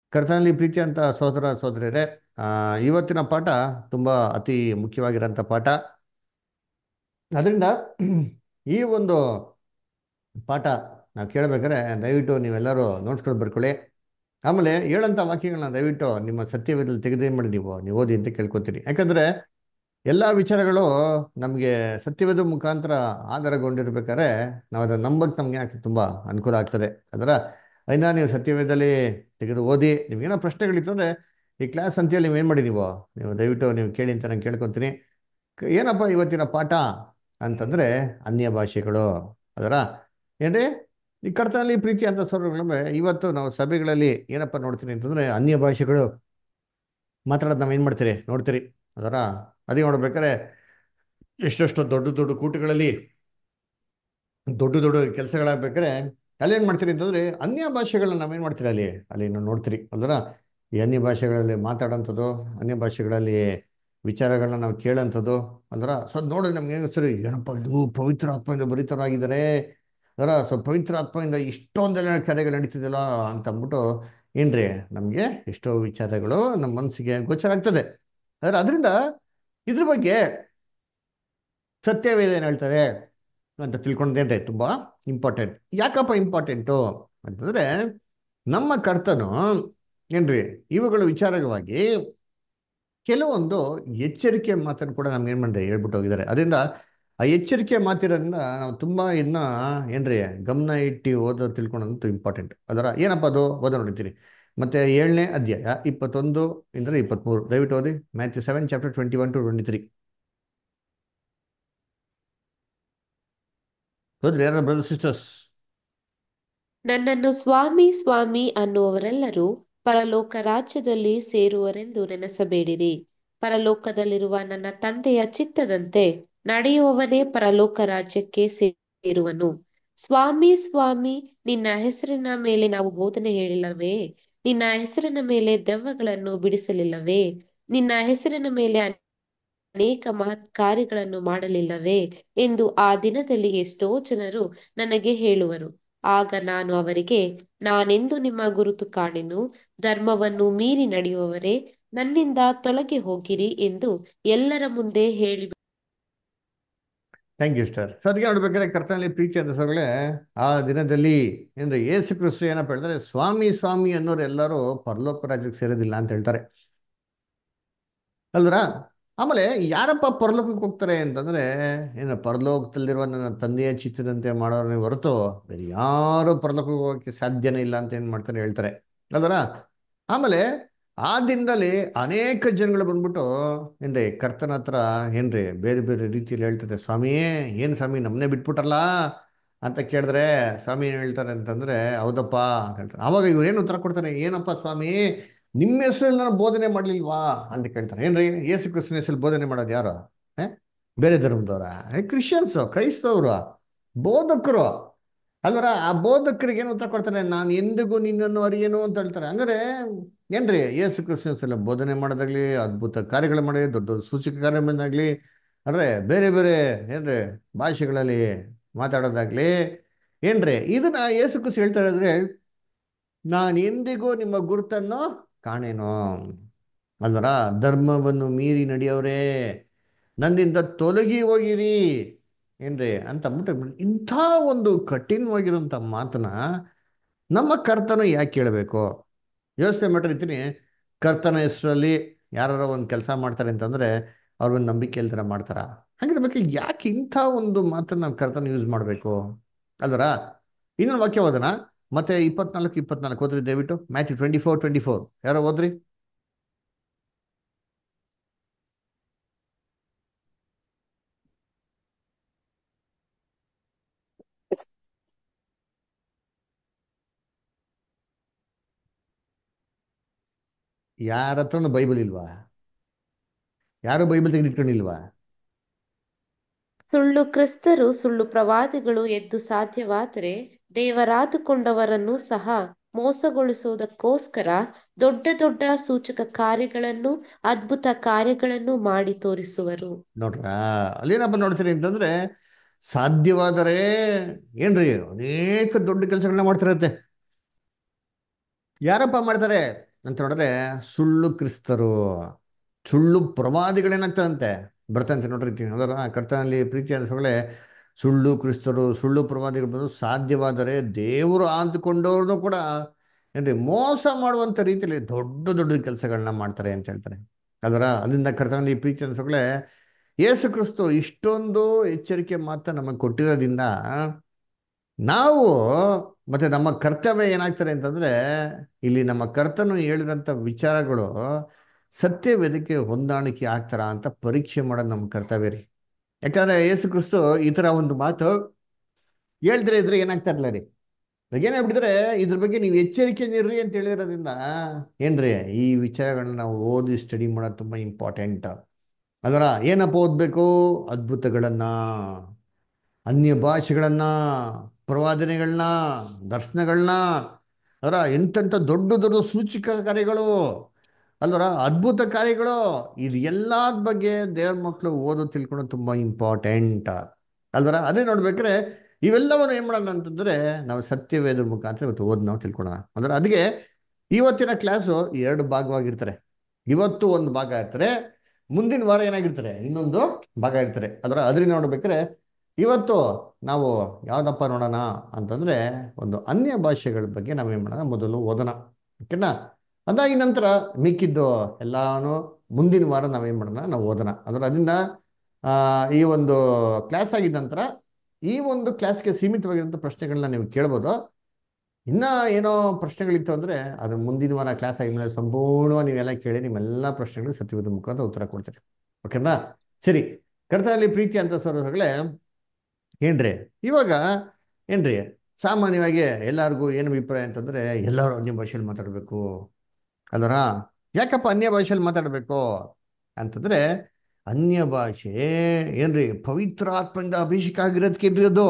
ಕರ್ತನಲ್ಲಿ ಪ್ರೀತಿ ಅಂತ ಸಹೋದರ ಸಹೋದರಿಯರೇ, ಆ, ಇವತ್ತಿನ ಪಾಠ ತುಂಬ ಅತಿ ಮುಖ್ಯವಾಗಿರೋಂಥ ಪಾಠ. ಅದರಿಂದ ಈ ಒಂದು ಪಾಠ ನಾವು ಕೇಳಬೇಕಾದ್ರೆ ದಯವಿಟ್ಟು ನೀವೆಲ್ಲರೂ ನೋಟ್ಸ್ಗಳು ಬರ್ಕೊಳ್ಳಿ. ಆಮೇಲೆ ಹೇಳಂಥ ವಾಕ್ಯಗಳನ್ನ ದಯವಿಟ್ಟು ನಿಮ್ಮ ಸತ್ಯವೇದಲ್ಲಿ ತೆಗೆದೇ ಮಾಡಿ ನೀವು ಓದಿ ಅಂತ ಕೇಳ್ಕೊತೀನಿ. ಯಾಕಂದರೆ ಎಲ್ಲ ವಿಚಾರಗಳು ನಮಗೆ ಸತ್ಯವೇದ ಮುಖಾಂತರ ಆಧಾರಗೊಂಡಿರ್ಬೇಕಾದ್ರೆ ನಾವು ಅದನ್ನು ನಂಬಕ್ಕೆ ನಮಗೆ ಆಗ್ತದೆ, ತುಂಬ ಅನುಕೂಲ ಆಗ್ತದೆ. ಅದರ ಅದನ್ನ ನೀವು ಸತ್ಯವೇದದಲ್ಲಿ ತೆಗೆದು ಓದಿ. ನಿಮ್ಗೇನೋ ಪ್ರಶ್ನೆಗಳಿತ್ತು ಅಂದರೆ ಈ ಕ್ಲಾಸ್ ಅಂತ್ಯಲ್ಲಿ ನೀವು ಏನು ಮಾಡಿ ನೀವು ದಯವಿಟ್ಟು ನೀವು ಕೇಳಿ ಅಂತ ನಾನು ಕೇಳ್ಕೊತೀನಿ. ಏನಪ್ಪ ಇವತ್ತಿನ ಪಾಠ ಅಂತಂದರೆ ಅನ್ಯ ಭಾಷೆಗಳು. ಅದರ ಏನ್ರಿ ಈ ಕರ್ತನಲ್ಲಿ ಪ್ರೀತಿ ಅಂತ ಸ್ವರ್ಗಳಂದ್ರೆ ಇವತ್ತು ನಾವು ಸಭೆಗಳಲ್ಲಿ ಏನಪ್ಪ ನೋಡ್ತೀನಿ ಅಂತಂದರೆ ಅನ್ಯ ಭಾಷೆಗಳು ಮಾತಾಡೋದು ನಾವು ಏನು ಮಾಡ್ತೀರಿ ನೋಡ್ತೀರಿ. ಅದರ ಅದೇ ನೋಡ್ಬೇಕಾದ್ರೆ ಎಷ್ಟೆಷ್ಟು ದೊಡ್ಡ ದೊಡ್ಡ ಕೂಟಗಳಲ್ಲಿ ದೊಡ್ಡ ದೊಡ್ಡ ಕೆಲಸಗಳಾಗಬೇಕಾದ್ರೆ ಅಲ್ಲೇನು ಮಾಡ್ತೀರಿ ಅಂತಂದರೆ ಅನ್ಯ ಭಾಷೆಗಳನ್ನ ನಾವೇನು ಮಾಡ್ತೀರಿ ಅಲ್ಲಿ ನಾವು ನೋಡ್ತೀರಿ. ಅಲ್ದರ ಈ ಅನ್ಯ ಭಾಷೆಗಳಲ್ಲಿ ಮಾತಾಡೋಂಥದ್ದು, ಅನ್ಯ ಭಾಷೆಗಳಲ್ಲಿ ವಿಚಾರಗಳನ್ನ ನಾವು ಕೇಳೋಂಥದ್ದು. ಅಂದ್ರೆ ನೋಡಿದ್ರೆ ನಮ್ಗೆ ಹೆಂಗಸರಿ ಏನಪ್ಪ ಇದು ಪವಿತ್ರ ಆತ್ಮದಿಂದ ಭರಿತರಾಗಿದ್ದಾರೆ. ಅದರ ಪವಿತ್ರ ಆತ್ಮದಿಂದ ಇಷ್ಟೊಂದೆಲ್ಲ ಕಾರ್ಯಗಳು ನಡೀತಿದೆಯಲ್ಲ ಅಂತ ಅಂದ್ಬಿಟ್ಟು ಏನ್ರಿ ನಮಗೆ ಎಷ್ಟೋ ವಿಚಾರಗಳು ನಮ್ಮ ಮನಸ್ಸಿಗೆ ಗೋಚರ ಆಗ್ತದೆ. ಅದರಿಂದ ಇದ್ರ ಬಗ್ಗೆ ಸತ್ಯವೇದ ಏನು ಹೇಳ್ತಾರೆ ಅಂತ ತಿಳ್ಕೊಂಡೇನ್ರಿ ತುಂಬ ಇಂಪಾರ್ಟೆಂಟ್. ಯಾಕಪ್ಪ ಇಂಪಾರ್ಟೆಂಟು ಅಂತಂದರೆ ನಮ್ಮ ಕರ್ತನು ಏನ್ರಿ ಇವುಗಳ ವಿಚಾರವಾಗಿ ಕೆಲವೊಂದು ಎಚ್ಚರಿಕೆ ಮಾತನ್ನು ಕೂಡ ನಮ್ಗೆ ಏನು ಮಾಡಿದೆ ಹೇಳ್ಬಿಟ್ಟು ಹೋಗಿದ್ದಾರೆ. ಅದರಿಂದ ಆ ಎಚ್ಚರಿಕೆ ಮಾತಿರೋದ್ರಿಂದ ನಾವು ತುಂಬ ಇದನ್ನ ಏನ್ರಿ ಗಮನ ಇಟ್ಟು ಓದೋದು ತಿಳ್ಕೊಳ್ಳೋದು ಇಂಪಾರ್ಟೆಂಟ್. ಅದರ ಏನಪ್ಪ ಅದು ಓದೋ ನೋಡಿದ್ದೀರಿ. ಮತ್ತೆ 7ನೇ ಅಧ್ಯಾಯ 21 ಇಂದ 23 ದಯವಿಟ್ಟು ಓದಿ. ಮ್ಯಾಥ್ಯೂ 7 ಚಾಪ್ಟರ್ 21 to 23 ಹೋದ್ರಿ ಯಾರು ಬ್ರದರ್ ಸಿಸ್ಟರ್ಸ್? ನನ್ನನ್ನು ಸ್ವಾಮಿ ಸ್ವಾಮಿ ಅನ್ನುವವರೆಲ್ಲರೂ ಪರಲೋಕ ರಾಜ್ಯದಲ್ಲಿ ಸೇರುವರೆಂದು ನೆನಸಬೇಡಿರಿ. ಪರಲೋಕದಲ್ಲಿರುವ ನನ್ನ ತಂದೆಯ ಚಿತ್ತದಂತೆ ನಡೆಯುವವನೇ ಪರಲೋಕ ರಾಜ್ಯಕ್ಕೆ ಸೇರುವನು. ಸ್ವಾಮಿ ಸ್ವಾಮಿ, ನಿನ್ನ ಹೆಸರಿನ ಮೇಲೆ ನಾವು ಬೋಧನೆ ಹೇಳಿಲ್ಲವೇ? ನಿನ್ನ ಹೆಸರಿನ ಮೇಲೆ ದೆವ್ವಗಳನ್ನು ಬಿಡಿಸಲಿಲ್ಲವೇ? ನಿನ್ನ ಹೆಸರಿನ ಮೇಲೆ ಅನೇಕ ಮಹತ್ ಕಾರ್ಯಗಳನ್ನು ಮಾಡಲಿಲ್ಲವೇ ಎಂದು ಆ ದಿನದಲ್ಲಿ ಎಷ್ಟೋ ಜನರು ನನಗೆ ಹೇಳುವರು. ಆಗ ನಾನು ಅವರಿಗೆ, ನಾನೆಂದು ನಿಮ್ಮ ಗುರುತು ಕಾಣೆನು, ಧರ್ಮವನ್ನು ಮೀರಿ ನಡೆಯುವವರೇ, ನನ್ನಿಂದ ತೊಲಗಿ ಹೋಗಿರಿ ಎಂದು ಎಲ್ಲರ ಮುಂದೆ ಹೇಳಿ. Thank you star. ಸೊ ಅದಕ್ಕೆ ನೋಡ್ಬೇಕಾದ್ರೆ ಕರ್ತನಲ್ಲಿ ಪ್ರೀತಿ ಅಂತ ಸೊಗಳೆ ಆ ದಿನದಲ್ಲಿ ಏನ್ರಿ ಯೇಸು ಕ್ರಿಸ್ತು ಏನಪ್ಪ ಹೇಳ್ತಾರೆ, ಸ್ವಾಮಿ ಸ್ವಾಮಿ ಅನ್ನೋರು ಎಲ್ಲರೂ ಪರಲೋಕ ರಾಜ್ಯಕ್ಕೆ ಸೇರೋದಿಲ್ಲ ಅಂತ ಹೇಳ್ತಾರೆ ಅಲ್ವರ. ಆಮೇಲೆ ಯಾರಪ್ಪ ಪರಲೋಕಕ್ಕೆ ಹೋಗ್ತಾರೆ ಅಂತಂದ್ರೆ ಏನು ಪರಲೋಕದಲ್ಲಿರುವ ನನ್ನ ತಂದೆಯ ಚಿತ್ತದಂತೆ ಮಾಡೋರನ್ನೇ ಹೊರತು ಬೇರೆ ಯಾರು ಪರಲೋಕಕ್ಕೆ ಹೋಗೋಕ್ಕೆ ಸಾಧ್ಯನೇ ಇಲ್ಲ ಅಂತ ಏನು ಮಾಡ್ತಾರೆ ಹೇಳ್ತಾರೆ ಅಲ್ವರ. ಆಮೇಲೆ ಆ ದಿನದಲ್ಲಿ ಅನೇಕ ಜನಗಳು ಬಂದ್ಬಿಟ್ಟು ಏನ್ರಿ ಕರ್ತನ ಹತ್ರ ಏನ್ರಿ ಬೇರೆ ಬೇರೆ ರೀತಿಯಲ್ಲಿ ಹೇಳ್ತಾರೆ, ಸ್ವಾಮಿ ಏನು ಸ್ವಾಮಿ ನಮ್ಮನ್ನೇ ಬಿಟ್ಬಿಟ್ರಲ್ಲ ಅಂತ ಕೇಳಿದ್ರೆ ಸ್ವಾಮಿ ಏನು ಹೇಳ್ತಾರೆ ಅಂತಂದ್ರೆ ಹೌದಪ್ಪ ಅಂತ ಹೇಳ್ತಾರೆ. ಅವಾಗ ಇವ್ರು ಏನು ಉತ್ತರ ಕೊಡ್ತಾರೆ, ಏನಪ್ಪ ಸ್ವಾಮಿ ನಿಮ್ಮ ಹೆಸರಲ್ಲಿ ನಾನು ಬೋಧನೆ ಮಾಡ್ಲಿಲ್ವಾ ಅಂತ ಕೇಳ್ತಾರೆ. ಏನ್ರಿ ಯೇಸು ಕ್ರಿಸ್ತನ ಹೆಸರಲ್ಲಿ ಬೋಧನೆ ಮಾಡೋದು ಯಾರು? ಏ? ಬೇರೆ ಧರ್ಮದವ್ರ? ಕ್ರಿಶ್ಚಿಯನ್ಸು, ಕ್ರೈಸ್ತವರು, ಬೋಧಕರು ಅಲ್ವರ. ಆ ಬೋಧಕರಿಗೆ ಏನು ಉತ್ತರ ಕೊಡ್ತಾರೆ, ನಾನು ಎಂದಿಗೂ ನಿನ್ನನ್ನು ಅರಿಯೇನು ಅಂತ ಹೇಳ್ತಾರೆ. ಹಂಗಾರೆ ಏನ್ರಿ ಯೇಸು ಕ್ರಿಸ್ತನ ಹೆಸರಲ್ಲಿ ಬೋಧನೆ ಮಾಡೋದಾಗ್ಲಿ, ಅದ್ಭುತ ಕಾರ್ಯಗಳು ಮಾಡಿ ದೊಡ್ಡ ದೊಡ್ಡ ಸೂಚಕ ಕಾರ್ಯಗಳನ್ನಾಗ್ಲಿ, ಅಂದ್ರೆ ಬೇರೆ ಬೇರೆ ಏನ್ರಿ ಭಾಷೆಗಳಲ್ಲಿ ಮಾತಾಡೋದಾಗ್ಲಿ ಏನ್ರಿ ಇದನ್ನ ಯೇಸು ಕ್ರಿಸ್ತ ಹೇಳ್ತಾ ಇರೋದ್ರೆ, ನಾನು ಎಂದಿಗೂ ನಿಮ್ಮ ಗುರುತನ್ನು ಕಾಣೆನು ಅಲ್ವರ. ಧರ್ಮವನ್ನು ಮೀರಿ ನಡೆಯೋರೇ, ನನ್ನಿಂದ ತೊಲಗಿ ಹೋಗಿರಿ ಏನ್ರಿ ಅಂತ ಅಂದ್ಬಿಟ್ಟು ಇಂಥ ಒಂದು ಕಠಿಣವಾಗಿರೋಂಥ ಮಾತನ್ನ ನಮ್ಮ ಕರ್ತನು ಯಾಕೆ ಕೇಳಬೇಕು? ಯೋಚನೆ ಮಾಡಿರ್ತೀನಿ. ಕರ್ತನ ಹೆಸರಲ್ಲಿ ಯಾರು ಒಂದು ಕೆಲಸ ಮಾಡ್ತಾರೆ ಅಂತಂದ್ರೆ ಅವ್ರ ಒಂದು ನಂಬಿಕೆ ಥರ ಮಾಡ್ತಾರ. ಹಾಗಿರ್ಬೇಕು ಯಾಕೆ ಇಂಥ ಒಂದು ಮಾತನ್ನ ನಾವು ಕರ್ತನ ಯೂಸ್ ಮಾಡಬೇಕು ಅಲ್ವರ. ಇನ್ನೊಂದು ವಾಕ್ಯ ಓದೋಣ. ಮತ್ತೆ 24 ಓದ್ರಿ ದಯವಿಟ್ಟು. ಮ್ಯಾಥ್ಯೂ 24 ಯಾರೋ ಓದ್ರಿ. ಯಾರ ಹತ್ರನೂ ಬೈಬಲ್ ಇಲ್ವಾ? ಯಾರು ಬೈಬಲ್ ತೆಗೆದಿಟ್ಕೊಂಡಿಲ್ವಾ? ಸುಳ್ಳು ಕ್ರಿಸ್ತರು ಸುಳ್ಳು ಪ್ರವಾದಿಗಳು ಎದ್ದು ಸಾಧ್ಯವಾದರೆ ದೇವರಾದುಕೊಂಡವರನ್ನು ಸಹ ಮೋಸಗೊಳಿಸುವುದಕ್ಕೋಸ್ಕರ ದೊಡ್ಡ ದೊಡ್ಡ ಸೂಚಕ ಕಾರ್ಯಗಳನ್ನು ಅದ್ಭುತ ಕಾರ್ಯಗಳನ್ನು ಮಾಡಿ ತೋರಿಸುವರು. ನೋಡ್ರ ಅಲ್ಲೇನಪ್ಪ ನೋಡ್ತೀರಿ ಅಂತಂದ್ರೆ ಸಾಧ್ಯವಾದರೆ ಏನ್ರಿ ಅನೇಕ ದೊಡ್ಡ ಕೆಲಸಗಳನ್ನ ಮಾಡ್ತಿರತ್ತೆ. ಯಾರಪ್ಪ ಮಾಡ್ತಾರೆ? ಅಂತ ನೋಡಿದ್ರೆ ಸುಳ್ಳು ಕ್ರಿಸ್ತರು, ಸುಳ್ಳು ಪ್ರವಾದಿಗಳೇನಾಗ್ತದಂತೆ ಬರ್ತಂತೆ ನೋಡ್ರಿ. ಅದರ ಕರ್ತನಲ್ಲಿ ಪ್ರೀತಿ ಅನ್ಸಗಳೇ, ಸುಳ್ಳು ಕ್ರಿಸ್ತರು ಸುಳ್ಳು ಪ್ರವಾದಿಗಳು ಬಂದು ಸಾಧ್ಯವಾದರೆ ದೇವರು ಅಂದುಕೊಂಡವ್ರನ್ನೂ ಕೂಡ ಏನ್ರಿ ಮೋಸ ಮಾಡುವಂಥ ರೀತಿಯಲ್ಲಿ ದೊಡ್ಡ ದೊಡ್ಡ ಕೆಲಸಗಳನ್ನ ಮಾಡ್ತಾರೆ ಅಂತ ಹೇಳ್ತಾರೆ. ಅದರ ಅದರಿಂದ ಕರ್ತನಲ್ಲಿ ಪ್ರೀತಿ ಅನ್ಸಗಳೇ, ಯೇಸು ಕ್ರಿಸ್ತು ಇಷ್ಟೊಂದು ಎಚ್ಚರಿಕೆ ಮಾತ್ರ ನಮಗೆ ಕೊಟ್ಟಿರೋದ್ರಿಂದ ನಾವು ಮತ್ತೆ ನಮ್ಮ ಕರ್ತವ್ಯ ಏನಾಗ್ತಾರೆ ಅಂತಂದ್ರೆ, ಇಲ್ಲಿ ನಮ್ಮ ಕರ್ತನು ಹೇಳಿರೋಂಥ ವಿಚಾರಗಳು ಸತ್ಯವೇದಕ್ಕೆ ಹೊಂದಾಣಿಕೆ ಆಗ್ತಾರ ಅಂತ ಪರೀಕ್ಷೆ ಮಾಡೋದು ನಮ್ಮ ಕರ್ತವ್ಯ ರೀ. ಯಾಕಂದ್ರೆ ಯೇಸು ಕ್ರಿಸ್ತು ಈ ತರ ಒಂದು ಮಾತು ಹೇಳ್ದ್ರೆ ಇದ್ರೆ ಏನಾಗ್ತಾ ಇರಲ್ಲ ರೀ. ಇವಾಗ ಏನಾಗ್ಬಿಟ್ಟಿದ್ರೆ ಇದ್ರ ಬಗ್ಗೆ ನೀವು ಎಚ್ಚರಿಕೆನಿರ್ರಿ ಅಂತ ಹೇಳಿರೋದ್ರಿಂದ ಏನ್ರಿ ಈ ವಿಚಾರಗಳನ್ನ ನಾವು ಓದಿ ಸ್ಟಡಿ ಮಾಡೋದು ತುಂಬಾ ಇಂಪಾರ್ಟೆಂಟ್. ಅದರ ಏನಪ್ಪ ಓದ್ಬೇಕು? ಅದ್ಭುತಗಳನ್ನ, ಅನ್ಯ ಭಾಷೆಗಳನ್ನ, ಪ್ರವಾದನೆಗಳನ್ನ, ದರ್ಶನಗಳನ್ನ, ಅದರ ಎಂತೆಂಥ ದೊಡ್ಡ ದೊಡ್ಡ ಸೂಚಕ ಕಾರ್ಯಗಳು ಅಲ್ವರ, ಅದ್ಭುತ ಕಾರ್ಯಗಳು, ಇದು ಎಲ್ಲದ ಬಗ್ಗೆ ದೇವ್ರ ಮಕ್ಕಳು ಓದೋ ತಿಳ್ಕೊಳ್ಳೋದು ತುಂಬ ಇಂಪಾರ್ಟೆಂಟ್ ಅಲ್ವರ. ಅದೇ ನೋಡ್ಬೇಕ್ರೆ ಇವೆಲ್ಲವನ್ನು ಏನು ಮಾಡೋಣ ಅಂತಂದ್ರೆ ನಾವು ಸತ್ಯವೇದ ಮುಖಾಂತರ ಇವತ್ತು ಓದಿ ನಾವು ತಿಳ್ಕೊಳ್ಳೋಣ. ಅಂದ್ರೆ ಅದಕ್ಕೆ ಇವತ್ತಿನ ಕ್ಲಾಸು ಎರಡು ಭಾಗವಾಗಿರ್ತಾರೆ. ಇವತ್ತು ಒಂದು ಭಾಗ ಇರ್ತಾರೆ, ಮುಂದಿನ ವಾರ ಏನಾಗಿರ್ತಾರೆ ಇನ್ನೊಂದು ಭಾಗ ಇರ್ತಾರೆ. ಅದರಿಂದ ನೋಡ್ಬೇಕಾದ್ರೆ ಇವತ್ತು ನಾವು ಯಾವ್ದಪ್ಪ ನೋಡೋಣ ಅಂತಂದ್ರೆ ಒಂದು ಅನ್ಯ ಭಾಷೆಗಳ ಬಗ್ಗೆ ನಾವೇನ್ ಮಾಡೋಣ ಮೊದಲು ಓದೋಣ, ಓಕೆನಾ. ಅದಾಗಿ ನಂತರ ಮಿಕ್ಕಿದ್ದು ಎಲ್ಲಾನು ಮುಂದಿನ ವಾರ ನಾವೇನ್ ಮಾಡೋಣ ನಾವು ಓದೋಣ. ಅದರಿಂದ ಈ ಒಂದು ಕ್ಲಾಸ್ ಆಗಿದ ನಂತರ ಈ ಒಂದು ಕ್ಲಾಸ್ಗೆ ಸೀಮಿತವಾಗಿರುವಂಥ ಪ್ರಶ್ನೆಗಳನ್ನ ನೀವು ಕೇಳ್ಬೋದು. ಇನ್ನ ಏನೋ ಪ್ರಶ್ನೆಗಳಿತ್ತು ಅಂದ್ರೆ ಅದ್ರ ಮುಂದಿನ ವಾರ ಕ್ಲಾಸ್ ಆಗಿದ್ಮೇಲೆ ಸಂಪೂರ್ಣವಾಗಿ ನೀವೆಲ್ಲ ಕೇಳಿ ನಿಮ್ಮೆಲ್ಲ ಪ್ರಶ್ನೆಗಳಿಗೆ ಸತ್ಯವಾದ ಮುಖಾಂತರ ಉತ್ತರ ಕೊಡ್ತೀರಿ, ಓಕೆನಾ. ಸರಿ, ಕರ್ತನಲ್ಲಿ ಪ್ರೀತಿ ಅಂತ ಸರೋಗಳೇ ಏನ್ರಿ, ಇವಾಗ ಏನ್ರಿ ಸಾಮಾನ್ಯವಾಗಿ ಎಲ್ಲರಿಗೂ ಏನು ಅಭಿಪ್ರಾಯ ಅಂತಂದ್ರೆ ಎಲ್ಲರೂ ಅನ್ಯ ಭಾಷೆಯಲ್ಲಿ ಮಾತಾಡಬೇಕು ಅಲ್ಲರ. ಯಾಕಪ್ಪ ಅನ್ಯ ಭಾಷೆಯಲ್ಲಿ ಮಾತಾಡಬೇಕು ಅಂತಂದ್ರೆ, ಅನ್ಯ ಭಾಷೆ ಏನ್ರಿ ಪವಿತ್ರ ಆತ್ಮದಿಂದ ಅಭಿಷೇಕ ಆಗಿರೋದಕ್ಕೇನ್ರಿ ಅದು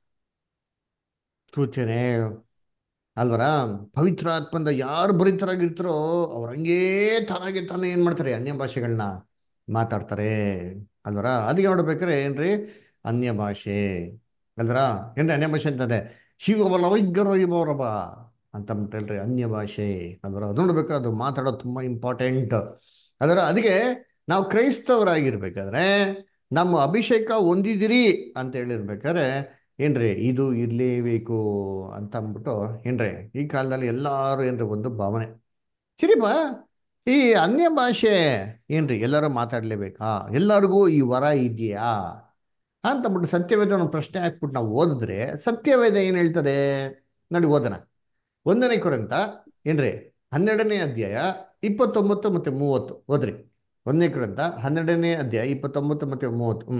ಸೂಚನೆ ಅಲ್ವರ. ಪವಿತ್ರ ಆತ್ಮದಿಂದ ಯಾರು ಬರಿತರಾಗಿರ್ತಾರೋ ಅವ್ರು ಹಂಗೇ ತಾನಾಗೆ ತಾನೇ ಏನ್ ಮಾಡ್ತಾರೆ ಅನ್ಯ ಭಾಷೆಗಳನ್ನ ಮಾತಾಡ್ತಾರೆ ಅಲ್ವರ. ಅದಕ್ಕೆ ನೋಡ್ಬೇಕಾರೆ ಏನ್ರಿ ಅನ್ಯ ಭಾಷೆ ಅಲ್ವರ. ಏನ್ರಿ ಅನ್ಯ ಭಾಷೆ ಅಂತಂದ್ರೆ ಶಿವಬಲ ವೈಗ್ರಬ ಅಂತ ಹೇಳ್ರಿ ಅನ್ಯ ಭಾಷೆ ಅಲ್ವರ. ಅದು ನೋಡ್ಬೇಕಾದ್ರೆ ಅದು ಮಾತಾಡೋದು ತುಂಬಾ ಇಂಪಾರ್ಟೆಂಟ್ ಅದಕ್ಕೆ ನಾವು ಕ್ರೈಸ್ತವರಾಗಿರ್ಬೇಕಾದ್ರೆ ನಮ್ಮ ಅಭಿಷೇಕ ಹೊಂದಿದಿರಿ ಅಂತ ಹೇಳಿರ್ಬೇಕಾದ್ರೆ ಏನ್ರಿ ಇದು ಇರ್ಲೇಬೇಕು ಅಂತ ಅಂದ್ಬಿಟ್ಟು ಏನ್ರಿ ಈ ಕಾಲದಲ್ಲಿ ಎಲ್ಲಾರು ಏನ್ರಿ ಒಂದು ಭಾವನೆ. ಸರಿಪಾ, ಈ ಅನ್ಯ ಭಾಷೆ ಏನ್ರಿ ಎಲ್ಲರೂ ಮಾತಾಡ್ಲೇಬೇಕಾ? ಎಲ್ಲರಿಗೂ ಈ ವರ ಇದೆಯಾ ಅಂತಂದ್ಬಿಟ್ಟು ಸತ್ಯವೇದ ಒಂದು ಪ್ರಶ್ನೆ ಹಾಕ್ಬಿಟ್ಟು ನಾವು ಓದಿದ್ರೆ ಸತ್ಯವೇದ ಏನ್ ಹೇಳ್ತದೆ ನೋಡಿ ಓದೋಣ. 1 ಕೊರಿಂಥ ಏನ್ರಿ 12ನೇ ಅಧ್ಯಾಯ 29 ಮತ್ತೆ 30 ಓದ್ರಿ. 1 ಕೊರಿಂಥ 12ನೇ ಅಧ್ಯಾಯ 29 ಮತ್ತೆ 30.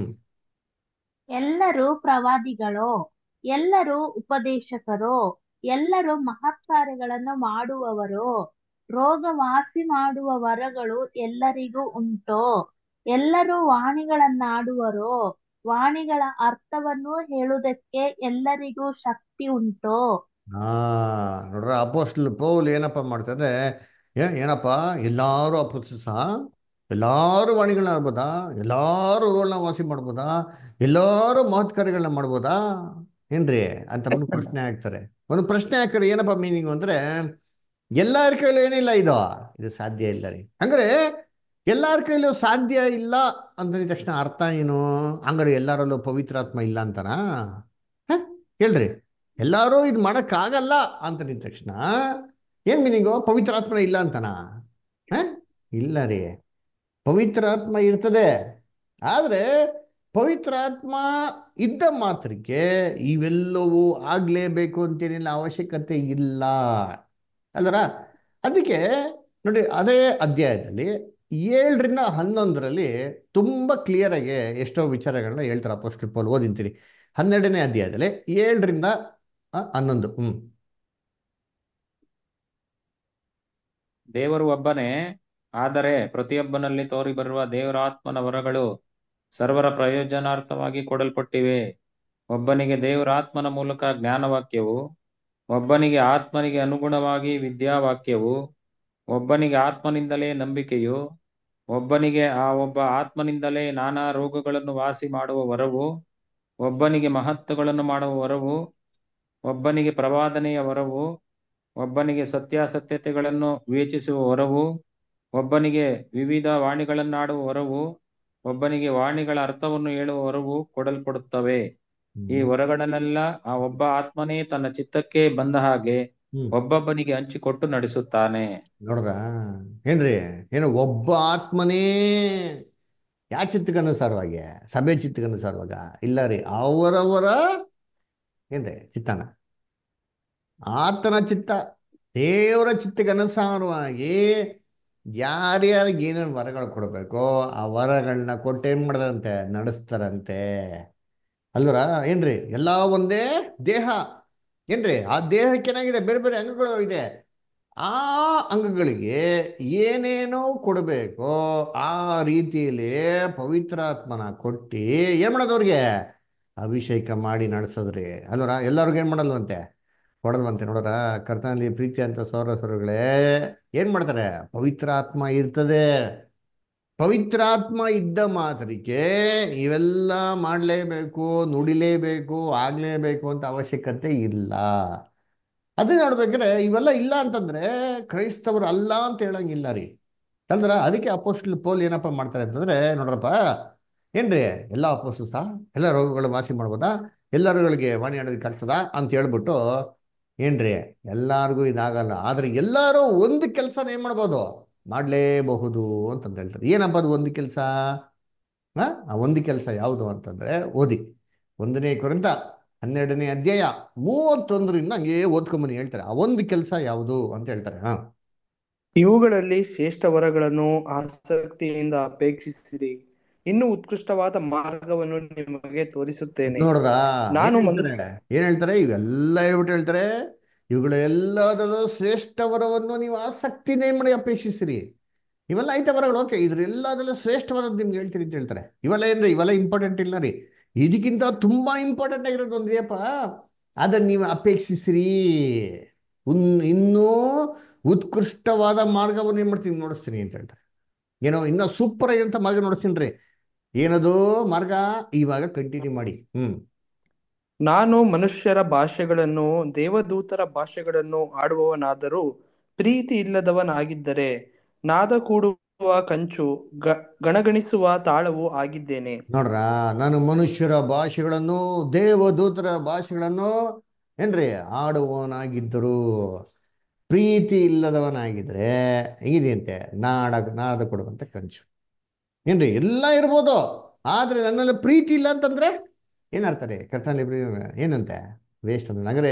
ಎಲ್ಲರೂ ಪ್ರವಾದಿಗಳೋ, ಎಲ್ಲರೂ ಉಪದೇಶಕರೋ, ಎಲ್ಲರೂ ಮಹತ್ಕಾರ್ಯಗಳನ್ನು ಮಾಡುವವರೋ, ರೋಗ ವಾಸಿ ಮಾಡುವ ವರಗಳು ಎಲ್ಲರಿಗೂ ಉಂಟೋ, ಎಲ್ಲರೂ ವಾಣಿಗಳನ್ನಾಡುವರೋ, ವಾಣಿಗಳ ಅರ್ಥವನ್ನು ಹೇಳುವುದಕ್ಕೆ ಎಲ್ಲರಿಗೂ ಶಕ್ತಿ ಉಂಟೋ. ಹಾ, ನೋಡ್ರ ಅಪೋಸ್ಟಲ್ ಪೌಲ್ ಏನಪ್ಪ ಮಾಡ್ತಾರೆ, ಏನಪ್ಪ ಎಲ್ಲಾರು ಅಪೋಸ್ಟಲ್ಸ, ಎಲ್ಲಾರು ವಾಣಿಗಳನ್ನ ಆಡ್ಬೋದಾ, ಎಲ್ಲಾರುಗಳನ್ನ ವಾಸಿ ಮಾಡ್ಬೋದಾ, ಎಲ್ಲಾರು ಮಹತ್ಕಾರ್ಯಗಳನ್ನ ಮಾಡ್ಬೋದಾ ಏನ್ರಿ ಅಂತ ಒಂದು ಪ್ರಶ್ನೆ ಹಾಕ್ತಾರೆ. ಒಂದು ಪ್ರಶ್ನೆ ಹಾಕಿದ್ರೆ ಏನಪ್ಪ ಮೀನಿಂಗ್ ಅಂದ್ರೆ ಎಲ್ಲಾರ ಕೈಲೂ ಏನಿಲ್ಲ, ಇದು ಸಾಧ್ಯ ಇಲ್ಲ ರೀ. ಹಂಗಾರೆ ಎಲ್ಲಾರ ಕೈಲೂ ಸಾಧ್ಯ ಇಲ್ಲ ಅಂದ ತಕ್ಷಣ ಅರ್ಥ ಏನು? ಹಂಗಾರೆ ಎಲ್ಲರಲ್ಲೂ ಪವಿತ್ರಾತ್ಮ ಇಲ್ಲ ಅಂತನಾ? ಹೇಳ್ರಿ, ಎಲ್ಲಾರು ಇದು ಮಾಡಕ್ಕಾಗಲ್ಲ ಅಂತ ನಿಂತ ತಕ್ಷಣ ಏನ್ ಮೀನಿಂಗು? ಪವಿತ್ರಾತ್ಮ ಇಲ್ಲ ಅಂತನಾ? ಇಲ್ಲ ರೀ, ಪವಿತ್ರಾತ್ಮ ಇರ್ತದೆ. ಆದ್ರೆ ಪವಿತ್ರಾತ್ಮ ಇದ್ದ ಮಾತ್ರಕ್ಕೆ ಇವೆಲ್ಲವೂ ಆಗ್ಲೇಬೇಕು ಅಂತೇನಿಲ್ಲ, ಅವಶ್ಯಕತೆ ಇಲ್ಲ ಅಲ್ಲರ. ಅದಕ್ಕೆ ನೋಡಿ ಅದೇ ಅಧ್ಯಾಯದಲ್ಲಿ 7ರಿಂದ 11ರಲ್ಲಿ ತುಂಬಾ ಕ್ಲಿಯರ್ ಆಗಿ ಎಷ್ಟೋ ವಿಚಾರಗಳನ್ನ ಹೇಳ್ತಾರೆ ಅಪೊಸ್ತಲ ಪೌಲ್. ಓದಿಂತೀರಿ 12ನೇ ಅಧ್ಯಾಯದಲ್ಲಿ 7ರಿಂದ 11. ದೇವರು ಒಬ್ಬನೇ, ಆದರೆ ಪ್ರತಿಯೊಬ್ಬನಲ್ಲಿ ತೋರಿಬರುವ ದೇವರ ಆತ್ಮನ ವರಗಳು ಸರ್ವರ ಪ್ರಯೋಜನಾರ್ಥವಾಗಿ ಕೊಡಲ್ಪಟ್ಟಿವೆ. ಒಬ್ಬನಿಗೆ ದೇವರ ಆತ್ಮನ ಮೂಲಕ ಜ್ಞಾನವಾಕ್ಯವು, ಒಬ್ಬನಿಗೆ ಆತ್ಮನಿಗೆ ಅನುಗುಣವಾಗಿ ವಿದ್ಯಾವಾಕ್ಯವು, ಒಬ್ಬನಿಗೆ ಆತ್ಮನಿಂದಲೇ ನಂಬಿಕೆಯು, ಒಬ್ಬನಿಗೆ ಆ ಒಬ್ಬ ಆತ್ಮನಿಂದಲೇ ನಾನಾ ರೋಗಗಳನ್ನು ವಾಸಿ ಮಾಡುವ ವರವು, ಒಬ್ಬನಿಗೆ ಮಹತ್ತುಗಳನ್ನು ಮಾಡುವ ವರವು, ಒಬ್ಬನಿಗೆ ಪ್ರವಾದನೆಯ ವರವು, ಒಬ್ಬನಿಗೆ ಸತ್ಯಾಸತ್ಯತೆಗಳನ್ನು ವಿವೇಚಿಸುವ ವರವು, ಒಬ್ಬನಿಗೆ ವಿವಿಧ ವಾಣಿಗಳನ್ನಾಡುವ ವರವು, ಒಬ್ಬನಿಗೆ ವಾಣಿಗಳ ಅರ್ಥವನ್ನು ಹೇಳುವ ವರವು ಕೊಡಲ್ಪಡುತ್ತವೆ. ಈ ಹ್ಮ್ ವರಗಳನ್ನೆಲ್ಲ ಆ ಒಬ್ಬ ಆತ್ಮನೇ ತನ್ನ ಚಿತ್ತಕ್ಕೆ ಬಂದ ಹಾಗೆ ಹ್ಮ್ ಒಬ್ಬೊಬ್ಬನಿಗೆ ಹಂಚಿಕೊಟ್ಟು ನಡೆಸುತ್ತಾನೆ. ನೋಡ್ರ ಏನ್ರಿ, ಏನು ಒಬ್ಬ ಆತ್ಮನೇ ಯಾ ಚಿತ್ತಕ್ಕನುಸಾರವಾಗಿ, ಸಭೆ ಚಿತ್ತಕ್ಕನುಸಾರವಾಗ ಇಲ್ಲ ರೀ, ಅವರವರ ಏನ್ರಿ ಚಿತ್ತನ, ಆತನ ಚಿತ್ತ, ದೇವರ ಚಿತ್ತಕ್ಕನುಸಾರವಾಗಿ ಯಾರ್ಯಾರಿಗೆ ಏನೇನು ವರಗಳು ಕೊಡಬೇಕೋ ಆ ವರಗಳನ್ನ ಕೊಟ್ಟು ಏನ್ ಮಾಡ್ದಂತೆ ನಡೆಸ್ತಾರಂತೆ ಅಲ್ವರ. ಏನ್ರಿ, ಎಲ್ಲ ಒಂದೇ ದೇಹ. ಏನ್ರಿ, ಆ ದೇಹಕ್ಕೆ ಏನಾಗಿದೆ, ಬೇರೆ ಬೇರೆ ಅಂಗಗಳು ಇದೆ. ಆ ಅಂಗಗಳಿಗೆ ಏನೇನೋ ಕೊಡಬೇಕೋ ಆ ರೀತಿಯಲ್ಲಿ ಪವಿತ್ರಾತ್ಮನ ಕೊಟ್ಟು ಏನ್ ಮಾಡೋದವ್ರಿಗೆ ಅಭಿಷೇಕ ಮಾಡಿ ನಡೆಸೋದ್ರಿ ಅಲ್ವರ. ಎಲ್ಲರಿಗೂ ಏನ್ ಮಾಡಲ್ವಂತೆ, ಕೊಡಲ್ವಂತೆ. ನೋಡ್ರ, ಕರ್ತನಲ್ಲಿ ಪ್ರೀತಿ ಅಂತ ಸೌರ ಸೌರಗಳೇ, ಏನ್ ಮಾಡ್ತಾರೆ, ಪವಿತ್ರಾತ್ಮ ಇರ್ತದೆ. ಪವಿತ್ರಾತ್ಮ ಇದ್ದ ಮಾತ್ರಕ್ಕೆ ಇವೆಲ್ಲ ಮಾಡಲೇಬೇಕು, ನುಡಿಲೇಬೇಕು, ಆಗ್ಲೇಬೇಕು ಅಂತ ಅವಶ್ಯಕತೆ ಇಲ್ಲ. ಅದೇ ನೋಡ್ಬೇಕ್ರೆ ಇವೆಲ್ಲ ಇಲ್ಲ ಅಂತಂದ್ರೆ ಕ್ರೈಸ್ತವರು ಅಲ್ಲ ಅಂತ ಹೇಳಂಗಿಲ್ಲ ರೀ ಅಲ್ದ್ರ. ಅದಕ್ಕೆ ಅಪೋಸ್ಟಲ್ ಪೌಲ್ ಏನಪ್ಪ ಮಾಡ್ತಾರೆ ಅಂತಂದ್ರೆ, ನೋಡ್ರಪ್ಪ ಏನ್ರಿ, ಎಲ್ಲ ಅಪೋಸ್ಟಲ್ ಸಹ ಎಲ್ಲ ರೋಗಗಳು ವಾಸಿ ಮಾಡ್ಬೋದಾ, ಎಲ್ಲರುಗಳಿಗೆ ವಾಣಿ ಆಡೋದಕ್ಕೆ ಆಗ್ತದಾ ಅಂತ ಹೇಳ್ಬಿಟ್ಟು, ಏನ್ರಿ ಎಲ್ಲಾರ್ಗೂ ಇದಾಗಲ್ಲ, ಆದ್ರೆ ಎಲ್ಲರೂ ಒಂದು ಕೆಲಸನ ಏನ್ ಮಾಡ್ಬೋದು, ಮಾಡಲೇಬಹುದು ಅಂತಂತ ಹೇಳ್ತಾರೆ. ಏನಪ್ಪ ಅದು ಒಂದು ಕೆಲಸ? ಆ ಒಂದು ಕೆಲಸ ಯಾವುದು ಅಂತಂದ್ರೆ, ಓದಿ 1 ಕೊರಿಂಥ 12ನೇ ಅಧ್ಯಾಯ 31ರಿಂದ ಹಂಗೆ ಓದ್ಕೊಂಬನಿ ಹೇಳ್ತಾರೆ. ಆ ಒಂದು ಕೆಲಸ ಯಾವುದು ಅಂತ ಹೇಳ್ತಾರೆ. ಇವುಗಳಲ್ಲಿ ಶ್ರೇಷ್ಠ ವರಗಳನ್ನು ಆಸಕ್ತಿಯಿಂದ ಅಪೇಕ್ಷಿಸಿರಿ. ಇನ್ನು ಉತ್ಕೃಷ್ಟವಾದ ಮಾರ್ಗವನ್ನು ನಿಮಗೆ ತೋರಿಸುತ್ತೇನೆ. ನೋಡ್ರ, ನಾನು ಏನ್ ಮನುಷ್ಯ ಹೇಳ್ತಾರೆ, ಏನ್ ಹೇಳ್ತಾರೆ, ಇವೆಲ್ಲ ಹೇಳ್ಬಿಟ್ಟು ಹೇಳ್ತಾರೆ, ಇವುಗಳೆಲ್ಲದರಲ್ಲೂ ಶ್ರೇಷ್ಠ ವರವನ್ನು ನೀವು ಆಸಕ್ತಿನೇ ಮಾಡಿ ಅಪೇಕ್ಷಿಸಿರಿ. ಇವೆಲ್ಲ ಐತೆ ವರಗಳು, ಓಕೆ, ಇದ್ರೆಲ್ಲದರಲ್ಲೂ ಶ್ರೇಷ್ಠವಾದದ್ದು ನಿಮ್ಗೆ ಹೇಳ್ತೀರಿ ಅಂತ ಹೇಳ್ತಾರೆ. ಇವೆಲ್ಲ ಏನ್ರಿ, ಇವೆಲ್ಲ ಇಂಪಾರ್ಟೆಂಟ್ ಇಲ್ಲ ರೀ. ಇದಕ್ಕಿಂತ ತುಂಬಾ ಇಂಪಾರ್ಟೆಂಟ್ ಆಗಿರೋದು ಒಂದು ಏಪ, ಅದನ್ನ ನೀವು ಅಪೇಕ್ಷಿಸಿರಿ. ಇನ್ನೂ ಉತ್ಕೃಷ್ಟವಾದ ಮಾರ್ಗವನ್ನು ಏನ್ ಮಾಡ್ತೀನಿ ನೋಡಿಸ್ತೀನಿ ಅಂತ ಹೇಳ್ತಾರೆ. ಏನೋ ಇನ್ನೂ ಸೂಪರ್ ಆಗಿರಂತ ಮಾರ್ಗ ನೋಡಿಸ್ತೀನಿ ರೀ. ಏನದು ಮಾರ್ಗ? ಇವಾಗ ಕಂಟಿನ್ಯೂ ಮಾಡಿ. ನಾನು ಮನುಷ್ಯರ ಭಾಷೆಗಳನ್ನು ದೇವದೂತರ ಭಾಷೆಗಳನ್ನು ಆಡುವವನಾದರೂ ಪ್ರೀತಿ ಇಲ್ಲದವನಾಗಿದ್ದರೆ ನಾದ ಕೂಡುವ ಕಂಚು ಗಣಗಣಿಸುವ ತಾಳವೂ ಆಗಿದ್ದೇನೆ. ನೋಡ್ರ, ನಾನು ಮನುಷ್ಯರ ಭಾಷೆಗಳನ್ನು ದೇವದೂತರ ಭಾಷೆಗಳನ್ನು ಏನ್ರಿ ಆಡುವವನಾಗಿದ್ದರು ಪ್ರೀತಿ ಇಲ್ಲದವನಾಗಿದ್ರೆ ಹೇಗಿದೆಯಂತೆ, ನಾದ ಕೊಡುವಂತ ಕಂಚು. ಏನ್ರಿ, ಎಲ್ಲ ಇರ್ಬೋದು, ಆದ್ರೆ ನನ್ನಲ್ಲಿ ಪ್ರೀತಿ ಇಲ್ಲ ಅಂತಂದ್ರೆ ಏನರ್ತಾರೆ ಕರ್ತನಲ್ಲಿ ಏನಂತೆ, ವೇಸ್ಟ್ ಅಂತ. ಅಂದ್ರೆ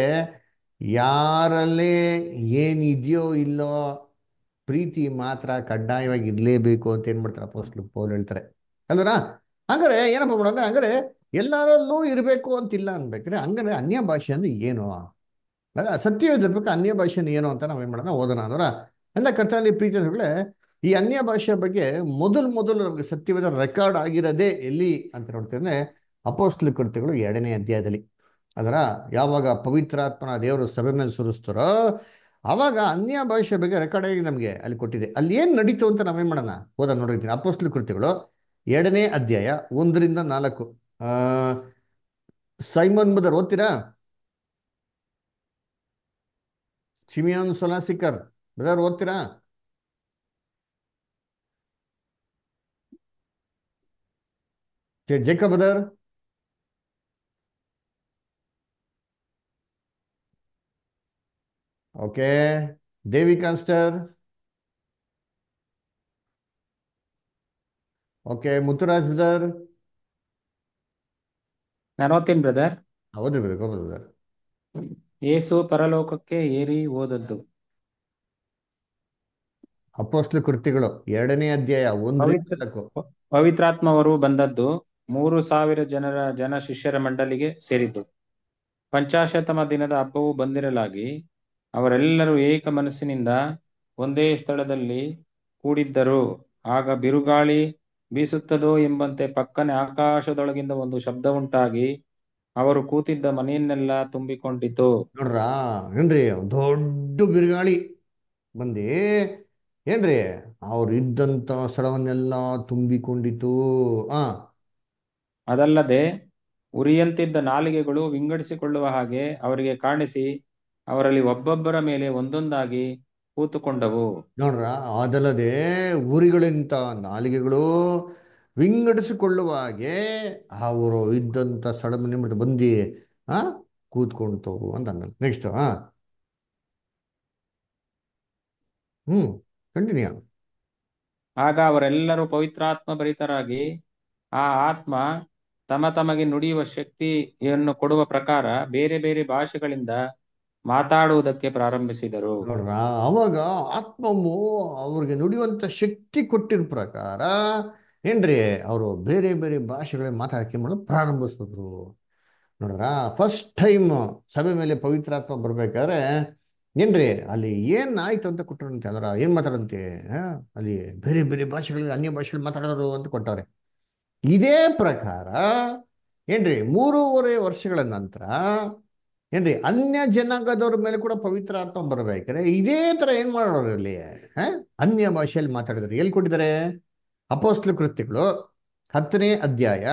ಯಾರಲ್ಲಿ ಏನಿದೆಯೋ ಇಲ್ಲೋ ಪ್ರೀತಿ ಮಾತ್ರ ಕಡ್ಡಾಯವಾಗಿ ಇರಲೇಬೇಕು ಅಂತ ಏನ್ ಮಾಡ್ತಾರೆ ಅಪೊಸ್ತಲ ಪೌಲ್ ಹೇಳ್ತಾರೆ ಅಲ್ವರಾ. ಹಂಗಾರೆ ಏನಪ್ಪ ಮಾಡೋಣ, ಹಂಗಾರೆ ಎಲ್ಲರಲ್ಲೂ ಇರಬೇಕು ಅಂತಿಲ್ಲ ಅನ್ಬೇಕ್ರೆ. ಹಂಗಾರೆ ಅನ್ಯ ಭಾಷೆ ಅಂದ್ರೆ ಏನು? ಅಲ್ಲ, ಸತ್ಯ ಇದಿರ್ಬೇಕು, ಅನ್ಯ ಭಾಷೆನ ಏನು ಅಂತ ನಾವೇನ್ ಮಾಡೋಣ, ಓದೋಣ ಅಂದ್ರ. ಅಂದ ಕರ್ತನಲ್ಲಿ ಪ್ರೀತಿ ಅಂದ್ರೆ ಈ ಅನ್ಯ ಭಾಷೆಯ ಬಗ್ಗೆ ಮೊದಲು ನಮಗೆ ಸತ್ಯವಾದ ರೆಕಾರ್ಡ್ ಆಗಿರೋದೇ ಎಲ್ಲಿ ಅಂತ ನೋಡ್ತೇವೆ, ಅಪೊಸ್ತಲ ಕೃತ್ಯಗಳು 2ನೇ ಅಧ್ಯಾಯದಲ್ಲಿ. ಅದರ ಯಾವಾಗ ಪವಿತ್ರಾತ್ಮನ ದೇವರು ಸಭೆ ಮೇಲೆ ಸುರಿಸ್ತಾರೋ ಅವಾಗ ಅನ್ಯ ಭಾಷೆ ಬಗ್ಗೆ ರೆಕಾರ್ಡ್ ಆಗಿ ನಮಗೆ ಅಲ್ಲಿ ಕೊಟ್ಟಿದೆ. ಅಲ್ಲಿ ಏನ್ ನಡೀತು ಅಂತ ನಾವೇನ್ ಮಾಡೋಣ, ಓದೋಣ ನೋಡಿರ್ತೀನಿ. ಅಪೊಸ್ತಲ ಕೃತ್ಯಗಳು 2ನೇ ಅಧ್ಯಾಯ 1ರಿಂದ 4. ಸೈಮನ್ ಬದರ್ ಓದ್ತೀರಾ? ಸಿಮಿಯೋನ್ ಸೊಲಾಸಿಕರ್ ಬ್ರದರ್ ಓದ್ತೀರಾ? Jacob brother, okay. ದೇವಿ ಕಾನ್ಸ್ಟರ್, ಓಕೆ. ಮುತ್ತುರಾಜ್ ಬ್ರದರ್, ನಾನು ಓದ್ತೀನಿ ಬ್ರದರ್. ಹೌದು ಬ್ರದರ್. ಯೇಸು ಪರಲೋಕಕ್ಕೆ ಏರಿ ಹೋದದ್ದು. ಅಪೊಸ್ತಲ ಕೃತ್ಯಗಳು 2ನೇ ಅಧ್ಯಾಯ 1ರಿಂದ ಪವಿತ್ರ 4. ಪವಿತ್ರಾತ್ಮವರು ಬಂದದ್ದು 3,000 ಜನ ಶಿಷ್ಯರ ಮಂಡಲಿಗೆ ಸೇರಿದ್ದು. ಪಂಚಾಶತಮ ದಿನದ ಹಬ್ಬವು ಬಂದಿರಲಾಗಿ ಅವರೆಲ್ಲರೂ ಏಕ ಮನಸ್ಸಿನಿಂದ ಒಂದೇ ಸ್ಥಳದಲ್ಲಿ ಕೂಡಿದ್ದರು. ಆಗ ಬಿರುಗಾಳಿ ಬೀಸುತ್ತದೋ ಎಂಬಂತೆ ಪಕ್ಕನೆ ಆಕಾಶದೊಳಗಿಂದ ಒಂದು ಶಬ್ದ ಉಂಟಾಗಿ ಅವರು ಕೂತಿದ್ದ ಮನೆಯನ್ನೆಲ್ಲ ತುಂಬಿಕೊಂಡಿತು. ನೋಡ್ರ, ಏನ್ರಿ ದೊಡ್ಡ ಬಿರುಗಾಳಿ ಬಂದಿ ಏನ್ರಿ ಅವ್ರು ಇದ್ದಂತ ಸ್ಥಳವನ್ನೆಲ್ಲ ತುಂಬಿಕೊಂಡಿತು. ಅದಲ್ಲದೆ ಉರಿಯಂತಿದ್ದ ನಾಲಿಗೆಗಳು ವಿಂಗಡಿಸಿಕೊಳ್ಳುವ ಹಾಗೆ ಅವರಿಗೆ ಕಾಣಿಸಿ ಅವರಲ್ಲಿ ಒಬ್ಬೊಬ್ಬರ ಮೇಲೆ ಒಂದೊಂದಾಗಿ ಕೂತುಕೊಂಡವು. ನೋಡ್ರ, ಅದಲ್ಲದೆ ಊರಿಗಳಿಂತ ನಾಲಿಗೆಗಳು ವಿಂಗಡಿಸಿಕೊಳ್ಳುವ ಹಾಗೆ ಅವರು ಇದ್ದಂಥ ಸ್ಥಳ ಮೇಲೆ ಬಂದು ಆ ಕೂತ್ಕೊಂತವು ಅಂತ ಅನ್ನೋದು. Next hmm continue. ಆಗ ಅವರೆಲ್ಲರೂ ಪವಿತ್ರಾತ್ಮ ಭರಿತರಾಗಿ ಆ ಆತ್ಮ ತಮಗೆ ನುಡಿಯುವ ಶಕ್ತಿಯನ್ನು ಕೊಡುವ ಪ್ರಕಾರ ಬೇರೆ ಬೇರೆ ಭಾಷೆಗಳಿಂದ ಮಾತಾಡುವುದಕ್ಕೆ ಪ್ರಾರಂಭಿಸಿದರು. ನೋಡ್ರ, ಅವಾಗ ಆತ್ಮವು ಅವ್ರಿಗೆ ನುಡಿಯುವಂತ ಶಕ್ತಿ ಕೊಟ್ಟಿರೋ ಪ್ರಕಾರ ಏನ್ರಿ ಅವರು ಬೇರೆ ಬೇರೆ ಭಾಷೆಗಳಲ್ಲಿ ಮಾತಾಡಕ್ಕೆ ಮಾಡೋದು ಪ್ರಾರಂಭಿಸಿದ್ರು. ನೋಡ್ರ, ಫಸ್ಟ್ ಟೈಮ್ ಸಭೆ ಮೇಲೆ ಪವಿತ್ರಾತ್ಮ ಬರ್ಬೇಕಾದ್ರೆ ಏನ್ರಿ ಅಲ್ಲಿ ಏನ್ ಆಯ್ತು ಅಂತ ಕೊಟ್ಟರಂತೆ. ಅದರ ಏನ್ ಮಾತಾಡಂತೆ, ಅಲ್ಲಿ ಬೇರೆ ಬೇರೆ ಭಾಷೆಗಳಲ್ಲಿ ಅನ್ಯ ಭಾಷೆಗಳಲ್ಲಿ ಮಾತಾಡೋರು ಅಂತ ಕೊಟ್ಟವ್ರೆ. ಇದೇ ಪ್ರಕಾರ ಏನ್ರಿ 3.5 ವರ್ಷಗಳ ನಂತರ ಏನ್ರಿ ಅನ್ಯ ಜನಾಂಗದವ್ರ ಮೇಲೆ ಕೂಡ ಪವಿತ್ರ ಆತ್ಮ ಬರ್ಬೇಕಾದ್ರೆ ಇದೇ ತರ ಏನ್ ಮಾಡೋರು ಅಲ್ಲಿ ಅನ್ಯ ಭಾಷೆಯಲ್ಲಿ ಮಾತಾಡಿದಾರೆ. ಎಲ್ಲಿ ಕೊಟ್ಟಿದ್ದಾರೆ? ಅಪೊಸ್ತಲ ಕೃತ್ಯಗಳು 10ನೇ ಅಧ್ಯಾಯ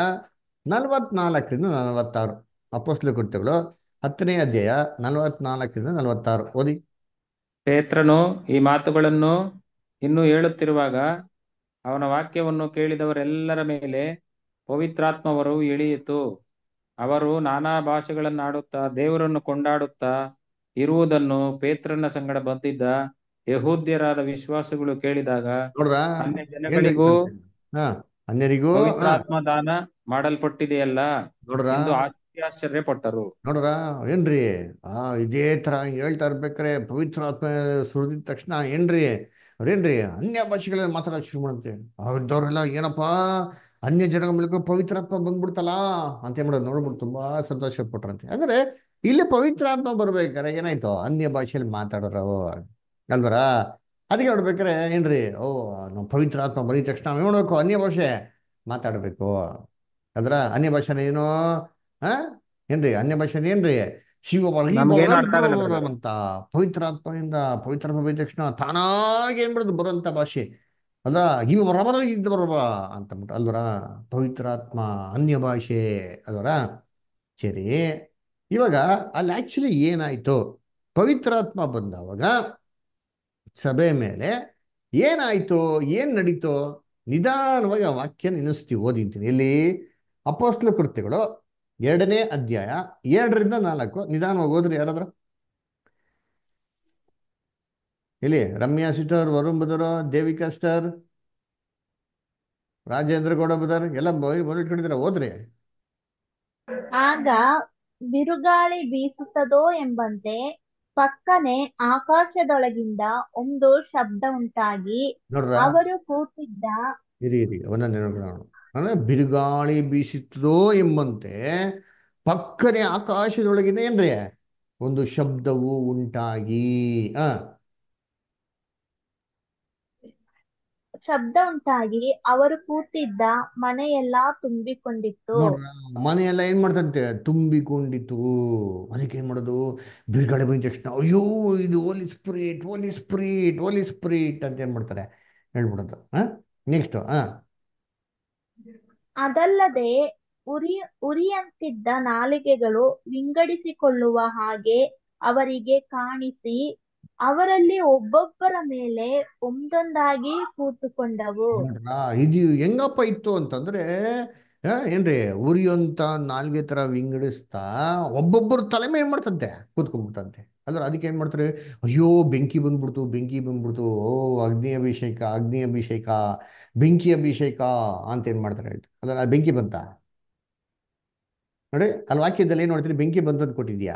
44-46. ಅಪೊಸ್ತಲ ಕೃತ್ಯಗಳು 10ನೇ ಅಧ್ಯಾಯ 44-46 ಓದಿ. ಪೇತ್ರನು ಈ ಮಾತುಗಳನ್ನು ಇನ್ನೂ ಹೇಳುತ್ತಿರುವಾಗ ಅವನ ವಾಕ್ಯವನ್ನು ಕೇಳಿದವರೆಲ್ಲರ ಮೇಲೆ ಪವಿತ್ರಾತ್ಮವರು ಇಳಿಯಿತು. ಅವರು ನಾನಾ ಭಾಷೆಗಳನ್ನಾಡುತ್ತಾ ದೇವರನ್ನು ಕೊಂಡಾಡುತ್ತಾ ಇರುವುದನ್ನು ಪೇತ್ರನ ಸಂಗಡ ಬಂದಿದ್ದ ಯಹೂದ್ಯರಾದ ವಿಶ್ವಾಸಿಗಳು ಕೇಳಿದಾಗ ನೋಡ್ರ, ಅನ್ಯ ಜನಗಳಿಗೂ ಏನಾಯ್ತಂತೆ? ಹಾ, ಅನ್ಯರಿಗೂ ಪವಿತ್ರಾತ್ಮ ದಾನ ಮಾಡಲ್ಪಟ್ಟಿದೆಯಲ್ಲ ನೋಡ್ರ ಎಂದು ಆಶ್ಚರ್ಯಪಟ್ಟರು. ನೋಡ್ರ ಏನ್ರಿ ಇದೇ ತರ ಹೇಳ್ತಾ ಇರ್ಬೇಕಾರೆ ಪವಿತ್ರಾತ್ಮ ಸುರಿದಿದ ತಕ್ಷಣ ಏನ್ರಿ ಅವ್ರೇನ್ರಿ ಅನ್ಯ ಭಾಷೆಗಳಲ್ಲಿ ಮಾತಾಡೋಕೆ ಶುರು ಮಾಡುತ್ತೆ. ಅವ್ರದವ್ರೆಲ್ಲ ಏನಪ್ಪಾ ಅನ್ಯ ಜನ ಮೂಲಕ ಪವಿತ್ರಾತ್ಮ ಬಂದ್ಬಿಡ್ತಲ್ಲ ಅಂತ ಏನ್ ಮಾಡೋದು ನೋಡ್ಬಿಟ್ಟು ತುಂಬಾ ಸಂತೋಷ ಪಟ್ರಂತೆ. ಅಂದ್ರೆ ಇಲ್ಲಿ ಪವಿತ್ರಾತ್ಮ ಬರ್ಬೇಕಾರೆ ಏನಾಯ್ತು? ಅನ್ಯ ಭಾಷೆಯಲ್ಲಿ ಮಾತಾಡೋರು ಅಲ್ವರ. ಅದಕ್ಕೆ ನೋಡ್ಬೇಕಾರೆ ಏನ್ರಿ ನಾವು ಪವಿತ್ರಾತ್ಮ ಬರೀ ತಕ್ಷಣ ನಾವ್ ಏನ್ ಮಾಡ್ಬೇಕು? ಅನ್ಯ ಭಾಷೆ ಮಾತಾಡ್ಬೇಕು. ಅದ್ರ ಅನ್ಯ ಭಾಷೆನ ಏನು ಆ ಏನ್ರಿ ಅನ್ಯ ಭಾಷೆನ ಏನ್ರಿ ನಮ್ಗೇನು ಅರ್ಥ ಆಗಲ್ಲ ಬ್ರದರ್. ಅಂತ ಪವಿತ್ರಾತ್ಮದಿಂದ ಪವಿತ್ರಾತ್ಮ ಬಂದ ತಕ್ಷಣ ತಾನಾಗಿ ಏನ್ ಮಾಡೋದು ಬರುವಂತ ಭಾಷೆ ಅಲ್ರ ಇವ ಬರಬರ ಇದ್ದ ಬರಬ ಅಂತಂದ್ಬಿಟ್ಟು ಅಲ್ವರ ಪವಿತ್ರಾತ್ಮ ಅನ್ಯ ಭಾಷೆ ಅಲ್ವರ. ಸರಿ, ಇವಾಗ ಅಲ್ಲಿ ಆಕ್ಚುಲಿ ಏನಾಯ್ತು? ಪವಿತ್ರಾತ್ಮ ಬಂದವಾಗ ಸಭೆ ಮೇಲೆ ಏನಾಯ್ತು, ಏನ್ ನಡೀತು? ನಿಧಾನವಾಗಿ ಆ ವಾಕ್ಯ ನೆನೆಸ್ತೀವಿ. ಓದಿದ್ದೀನಿ ಇಲ್ಲಿ ಅಪೊಸ್ತಲ ಕೃತ್ಯಗಳು 2ನೇ ಅಧ್ಯಾಯ 7-4 ನಿಧಾನವಾಗಿ ಓದ್ರಿ ಯಾರಾದ್ರ. ಇಲ್ಲಿ Ramya sister, Varun brother, Devika sister, Rajendra Gowda brother ಎಲ್ಲ ಇಟ್ಕೊಂಡಿದ್ದೀರ, ಓದ್ರಿ. ಆಗ ಬಿರುಗಾಳಿ ಬೀಸುತ್ತದೋ ಎಂಬಂತೆ ಪಕ್ಕನೆ ಆಕಾಶದೊಳಗಿಂದ ಒಂದು ಶಬ್ದ ಉಂಟಾಗಿ ನೋಡ್ರ, ಅವರು ಕೂತಿದ್ದ ಇರಿ ಒಂದೊಂದೇ ನೋಡೋಣ. ಅಂದ್ರೆ ಬಿರುಗಾಳಿ ಬೀಸುತ್ತದೋ ಎಂಬಂತೆ ಪಕ್ಕನೆ ಆಕಾಶದೊಳಗಿನ ಏನ್ರಿ ಒಂದು ಶಬ್ದವು ಉಂಟಾಗಿ ಅವರು ಕೂತಿದ್ದ ಮನೆಯೆಲ್ಲಾ ತುಂಬಿಕೊಂಡಿತ್ತು. ನೋಡ್ರ, ಮನೆಯೆಲ್ಲ ಏನ್ ಮಾಡ್ತಂತೆ? ತುಂಬಿಕೊಂಡಿತು. ಅದಕ್ಕೆ ಏನ್ ಮಾಡೋದು? ಬಿರುಗಾಳಿ ಬಂದ ತಕ್ಷಣ ಅಯ್ಯೋ ಇದು holy spirit, holy spirit, holy spirit ಅಂತ ಏನ್ ಮಾಡ್ತಾರೆ ಹೇಳ್ಬಿಡೋದು. ನೆಕ್ಸ್ಟ್ ಅದಲ್ಲದೆ ಉರಿಯಂತಿದ್ದ ನಾಲಿಗೆಗಳು ವಿಂಗಡಿಸಿಕೊಳ್ಳುವ ಹಾಗೆ ಅವರಿಗೆ ಕಾಣಿಸಿ ಅವರಲ್ಲಿ ಒಬ್ಬೊಬ್ಬರ ಮೇಲೆ ಒಂದೊಂದಾಗಿ ಕೂತುಕೊಂಡವು. ನೋಡ್ರ, ಇದು ಹೆಂಗಪ್ಪ ಇತ್ತು ಅಂತಂದ್ರೆ ಏನ್ರಿ ಉರಿಯಂತ ನಾಲ್ಗೆ ತರ ವಿಂಗಡಿಸ್ತಾ ಒಬ್ಬೊಬ್ಬರು ತಲೆ ಮೇಲೆ ಏನ್ ಮಾಡ್ತಂತೆ ಕೂತ್ಕೊಂಡ್ಬಿಡ್ತಂತೆ. ಅಂದ್ರೆ ಅದಕ್ಕೆ ಏನ್ ಮಾಡ್ತಾರೆ? ಅಯ್ಯೋ ಬೆಂಕಿ ಬಂದ್ಬಿಡ್ತು, ಬೆಂಕಿ ಬಂದ್ಬಿಡ್ತು, ಅಗ್ನಿ ಅಭಿಷೇಕ, ಅಗ್ನಿ ಅಭಿಷೇಕ, ಬೆಂಕಿ ಅಭಿಷೇಕ ಅಂತ ಏನ್ ಮಾಡ್ತಾರೆ ಆಯ್ತು. ಅಲ್ಲ ಬೆಂಕಿ ಬಂತ ನೋಡಿ, ಅಲ್ಲಿ ವಾಕ್ಯದಲ್ಲಿ ಏನ್ ನೋಡ್ತೀರಿ? ಬೆಂಕಿ ಬಂತಂದು ಕೊಟ್ಟಿದ್ಯಾ?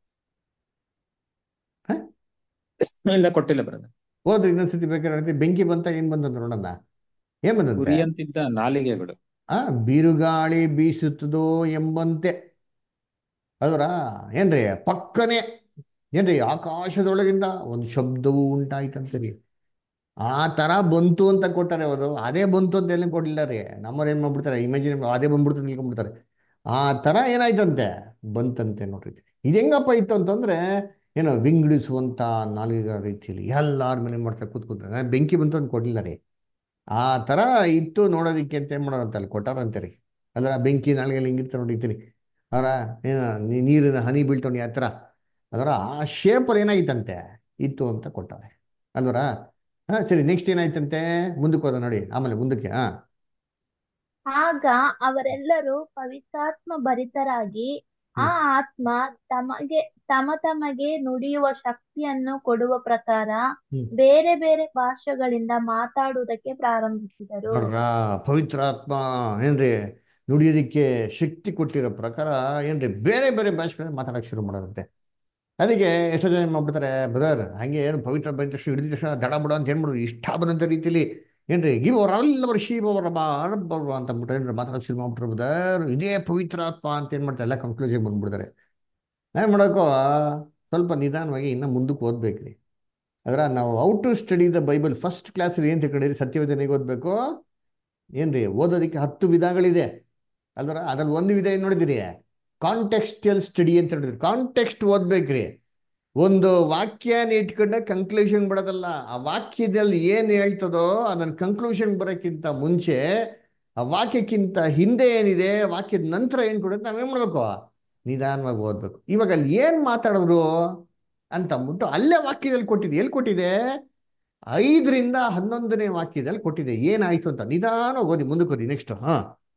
ಇಲ್ಲ, ಕೊಟ್ಟಿಲ್ಲ ಬ್ರದರ್. ಹೋದ್ರೆ ಇನ್ನೊಂದ್ಸತಿ ಬೇಕಾದ್ರೆ ಹೇಳ್ತೀವಿ ಬೆಂಕಿ ಬಂತ, ಏನ್ ಬಂತಂತ ನೋಡೋಣ. ಏನ್ ಬಂದಂತೆ? ಉರಿಯಂತಿದ್ದ ನಾಲಿಗೆಗಳು. ಬಿರುಗಾಳಿ ಬೀಸುತ್ತದೋ ಎಂಬಂತೆ ಅಲ್ವರ. ಏನ್ರಿ ಪಕ್ಕನೆ ಏನ್ರಿ ಆಕಾಶದೊಳಗಿಂದ ಒಂದು ಶಬ್ದವು ಉಂಟಾಯ್ತಂತೀರಿ. ಆ ತರ ಬಂತು ಅಂತ ಕೊಟ್ಟಾರೆ. ಅವರು ಅದೇ ಬಂತು ಅಂತ ಎಲ್ಲಿ ಕೊಡ್ಲಿಲ್ಲ ರೀ. ನಮ್ಮವ್ರು ಏನ್ ಮಾಡ್ಬಿಡ್ತಾರೆ? ಇಮ್ಯಾಜಿನ್ ಅದೇ ಬಂದ್ಬಿಡ್ತು ನಿಲ್ಕೊಂಡ್ಬಿಡ್ತಾರೆ. ಆ ತರ ಏನಾಯ್ತಂತೆ? ಬಂತಂತೆ ನೋಡ್ರಿ. ಇದು ಹೆಂಗಪ್ಪ ಇತ್ತು ಅಂತಂದ್ರೆ ಏನೋ ವಿಂಗಡಿಸುವಂತ ನಾಲ್ಕು ರೀತಿಯಲ್ಲಿ ಎಲ್ಲಾರ ಮೇಲೆ ಏನ್ ಮಾಡ್ತಾರೆ ಕೂತ್ಕೊಂತಾರೆ. ಬೆಂಕಿ ಬಂತು ಅಂತ ಕೊಡ್ಲಿಲ್ಲ ರೀ. ಆ ತರ ಇತ್ತು ನೋಡೋದಿಕ್ಕೆ ಅಂತ ಏನ್ ಮಾಡೋರಂತ ಅಲ್ಲಿ ಕೊಟ್ಟಾರಂತೀರಿ. ಅದ್ರ ಬೆಂಕಿ ನಾಳೆಗೆಲ್ಲ ಹಿಂಗಿರ್ತ ನೋಡಿರ್ತೀರಿ. ಅವರ ಏನ ನೀರಿನ ಹನಿ ಬೀಳ್ತಾವ್ ಯಾವ ತರ ಅದರ ಆ ಶೇಪಲ್ಲಿ ಏನಾಗಿತ್ತಂತೆ ಇತ್ತು ಅಂತ ಕೊಟ್ಟಾರೆ ಅಲ್ವರ. ಹಾ ಸರಿ, ನೆಕ್ಸ್ಟ್ ಏನಾಯ್ತಂತೆ, ಮುಂದಕ್ಕೆ ಹೋದ ನೋಡಿ, ಆಮೇಲೆ ಮುಂದಕ್ಕೆ. ಹಾ ಆಗ ಅವರೆಲ್ಲರೂ ಪವಿತ್ರಾತ್ಮ ಭರಿತರಾಗಿ ಆ ಹ್ಮ್ ಆತ್ಮ ತಮಗೆ ನುಡಿಯುವ ಶಕ್ತಿಯನ್ನು ಕೊಡುವ ಪ್ರಕಾರ ಹ್ಮ್ ಬೇರೆ ಬೇರೆ ಭಾಷೆಗಳಿಂದ ಮಾತಾಡುವುದಕ್ಕೆ ಪ್ರಾರಂಭಿಸಿದರು. ನೋಡ್ರ, ಪವಿತ್ರಾತ್ಮ ಏನ್ರಿ ನುಡಿಯೋದಿಕ್ಕೆ ಶಕ್ತಿ ಕೊಟ್ಟಿರೋ ಪ್ರಕಾರ ಏನ್ರಿ ಬೇರೆ ಬೇರೆ ಭಾಷೆಗಳನ್ನ ಮಾತಾಡಕ್ಕೆ ಶುರು ಮಾಡೋದಂತೆ. ಅದಕ್ಕೆ ಎಷ್ಟೋ ಜನ ಏನ್ ಮಾಡ್ಬಿಡ್ತಾರೆ, ಬ್ರದರ್ ಹಂಗೆ ಏನು ಪವಿತ್ರ ಬಂದ ತಕ್ಷಣ ಹಿಡಿದ ತಕ್ಷಣ ದಡ ಬಡ ಅಂತ ಏನ್ ಮಾಡೋದು, ಇಷ್ಟ ಬಂದಂಥ ರೀತಿಲಿ ಏನ್ರಿ ಗಿವ್ ಅವರ್ ಅವರೆಲ್ಲವರು ಶೀಬ್ ಅವರ ಅರಬ್ಬರು ಅಂತ ಅಂದ್ಬಿಟ್ಟು ಏನ್ರಿ ಮಾತಾಡೋಕೆ ಶುರು ಮಾಡ್ಬಿಟ್ರು ಬ್ರದರ್, ಇದೇ ಪವಿತ್ರಾತ್ಮ ಅಂತ ಏನ್ ಮಾಡ್ತಾರೆ, ಎಲ್ಲ ಕನ್ಕ್ಲೂಷನ್ ಬಂದ್ಬಿಡ್ತಾರೆ. ಏನ್ ಮಾಡೋಕೋ ಸ್ವಲ್ಪ ನಿಧಾನವಾಗಿ ಇನ್ನ ಮುಂದಕ್ಕೆ ಓದ್ಬೇಕ್ರಿ. ಅದ್ರ ನಾವು how to study the Bible first ಕ್ಲಾಸಲ್ಲಿ ಏನು ತಿಳ್ಕೊಂಡಿರಿ, ಸತ್ಯವೇದನೆಗೆ ಓದ್ಬೇಕು ಏನ್ರಿ, ಓದೋದಕ್ಕೆ 10 ವಿಧಗಳಿದೆ ಅಲ್ವರ. ಅದ್ರಲ್ಲಿ ಒಂದು ವಿಧ ಏನು ನೋಡಿದಿರಿ, ಕಾಂಟೆಕ್ಸ್ಟಲ್ ಸ್ಟಡಿ ಅಂತ ಹೇಳಿದ್ರಿ. ಕಾಂಟೆಕ್ಸ್ಟ್ ಓದ್ಬೇಕ್ರಿ. ಒಂದು ವಾಕ್ಯನ ಇಟ್ಕೊಂಡೆ ಕನ್ಕ್ಲೂಷನ್ ಬಿಡೋದಲ್ಲ, ಆ ವಾಕ್ಯದಲ್ಲಿ ಏನು ಹೇಳ್ತದೋ ಅದನ್ನ ಕನ್ಕ್ಲೂಷನ್ ಬರೋಕ್ಕಿಂತ ಮುಂಚೆ ಆ ವಾಕ್ಯಕ್ಕಿಂತ ಹಿಂದೆ ಏನಿದೆ, ವಾಕ್ಯದ ನಂತರ ಏನು ಕೊಡುತ್ತೆ ನಾವೇನು ಮಾಡ್ಬೇಕು, ನಿಧಾನವಾಗಿ ಓದ್ಬೇಕು. ಇವಾಗ ಅಲ್ಲಿ ಏನು ಮಾತಾಡಿದ್ರು ಅಂತ ಅಂದ್ಬಿಟ್ಟು ಅಲ್ಲೇ ವಾಕ್ಯದಲ್ಲಿ ಕೊಟ್ಟಿದೆ. ಎಲ್ಲಿ ಕೊಟ್ಟಿದೆ, 5ರಿಂದ 11ನೇ ವಾಕ್ಯದಲ್ಲಿ ಕೊಟ್ಟಿದೆ ಏನಾಯ್ತು ಅಂತ. ನಿಧಾನವಾಗಿ ಓದಿ, ಮುಂದಕ್ಕೆ ಓದಿ ನೆಕ್ಸ್ಟ್. ಹಾ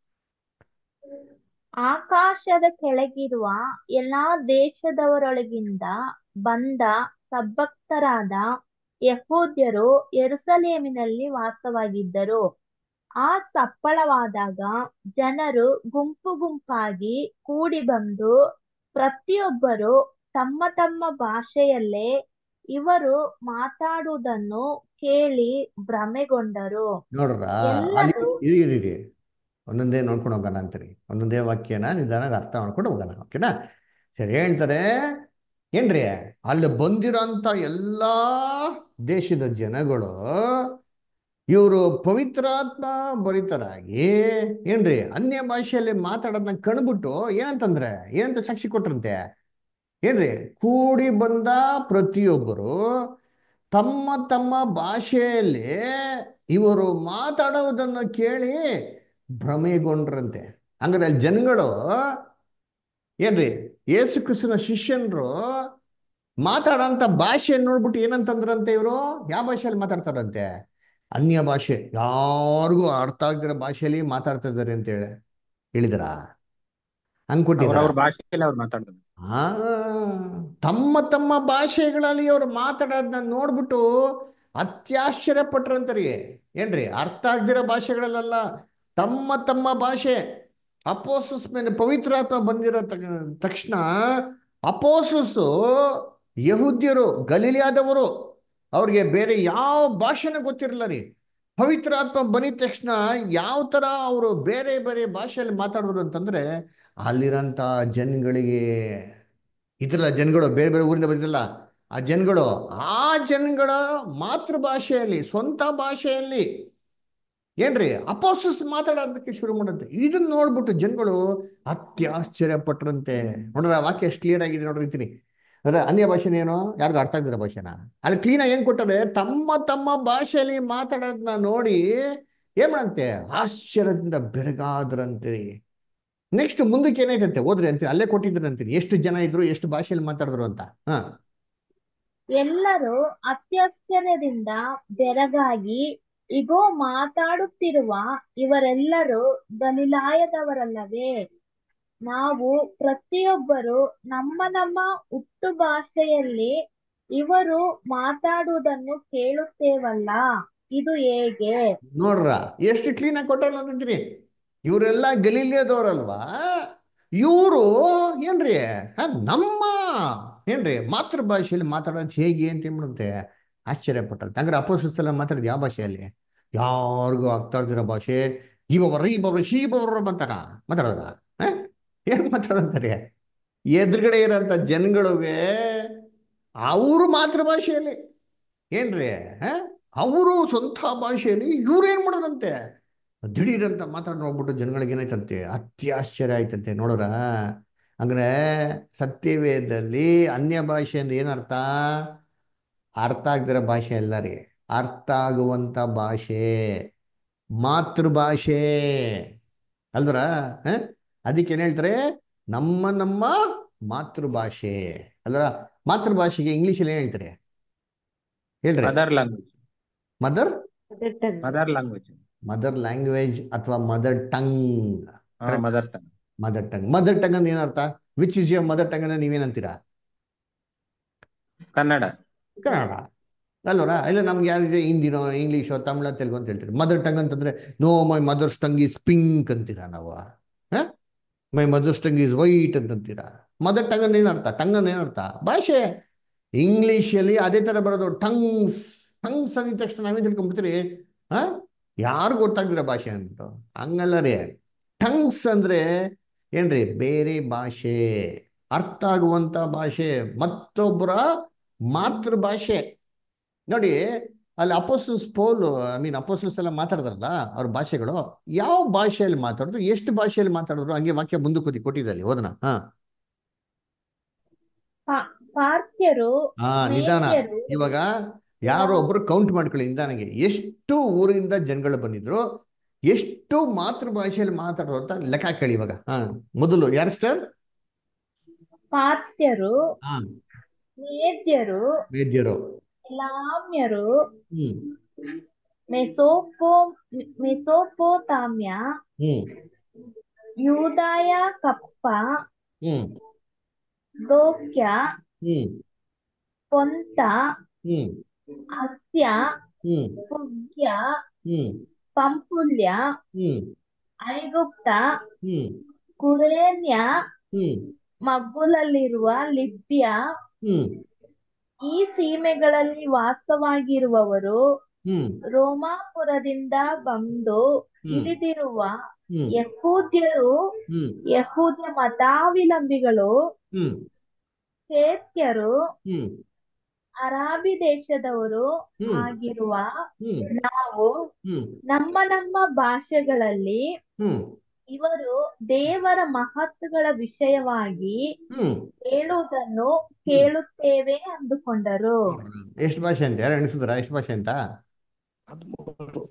ಆಕಾಶದ ಕೆಳಗಿರುವ ಎಲ್ಲಾ ದೇಶದವರೊಳಗಿಂದ ಬಂದ ಸದ್ಭಕ್ತರಾದ ಯಹೂದ್ಯರು ಯೆರೂಸಲೇಮಿನಲ್ಲಿ ವಾಸವಾಗಿದ್ದರು. ಆ ಸಪ್ಪಳವಾದಾಗ ಜನರು ಗುಂಪು ಗುಂಪಾಗಿ ಕೂಡಿ ಬಂದು ಪ್ರತಿಯೊಬ್ಬರು ತಮ್ಮ ತಮ್ಮ ಭಾಷೆಯಲ್ಲೇ ಇವರು ಮಾತಾಡುವುದನ್ನು ಕೇಳಿ ಭ್ರಮೆಗೊಂಡರು. ನೋಡ್ರ, ಅಲ್ಲಿ ಎಲ್ಲರೂ ಇರಿ ಒಂದೊಂದೇ ನೋಡ್ಕೊಂಡು ಹೋಗೋಣ ಅಂತೀರಿ. ಒಂದೊಂದೇ ವಾಕ್ಯನ ನಿಧಾನ ಅರ್ಥ ಮಾಡ್ಕೊಂಡು ಹೋಗೋಣ, ಓಕೆನಾ. ಸರಿ, ಹೇಳ್ತಾರೆ ಏನ್ರಿ, ಅಲ್ಲಿ ಬಂದಿರೋಂಥ ಎಲ್ಲಾ ದೇಶದ ಜನಗಳು ಇವರು ಪವಿತ್ರಾತ್ಮ ಭರಿತರಾಗಿ ಏನ್ರಿ ಅನ್ಯ ಭಾಷೆಯಲ್ಲಿ ಮಾತಾಡೋದನ್ನ ಕಂಡ್ಬಿಟ್ಟು ಏನಂತಂದ್ರೆ ಏನಂತ ಸಾಕ್ಷಿ ಕೊಟ್ರಂತೆ ಏನ್ರಿ, ಕೂಡಿ ಬಂದ ಪ್ರತಿಯೊಬ್ಬರು ತಮ್ಮ ತಮ್ಮ ಭಾಷೆಯಲ್ಲಿ ಇವರು ಮಾತಾಡೋದನ್ನು ಕೇಳಿ ಭ್ರಮೆಗೊಂಡ್ರಂತೆ. ಹಂಗಾರೆ ಅಲ್ಲಿ ಜನಗಳು ಏನ್ರಿ ಯೇಸು ಕ್ರಿಸ್ತನ ಶಿಷ್ಯನ್ರು ಮಾತಾಡೋಂಥ ಭಾಷೆ ನೋಡ್ಬಿಟ್ಟು ಏನಂತಂದ್ರಂತೆ, ಇವರು ಯಾವ ಭಾಷೆಯಲ್ಲಿ ಮಾತಾಡ್ತಾರಂತೆ, ಅನ್ಯ ಭಾಷೆ, ಯಾರಿಗೂ ಅರ್ಥ ಆಗ್ದಿರೋ ಭಾಷೆಯಲ್ಲಿ ಮಾತಾಡ್ತಾ ಇದ್ದಾರೆ ಅಂತ ಹೇಳಿದಾರ, ಅನ್ಕೊಟ್ಟಿದಾರ. ಅವ್ರವ್ರ ಭಾಷೆಯಲ್ಲಿ ಅವ್ರು ಮಾತಾಡ್ತಾರೆ. ಆ ತಮ್ಮ ತಮ್ಮ ಭಾಷೆಗಳಲ್ಲಿ ಅವ್ರು ಮಾತಾಡೋದನ್ನ ನೋಡ್ಬಿಟ್ಟು ಅತ್ಯಾಶ್ಚರ್ಯ ಪಟ್ರಂತರಿ. ಏನ್ರಿ, ಅರ್ಥ ಆಗ್ದಿರೋ ಭಾಷೆಗಳಲ್ಲ, ತಮ್ಮ ತಮ್ಮ ಭಾಷೆ. ಅಪೋಸಸ್ ಮೇಲೆ ಪವಿತ್ರಾತ್ಮ ಬಂದಿರೋ ತಕ್ಷಣ ಅಪೋಸಸ್ಸು ಯಹೂದ್ಯರು, ಗಲೀಲಿಯಾದವರು, ಅವ್ರಿಗೆ ಬೇರೆ ಯಾವ ಭಾಷೆನೂ ಗೊತ್ತಿರಲ್ಲ ರೀ. ಪವಿತ್ರಾತ್ಮ ಬಂದಿದ ತಕ್ಷಣ ಯಾವ ಥರ ಅವರು ಬೇರೆ ಬೇರೆ ಭಾಷೆಯಲ್ಲಿ ಮಾತಾಡಿದ್ರು ಅಂತಂದ್ರೆ, ಅಲ್ಲಿರೋಂಥ ಜನಗಳಿಗೆ ಇದ್ರಲ್ಲ, ಜನಗಳು ಬೇರೆ ಬೇರೆ ಊರಿಂದ ಬಂದಿರಲ್ಲ, ಆ ಜನಗಳು ಆ ಜನಗಳ ಮಾತೃಭಾಷೆಯಲ್ಲಿ, ಸ್ವಂತ ಭಾಷೆಯಲ್ಲಿ ಏನ್ರಿ ಅಪೋಸಸ್ ಮಾತಾಡೋದಕ್ಕೆ ಶುರು ಮಾಡುತ್ತೆ. ಇದನ್ನ ನೋಡ್ಬಿಟ್ಟು ಜನಗಳು ಅತ್ಯಾಶ್ಚರ್ಯ ಪಟ್ರಂತೆ. ನೋಡ್ರ, ಆ ವಾಕ್ಯ ಎಷ್ಟು ಕ್ಲಿಯರ್ ಆಗಿದೆ ನೋಡ್ರಿತೀನಿ. ಅಂದ್ರೆ ಅನ್ಯ ಭಾಷೆನ ಏನೋ ಯಾರಿಗೂ ಅರ್ಥ ಆಗ್ದಿರೋ ಭಾಷೆನ ಅಲ್ಲಿ ಕ್ಲೀನಾಗಿ ಏನ್ ಕೊಟ್ಟರೆ, ತಮ್ಮ ತಮ್ಮ ಭಾಷೆಯಲ್ಲಿ ಮಾತಾಡೋದನ್ನ ನೋಡಿ ಏನ್ ಮಾಡಂತೆ, ಆಶ್ಚರ್ಯದಿಂದ ಬೆರಗಾದ್ರಂತೆ. ನೆಕ್ಸ್ಟ್ ಮುಂದಕ್ಕೆ ಏನಾಯ್ತಂತೆ ಓದ್ರಿ ಅಂತೀನಿ, ಅಲ್ಲೇ ಕೊಟ್ಟಿದ್ರಂತೀನಿ ಎಷ್ಟು ಜನ ಇದ್ರು, ಎಷ್ಟು ಭಾಷೆಯಲ್ಲಿ ಮಾತಾಡಿದ್ರು ಅಂತ. ಹಾ ಎಲ್ಲರೂ ಅತ್ಯಾಶ್ಚರ್ಯದಿಂದ ಬೆರಗಾಗಿ, ಇಗೋ, ಮಾತಾಡುತ್ತಿರುವ ಇವರೆಲ್ಲರೂ ಗಲಿಲಾಯದವರಲ್ಲವೇ? ನಾವು ಪ್ರತಿಯೊಬ್ಬರು ನಮ್ಮ ನಮ್ಮ ಹುಟ್ಟು ಭಾಷೆಯಲ್ಲಿ ಇವರು ಮಾತಾಡುವುದನ್ನು ಕೇಳುತ್ತೇವಲ್ಲ, ಇದು ಹೇಗೆ? ನೋಡ್ರ, ಎಷ್ಟು ಕ್ಲೀನಾಗಿ ಕೊಟ್ಟಲ್ಲ ಅಂತೀನಿ. ಇವರೆಲ್ಲ ಗಲೀಲಿಯದವ್ರಲ್ವಾ, ಇವರು ಏನ್ರಿ ನಮ್ಮ ಏನ್ರಿ ಮಾತೃಭಾಷೆಯಲ್ಲಿ ಮಾತಾಡೋದು ಹೇಗೆ ಅಂತ ಏನ್ ಮಾಡುತ್ತೆ, ಆಶ್ಚರ್ಯ ಪಟ್ಟಂತೆ. ಹಂಗಾರೆ ಅಪೋಸಿಟ್ಸ್ ಎಲ್ಲ ಮಾತಾಡಿದ ಯಾವ ಭಾಷೆಯಲ್ಲಿ, ಯಾರಿಗೂ ಆಗ್ತಾ ಇರ್ದಿರೋ ಭಾಷೆ. ಈ ಶೀಬವ್ರ ಬಂತಾರ ಮಾತಾಡೋದ, ಏನ್ ಮಾತಾಡಂತಾರೆ, ಎದುರುಗಡೆ ಇರೋಂಥ ಜನಗಳಿಗೆ ಅವರು ಮಾತೃಭಾಷೆಯಲ್ಲಿ ಏನ್ರಿ ಅವರು ಸ್ವಂತ ಭಾಷೆಯಲ್ಲಿ ಇವ್ರು ಏನ್ ಮಾಡೋದಂತೆ, ದಿಢೀರಂತ ಮಾತಾಡಿ ನೋಡ್ಬಿಟ್ಟು ಜನಗಳಿಗೆ ಏನಾಯ್ತಂತೆ, ಅತ್ಯಾಶ್ಚರ್ಯ ಆಯ್ತಂತೆ. ನೋಡೋರ, ಅಂದ್ರೆ ಸತ್ಯವೇದದಲ್ಲಿ ಅನ್ಯ ಭಾಷೆ ಅಂದ್ರೆ ಏನರ್ಥ, ಅರ್ಥ ಆಗ್ದಿರೋ ಭಾಷೆ ಅಲ್ಲ ರೀ, ಅರ್ಥ ಆಗುವಂತ ಭಾಷೆ, ಮಾತೃಭಾಷೆ ಅಲ್ದ್ರ. ಅದಕ್ಕೆ ಏನ್ ಹೇಳ್ತಾರೆ, ನಮ್ಮ ನಮ್ಮ ಮಾತೃಭಾಷೆ ಅಲ್ವರ. ಮಾತೃಭಾಷೆಗೆ ಇಂಗ್ಲೀಷಲ್ಲಿ ಏನು ಹೇಳ್ತಾರೆ ಹೇಳ್ರಿ? Mother language. Mother mother language. Mother language ಅಥವಾ ಮದರ್ ಟಂಗ್. ಹಾ, correct. Mother tongue. Mother tongue. Mother tongue ಅಂದ್ರೆ ಏನರ್ಥ? Which is your mother tongue ಅಂದ್ರೆ ನೀವೇನಂತೀರಾ? ಕನ್ನಡ. ಕನ್ನಡ ಅಲ್ವರ. ಇಲ್ಲ ನಮ್ಗೆ ಯಾರಿದೆ ಹಿಂದಿನೋ ಇಂಗ್ಲೀಷೋ ತಮಿಳ ತೆಲುಗು ಅಂತ ಹೇಳ್ತೀರಿ. ಮದರ್ ಟಂಗ್ ಅಂತಂದ್ರೆ no my mother's tongue is pink ಅಂತೀರಾ ನಾವು. My mother's tongue is white ಅಂತಂತೀರಾ. ಮದರ್ ಟಂಗ್ ಅಂದ್ರೆ ಏನರ್ಥ? ಟಂಗ್ ಅಂದ್ರೆ ಏನರ್ಥ? ಭಾಷೆ. ಇಂಗ್ಲೀಷಲ್ಲಿ ಅದೇ ಥರ ಬರೋದು ಟಂಗ್ಸ್. ಟಂಗ್ಸ್ ಅಂದಿದ ತಕ್ಷಣ ನಾವೇ ತಿಳ್ಕೊಂಡ್ಬಿಡ್ತೀರಿ, ಹಾ ಯಾರು ಗೊತ್ತಾಗ್ದಿರ ಭಾಷೆ ಅಂದ್ಬಿಟ್ಟು. ಹಂಗಲ್ಲ ರೀ. ಟಂಗ್ಸ್ ಅಂದ್ರೆ ಏನ್ರಿ? ಬೇರೆ ಭಾಷೆ, ಅರ್ಥ ಆಗುವಂತ ಭಾಷೆ, ಮತ್ತೊಬ್ಬರ ಮಾತೃಭಾಷೆ. ನೋಡಿ, ಅಲ್ಲಿ ಅಪೋಸ್ಟಲ್ಸ್ ಪೌಲ್, ಅಪೋಸ್ಟಲ್ಸ್ ಎಲ್ಲ ಮಾತಾಡಿದ್ರಲ್ಲ, ಅವ್ರ ಭಾಷೆಗಳು ಯಾವ ಭಾಷೆಯಲ್ಲಿ ಮಾತಾಡಿದ್ರು, ಎಷ್ಟು ಭಾಷೆಯಲ್ಲಿ ಮಾತಾಡಿದ್ರು, ಹಂಗೆ ವಾಕ್ಯ ಮುಂದಕ್ಕೆ ಕೊಟ್ಟಿದ್ದಲ್ಲಿ ಓದನ. ಪಾರ್ಕ್ಯರು, ನಿಧಾನ. ಮೇದ್ಯರು, ಇವಾಗ ಯಾರೋ ಒಬ್ರು ಕೌಂಟ್ ಮಾಡ್ಕೊಳ್ಳಿ ನಿಧಾನಿಗೆ. ಎಷ್ಟು ಊರಿಂದ ಜನಗಳು ಬಂದಿದ್ರು, ಎಷ್ಟು ಮಾತೃಭಾಷೆಯಲ್ಲಿ ಮಾತಾಡೋರು ಅಂತ ಲೆಕ್ಕ ಹಾಕೊಳ್ಳಿ ಇವಾಗ. ಮೊದಲು ಯಾರು ಸ್ಟಾರ್? ಪಾರ್ಕ್ಯರು, ಹಾ ಮೇದ್ಯರು, ಮೇದ್ಯರು, ಲಾಮ್ಯರು, ಹ್ಮ್ ಮೆಸೊಪೊ ಮೆಸೊಪೊತಾಮ್ಯ, ಹ್ಮ್ ಯೂದಾಯ, ಕಪ್ಪ, ಹ್ಮ್ ದೋಕ್ಯ, ಹ್ಮ್ ಪೊಂತ, ಹ್ಮ್ ಅಸ್ಯ, ಹ್ಮ್ ಪುಗ್ಯ, ಹ್ಮ್ ಪಂಪುಲ್ಯ, ಹ್ಮ್ ಐಗುಪ್ತ, ಹ್ಮ್ ಕುರೇನ್ಯ, ಹ್ಮ್ ಮಗ್ಗುಲಲ್ಲಿರುವ ಲಿಬ್ಯ, ಹ್ಮ್ ಈ ಸೀಮೆಗಳಲ್ಲಿ ವಾಸವಾಗಿರುವವರು, ಹ್ಮ್ ರೋಮಾಪುರದಿಂದ ಬಂದು ಹ್ಮ್ ಇಳಿದಿರುವ ಹ್ಮ್ ಯಹೂದ್ಯರು, ಹ್ಮ್ ಯಹೂದ್ಯ ಮತಾವಲಂಬಿಗಳು, ಹ್ಮ್ ಸೇತ್ಯರು, ಹ್ಮ್ ಅರಾಬಿ ದೇಶದವರು ಹ್ಮ್ ಆಗಿರುವ ಹ್ಮ್ ನಾವು ಹ್ಮ್ ನಮ್ಮ ನಮ್ಮ ಭಾಷೆಗಳಲ್ಲಿ ಹ್ಮ್ ಇವರು ದೇವರ ಮಹತ್ತುಗಳ ವಿಷಯವಾಗಿ ಹ್ಮ್ ಹೇಳುವುದನ್ನು ಹ್ಮ್ ಕೇಳುತ್ತೇವೆ ಅಂದುಕೊಂಡರು. ಎಷ್ಟು ಭಾಷೆ ಅಂತ ಯಾರು ಎಣಿಸಿದ್ರ? ಎಷ್ಟು ಭಾಷೆ ಅಂತ? 13.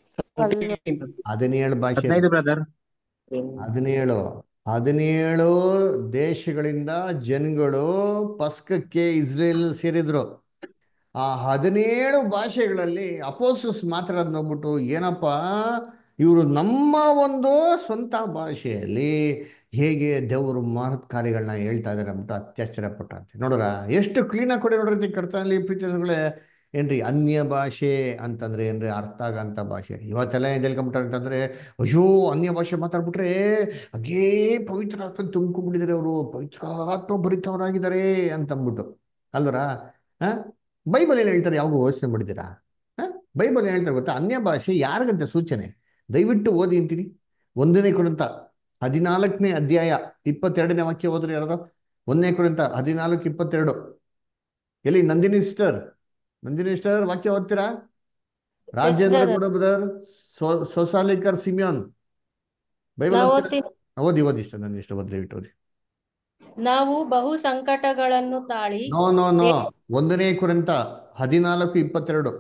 17 ಭಾಷೆ. 15 ಬ್ರದರ್. 17 17 ದೇಶಗಳಿಂದ ಜನಗಳು ಪಸ್ಕಕ್ಕೆ ಇಸ್ರೇಲ್ ಸೇರಿದ್ರು. ಆ 17 ಭಾಷೆಗಳಲ್ಲಿ ಅಪೋಸ್ತಲಸ್ ಮಾತಾಡೋದು ನೋಡ್ಬಿಟ್ಟು, ಏನಪ್ಪ ಇವರು ನಮ್ಮ ಒಂದು ಸ್ವಂತ ಭಾಷೆಯಲ್ಲಿ ಹೇಗೆ ದೇವರು ಮಹತ್ ಕಾರ್ಯಗಳನ್ನ ಹೇಳ್ತಾ ಇದಾರೆ ಅಂದ್ಬಿಟ್ಟು ಅತ್ಯಾಶ್ಚರ್ಯಪಟ್ಟಂತೆ. ನೋಡ್ರ ಎಷ್ಟು ಕ್ಲೀನಾಗಿ ಕೊಡಿ ನೋಡ್ರಿ ಕರ್ತನಲ್ಲಿ ಪ್ರೀತಿಗಳೇ. ಏನ್ರಿ ಅನ್ಯ ಭಾಷೆ ಅಂತಂದ್ರೆ ಏನ್ರಿ? ಅರ್ಥ ಆಗಂತ ಭಾಷೆ. ಇವತ್ತೆಲ್ಲ ಏನ್ ಹೇಳ್ಕೊಂಬಿಟ್ಟಾರೆ ಅಂತಂದ್ರೆ, ಅಯ್ಯೋ ಅನ್ಯ ಭಾಷೆ ಮಾತಾಡ್ಬಿಟ್ರೆ ಹಾಗೇ ಪವಿತ್ರಾತ್ಮ ತುಂಬ್ಕೊಂಡ್ಬಿಟ್ಟಿದ್ದಾರೆ, ಅವರು ಪವಿತ್ರಾತ್ಮ ಭರಿತವರಾಗಿದ್ದಾರೆ ಅಂತಂದ್ಬಿಟ್ಟು ಅಲ್ವರ. ಹಾ ಬೈಬಲ್ ಏನು ಹೇಳ್ತಾರೆ? ಯಾವಾಗ ಯೋಚನೆ ಮಾಡಿದ್ದೀರಾ? ಬೈಬಲ್ ಏನು ಹೇಳ್ತಾರೆ ಗೊತ್ತಾ? ಅನ್ಯ ಭಾಷೆ ಯಾರಿಗಂತೆ ಸೂಚನೆ? ದಯವಿಟ್ಟು ಓದಿ ಅಂತೀನಿ. 1 ಕೊರಿಂಥ 14ನೇ ಅಧ್ಯಾಯ 22ನೇ ವಾಕ್ಯ ಹೋದ್ರೆ ಯಾರು? 1 ಕೊರಿಂಥ 14:22. ಎಲ್ಲಿ ನಂದಿನಿ ಸಿಸ್ಟರ್? ನಂದಿನಿ ಸಿಸ್ಟರ್ ವಾಕ್ಯ ಓದ್ತೀರಾ? Rajendra Gowda brother, Sosalikar Simeon Bible ಓದ್ತೀರಾ? ಓದಿ ಇಷ್ಟ ನನ್ನ ಇಷ್ಟ ಓದಿ ದಯವಿಟ್ಟು ಓದಿ. ನಾವು ಬಹು ಸಂಕಟಗಳನ್ನು ತಾಳಿ ನೋ 1 ಕೊರಿಂಥ 14:22.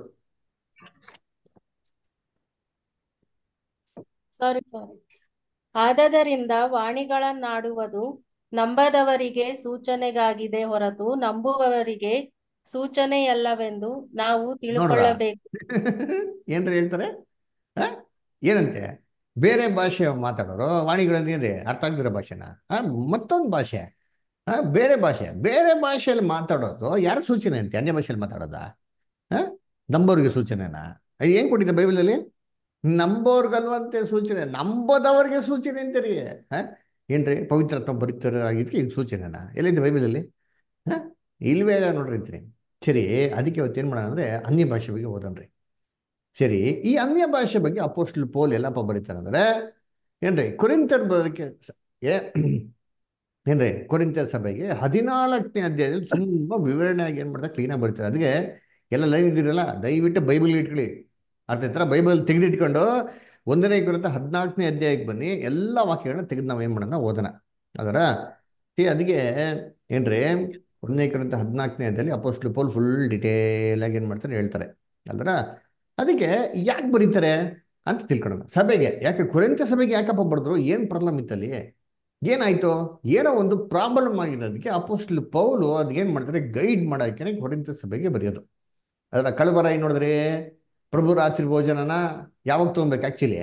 ಸಾರಿ ಆದದರಿಂದ ವಾಣಿಗಳನ್ನಾಡುವುದು ನಂಬದವರಿಗೆ ಸೂಚನೆಗಾಗಿದೆ ಹೊರತು ನಂಬುವವರಿಗೆ ಸೂಚನೆಯಲ್ಲವೆಂದು ನಾವು ನೋಡ್ರ ತಿಳ್ಕೊಳ್ಳಬೇಕು. ಏನ್ರಿ ಹೇಳ್ತಾರೆ? ಏನಂತೆ? ಬೇರೆ ಭಾಷೆ ಮಾತಾಡೋರು ವಾಣಿಗಳನ್ನೇನ್ರಿ ಅರ್ಥ ಆಗ್ದಿರೋ ಭಾಷೆನ ಮತ್ತೊಂದು ಭಾಷೆ, ಬೇರೆ ಭಾಷೆಯಲ್ಲಿ ಮಾತಾಡೋದು ಯಾರ ಸೂಚನೆ ಅಂತೆ? ಅನ್ಯ ಭಾಷೆಯಲ್ಲಿ ಮಾತಾಡೋದ? ನಂಬೋರಿಗೆ ಸೂಚನೆನಾ? ಏನ್ ಕೊಟ್ಟಿದೆ ಬೈಬಲಲ್ಲಿ? ನಂಬೋರ್ಗಲ್ವಂತೆ ಸೂಚನೆ, ನಂಬೋದವ್ರಿಗೆ ಸೂಚನೆ ಅಂತೀರಿ. ಏನ್ರಿ? ಪವಿತ್ರಾತ್ಮ ಭರಿತರಾಗಿದ್ದಕ್ಕೆ ಇದು ಸೂಚನೆನಾ? ಎಲ್ಲಿದೆ ಬೈಬಲಲ್ಲಿ? ಇಲ್ವೇ ಇಲ್ಲ ನೋಡ್ರಿ ಅಂತೀನಿ. ಸರಿ, ಅದಕ್ಕೆ ಇವತ್ತು ಏನು ಮಾಡೋಣ ಅಂದರೆ ಅನ್ಯ ಭಾಷೆ ಬಗ್ಗೆ ಓದನ್ರಿ. ಸರಿ, ಈ ಅನ್ಯ ಭಾಷೆ ಬಗ್ಗೆ ಅಪೋಸ್ಟಲ್ ಪೌಲ್ ಎಲ್ಲಪ್ಪ ಬರೀತಾರೆ ಅಂದರೆ ಏನ್ರಿ? ಕೊರಿಂಥರ್ ಬರೋದಕ್ಕೆ ಏನ್ರಿ ಕೊರಿಂಥ ಸಭೆಗೆ 14ನೇ ಅಧ್ಯಾಯದಲ್ಲಿ ತುಂಬ ವಿವರಣೆಯಾಗಿ ಏನು ಮಾಡ್ತಾರೆ, ಕ್ಲೀನಾಗಿ ಬರೀತಾರೆ. ಅದಕ್ಕೆ ಎಲ್ಲ ಲೈನ್ ಇದ್ದೀರಲ್ಲ, ದಯವಿಟ್ಟು ಬೈಬಲ್ ಇಟ್ಕೊಳ್ಳಿ. ಅರ್ಥ ಆಯ್ತಾ? ಬೈಬಲ್ ತೆಗೆದಿಟ್ಕೊಂಡು 1 ಕೊರಿಂಥ 14ನೇ ಅಧ್ಯಾಯಕ್ಕೆ ಬನ್ನಿ. ಎಲ್ಲ ವಾಕ್ಯಗಳನ್ನ ತೆಗೆದು ನಾವು ಏನು ಮಾಡೋಣ, ಓದೋಣ. ಅದರ ಅದಕ್ಕೆ ಏನ್ರಿ 1 ಕೊರಿಂಥ 14ನೇ ಅಧ್ಯಾಯದಲ್ಲಿ ಅಪೋಸ್ಟಲ್ ಪೌಲ್ ಫುಲ್ ಡಿಟೇಲ್ ಆಗಿ ಏನು ಮಾಡ್ತಾರೆ ಹೇಳ್ತಾರೆ ಅಲ್ವರ. ಅದಕ್ಕೆ ಯಾಕೆ ಬರೀತಾರೆ ಅಂತ ತಿಳ್ಕೊಳ್ಳೋಣ. ಸಭೆಗೆ ಯಾಕೆ, ಕೊರಿಂಥ ಸಭೆಗೆ ಯಾಕಪ್ಪ ಬರೆದ್ರು? ಏನು ಪ್ರಾಬ್ಲಮ್ ಇತ್ತಲ್ಲಿ? ಏನಾಯ್ತು? ಏನೋ ಒಂದು ಪ್ರಾಬ್ಲಮ್ ಆಗಿರೋದಕ್ಕೆ ಅಪೋಸ್ಟಲ್ ಪೌಲು ಅದೇನ್ ಮಾಡ್ತಾರೆ, ಗೈಡ್ ಮಾಡೋಕೆ ಕೊರಿಂಥ ಸಭೆಗೆ ಬರೆಯೋದು. ಅದರ ಕಳಬರ ಏನ್ ನೋಡಿದ್ರಿ? ಪ್ರಭು ರಾತ್ರಿ ಭೋಜನನ ಯಾವಾಗ ತಗೊಬೇಕು ಆಕ್ಚುಲಿ?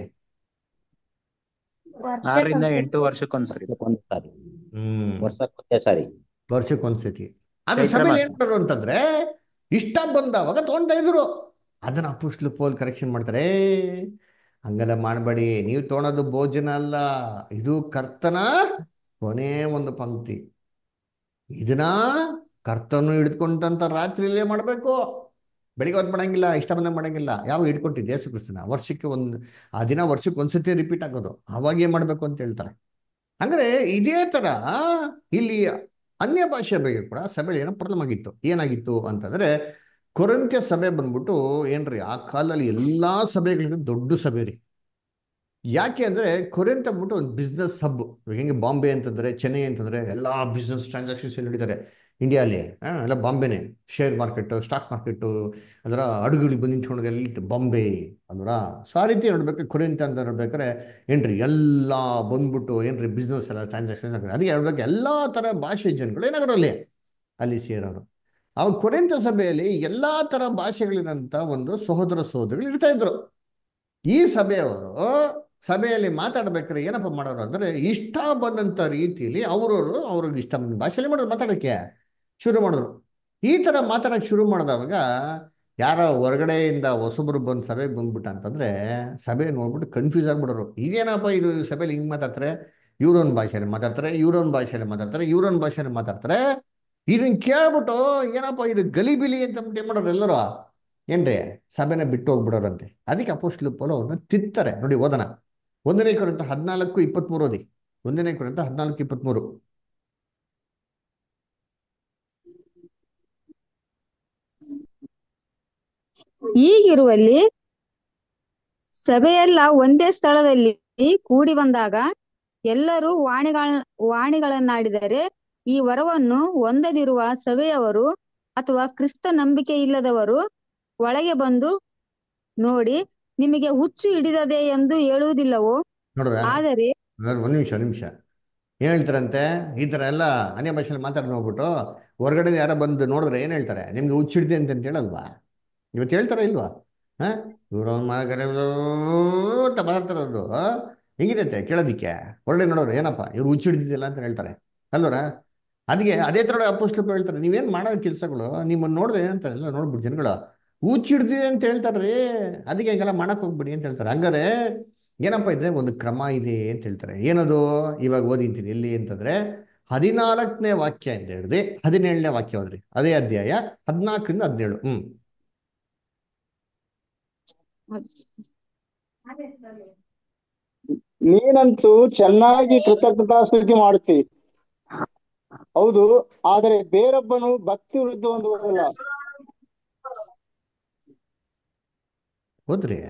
6ರಿಂದ ವರ್ಷಕ್ಕೊಂದ್ಸತಿ. 8 ವರ್ಷಕ್ಕೊಂದ್ಸರಿ. ವರ್ಷಕ್ಕೊಂದು ಸಾರಿ, ಹ್ಮ್ ವರ್ಷಕ್ಕೊಂದೇ ಸಾರಿ. ವರ್ಷಕ್ಕೊಂದ್ಸತಿ. ಅದು ಚೈತ್ರ ಸಭೆಯಲ್ಲಿ ಮಾಸ. ಏನ್ ಮಾಡೋರು ಅಂತಂದ್ರೆ ಇಷ್ಟ ಬಂದವಾಗ ತಗೊಂತಾ ಇದ್ರು. ಅದನ್ನ ಅಪೋಸ್ಟಲ್ ಪೌಲ್ ಕರೆಕ್ಷನ್ ಮಾಡ್ತಾರೆ. ಹಂಗೆಲ್ಲ ಮಾಡಬೇಡಿ, ನೀವು ತೊಗೊಳೋದು ಭೋಜನ ಅಲ್ಲ, ಇದು ಕರ್ತನ ಕೊನೆ ಒಂದು ಪಂಕ್ತಿ. ಇದನ್ನ ಕರ್ತನು ಹಿಡ್ಕೊಂಡಂತ ರಾತ್ರಿಯಲ್ಲೇ ಮಾಡಬೇಕು. ಬೆಳಿಗ್ಗೆ ಹೊತ್ತು ಮಾಡಂಗಿಲ್ಲ, ಇಷ್ಟ ಬಂದಾಗ ಮಾಡಂಗಿಲ್ಲ. ಯಾವ ಹಿಡ್ಕೊಟ್ಟಿದ್ದೆ ಯೇಸು ಕ್ರಿಸ್ತನ? ವರ್ಷಕ್ಕೆ ಒಂದು, ಆ ದಿನ ವರ್ಷಕ್ಕೆ ಒಂದ್ಸತಿ ರಿಪೀಟ್ ಆಗೋದು, ಅವಾಗ ಏನ್ ಮಾಡ್ಬೇಕು ಅಂತ ಹೇಳ್ತಾರೆ. ಅಂದ್ರೆ ಇದೇ ತರ ಇಲ್ಲಿ ಅನ್ಯ ಭಾಷೆ ಬಗ್ಗೆ ಕೂಡ ಸಭೆಯಲ್ಲಿ ಏನೋ ಪ್ರಾಬ್ಲಮ್ ಆಗಿತ್ತು. ಏನಾಗಿತ್ತು ಅಂತಂದ್ರೆ ಕೊರಿಂಥ್ಯ ಸಭೆ ಬಂದ್ಬಿಟ್ಟು ಏನ್ರಿ, ಆ ಕಾಲದಲ್ಲಿ ಎಲ್ಲಾ ಸಭೆಗಳಿಂದ ದೊಡ್ಡ ಸಭೆ ರೀ. ಯಾಕೆ ಅಂದ್ರೆ ಕೊರಿಂಥ ಅಂದ್ಬಿಟ್ಟು ಒಂದು ಬಿಸ್ನೆಸ್ ಹಬ್. ಹೆಂಗೆ ಬಾಂಬೆ ಅಂತಂದ್ರೆ, ಚೆನ್ನೈ ಅಂತಂದ್ರೆ ಎಲ್ಲಾ ಬಿಸ್ನೆಸ್ ಟ್ರಾನ್ಸಾಕ್ಷನ್ಸ್ ಎಲ್ಲಿ ನಡೀತಾರೆ ಇಂಡಿಯಾಲಿ, ಎಲ್ಲ ಬಾಂಬೆನೆ. ಶೇರ್ ಮಾರ್ಕೆಟ್, ಸ್ಟಾಕ್ ಮಾರ್ಕೆಟ್, ಅದರ ಹಡಗುಗಳಿಗೆ ಬಂದು ನಿಂತ್ಕೊಂಡ್ರೆ ಎಲ್ಲಿ ಬಾಂಬೆ ಅಲ್ವರ. ಸೊ ಆ ರೀತಿ ನೋಡ್ಬೇಕು ಕೊರಿಂಥ ಅಂತ ನೋಡ್ಬೇಕಾದ್ರೆ ಏನ್ರಿ ಎಲ್ಲ ಬಂದ್ಬಿಟ್ಟು ಏನ್ರಿ ಬಿಸ್ನೆಸ್ ಎಲ್ಲ ಟ್ರಾನ್ಸಾಕ್ಷನ್ಸ್ ಆಗ್ತದೆ. ಅದಕ್ಕೆ ಹೇಳ್ಬೇಕು ಎಲ್ಲಾ ತರ ಭಾಷೆ ಜನಗಳು ಏನಾದ್ರು ಅಲ್ಲಿ ಸೇರೋರು. ಅವಾಗ ಕೊರಿಂಥ ಸಭೆಯಲ್ಲಿ ಎಲ್ಲಾ ತರ ಭಾಷೆಗಳಿರಂತ ಒಂದು ಸಹೋದರ ಸಹೋದರಿಗಳು ಇರ್ತಾ ಇದ್ರು. ಈ ಸಭೆಯವರು ಸಭೆಯಲ್ಲಿ ಮಾತಾಡ್ಬೇಕಾದ್ರೆ ಏನಪ್ಪ ಮಾಡೋರು ಅಂದ್ರೆ ಇಷ್ಟ ಬಂದಂತ ರೀತಿಯಲ್ಲಿ ಅವ್ರಿಗೆ ಇಷ್ಟ ಬಂದ ಭಾಷೆಯಲ್ಲಿ ಮಾಡೋದು, ಮಾತಾಡೋಕ್ಕೆ ಶುರು ಮಾಡಿದ್ರು. ಈ ತರ ಮಾತಾಡಕ್ಕೆ ಶುರು ಮಾಡಿದವಾಗ ಯಾರೋ ಹೊರಗಡೆಯಿಂದ ಹೊಸಬ್ರು ಬಂದು ಸಭೆಗೆ ಬಂದ್ಬಿಟ್ಟ ಅಂತಂದ್ರೆ ಸಭೆ ನೋಡ್ಬಿಟ್ಟು ಕನ್ಫ್ಯೂಸ್ ಆಗ್ಬಿಡೋರು. ಇದೇನಪ್ಪ ಇದು ಸಭೆಯಲ್ಲಿ ಹಿಂಗ್ ಮಾತಾಡ್ತಾರೆ, ಇವ್ರೊಂದು ಭಾಷೆಯಲ್ಲಿ ಮಾತಾಡ್ತಾರೆ, ಇವ್ರೊಂದು ಭಾಷೆಯಲ್ಲಿ ಮಾತಾಡ್ತಾರೆ, ಇವ್ರೊಂದು ಭಾಷೆಯಲ್ಲಿ ಮಾತಾಡ್ತಾರೆ. ಇದನ್ನ ಕೇಳ್ಬಿಟ್ಟು ಏನಪ್ಪ ಇದು ಗಲಿಬಿಲಿ ಅಂತ ಏನ್ ಮಾಡೋರು ಎಲ್ಲರೂ ಏನ್ರಿ, ಸಭೆನ ಬಿಟ್ಟು ಹೋಗ್ಬಿಡೋರಂತೆ. ಅದಕ್ಕೆ ಅಪೊಸ್ತಲ ಪೌಲ ಅವ್ರನ್ನ ತಿತ್ತಾರೆ. ನೋಡಿ ಓದನ 1 ಕೊರಿಂಥ 14:23 ಓದಿ. 1 ಕೊರಿಂಥ 14:23. ಹೀಗಿರುವಲ್ಲಿ ಸಭೆಯೆಲ್ಲ ಒಂದೇ ಸ್ಥಳದಲ್ಲಿ ಕೂಡಿ ಬಂದಾಗ ಎಲ್ಲರೂ ವಾಣಿಗಳನ್ನಾಡಿದರೆ ಈ ವರವನ್ನು ಹೊಂದದಿರುವ ಸಭೆಯವರು ಅಥವಾ ಕ್ರಿಸ್ತ ನಂಬಿಕೆ ಇಲ್ಲದವರು ಒಳಗೆ ಬಂದು ನೋಡಿ ನಿಮಗೆ ಹುಚ್ಚು ಹಿಡಿದದೆ ಎಂದು ಹೇಳುವುದಿಲ್ಲವೋ? ನೋಡ್ರ ಆದರೆ ಒಂದ್ ನಿಮಿಷ ಏನ್ ಹೇಳ್ತಾರಂತೆ? ಈ ತರ ಎಲ್ಲ ಅನ್ಯ ಭಾಷೆಯಲ್ಲಿ ಮಾತಾಡಿ ನೋಡ್ಬಿಟ್ಟು ಹೊರಗಡೆ ಯಾರೋ ಬಂದು ನೋಡಿದ್ರೆ ಏನ್ ಹೇಳ್ತಾರೆ? ನಿಮ್ಗೆ ಹುಚ್ಚಿಡ್ದೆ ಅಂತ ಹೇಳಲ್ವಾ? ಇವತ್ತು ಹೇಳ್ತಾರ ಇಲ್ವಾ? ಹಾ, ಇವ್ರು ಅಂತ ಮಾತಾಡ್ತಾರದು ಹೆಂಗಿದೈತೆ ಕೇಳೋದಿಕ್ಕೆ. ಹೊರಗಡೆ ನೋಡೋರು ಏನಪ್ಪ ಇವ್ರು ಹುಚ್ಚಿಡ್ದಿದ್ದಿಲ್ಲ ಅಂತ ಹೇಳ್ತಾರೆ ಅಲ್ವರ. ಅದಕ್ಕೆ ಅದೇ ತರ ಅಪೊಸ್ತಲರು ಹೇಳ್ತಾರೆ, ನೀವೇನ್ ಮಾಡೋ ಕೆಲಸಗಳು ನಿಮ್ಮನ್ನ ನೋಡಿದ್ರೆ ಏನಂತಾರೆ ಎಲ್ಲ ನೋಡ್ಬಿಟ್ಟು ಜನಗಳು ಹುಚ್ಚಿಡ್ದಿದೆ ಅಂತ ಹೇಳ್ತಾರ್ರಿ. ಅದಕ್ಕೆ ಹಿಂಗೆಲ್ಲ ಮಾಡಕ್ ಹೋಗ್ಬಿಡಿ ಅಂತ ಹೇಳ್ತಾರೆ. ಹಂಗಾರೆ ಏನಪ್ಪ ಇದೆ, ಒಂದು ಕ್ರಮ ಇದೆ ಅಂತ ಹೇಳ್ತಾರೆ. ಏನದು? ಇವಾಗ ಓದಿಂತೀನಿ ಎಲ್ಲಿ ಅಂತಂದ್ರೆ 14ನೇ ವಾಕ್ಯ ಅಂತ ಹೇಳಿದೆ, 17ನೇ ವಾಕ್ಯ ಹೋದ್ರಿ. ಅದೇ ಅಧ್ಯಾಯ 14ರಿಂದ 17. ನೀನಂತೂ ಚೆನ್ನಾಗಿ ಕೃತಜ್ಞತಾಸ್ತುತಿ ಮಾಡುತ್ತಿ, ಹೌದು, ಆದರೆ ಬೇರೊಬ್ಬನು ಭಕ್ತಿ ವೃದ್ಧಿ ಹೊಂದುವುದಿಲ್ಲ. ಹೋದ್ರಿ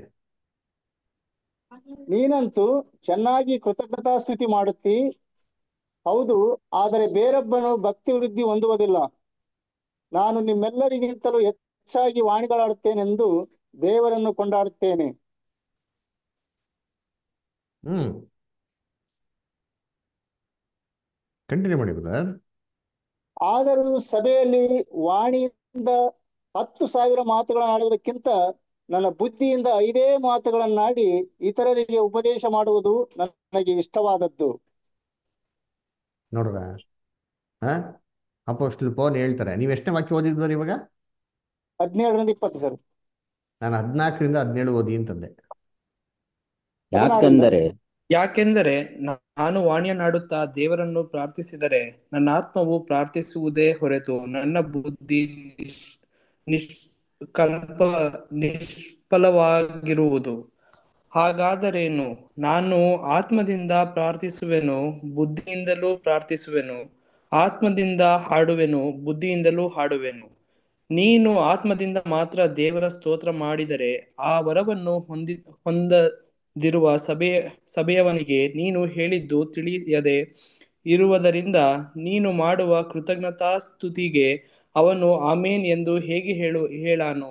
ನೀನಂತೂ ಚೆನ್ನಾಗಿ ಕೃತಜ್ಞತಾಸ್ತುತಿ ಮಾಡುತ್ತಿ, ಹೌದು, ಆದರೆ ಬೇರೊಬ್ಬನು ಭಕ್ತಿ ವೃದ್ಧಿ ಹೊಂದುವುದಿಲ್ಲ. ನಾನು ನಿಮ್ಮೆಲ್ಲರಿಗಿಂತಲೂ ಹೆಚ್ಚಾಗಿ ವಾಣಿಗಳಾಡುತ್ತೇನೆಂದು ದೇವರನ್ನು ಕೊಂಡಾಡುತ್ತೇನೆ. ಕಂಟಿನ್ಯೂ ಮಾಡಿ ಬ್ರದರ್. ಆದರೂ ಸಭೆಯಲ್ಲಿ ವಾಣಿಯಿಂದ 10,000 ಮಾತುಗಳನ್ನಾಡುವುದಕ್ಕಿಂತ ನನ್ನ ಬುದ್ಧಿಯಿಂದ 5 ಮಾತುಗಳನ್ನಾಡಿ ಇತರರಿಗೆ ಉಪದೇಶ ಮಾಡುವುದು ನನಗೆ ಇಷ್ಟವಾದದ್ದು. ನೋಡ್ರ ಅಪೊಸ್ತಲ ಪೌಲ್ ಹೇಳ್ತಾರೆ. ನೀವು ಎಷ್ಟನೇ ವಾಕ್ಯ ಓದಿದ್ರಿ ಇವಾಗ? 17ರಿಂದ 20 ಸರ್. ನಾನು 14ರಿಂದ 17 ಓದಿ ಅಂತಂದೆ. ಯಾಕೆಂದರೆ ನಾನು ವಾಣಿಯನ್ನಾಡುತ್ತಾ ದೇವರನ್ನು ಪ್ರಾರ್ಥಿಸಿದರೆ ನನ್ನ ಆತ್ಮವು ಪ್ರಾರ್ಥಿಸುವುದೇ ಹೊರತು ನನ್ನ ಬುದ್ಧಿ ನಿಷ್ಫಲವಾಗಿರುವುದು. ಹಾಗಾದರೇನು? ನಾನು ಆತ್ಮದಿಂದ ಪ್ರಾರ್ಥಿಸುವೆನೋ ಬುದ್ಧಿಯಿಂದಲೂ ಪ್ರಾರ್ಥಿಸುವೆನು, ಆತ್ಮದಿಂದ ಹಾಡುವೆನು ಬುದ್ಧಿಯಿಂದಲೂ ಹಾಡುವೆನು. ನೀನು ಆತ್ಮದಿಂದ ಮಾತ್ರ ದೇವರ ಸ್ತೋತ್ರ ಮಾಡಿದರೆ ಆ ವರವನ್ನು ಹೊಂದದಿರುವ ಸಭೆಯವನಿಗೆ ನೀನು ಹೇಳಿದ್ದು ತಿಳಿಯದೆ ಇರುವುದರಿಂದ ನೀನು ಮಾಡುವ ಕೃತಜ್ಞತಾಸ್ತುತಿಗೆ ಅವನು ಆಮೇನ್ ಎಂದು ಹೇಗೆ ಹೇಳಾನು?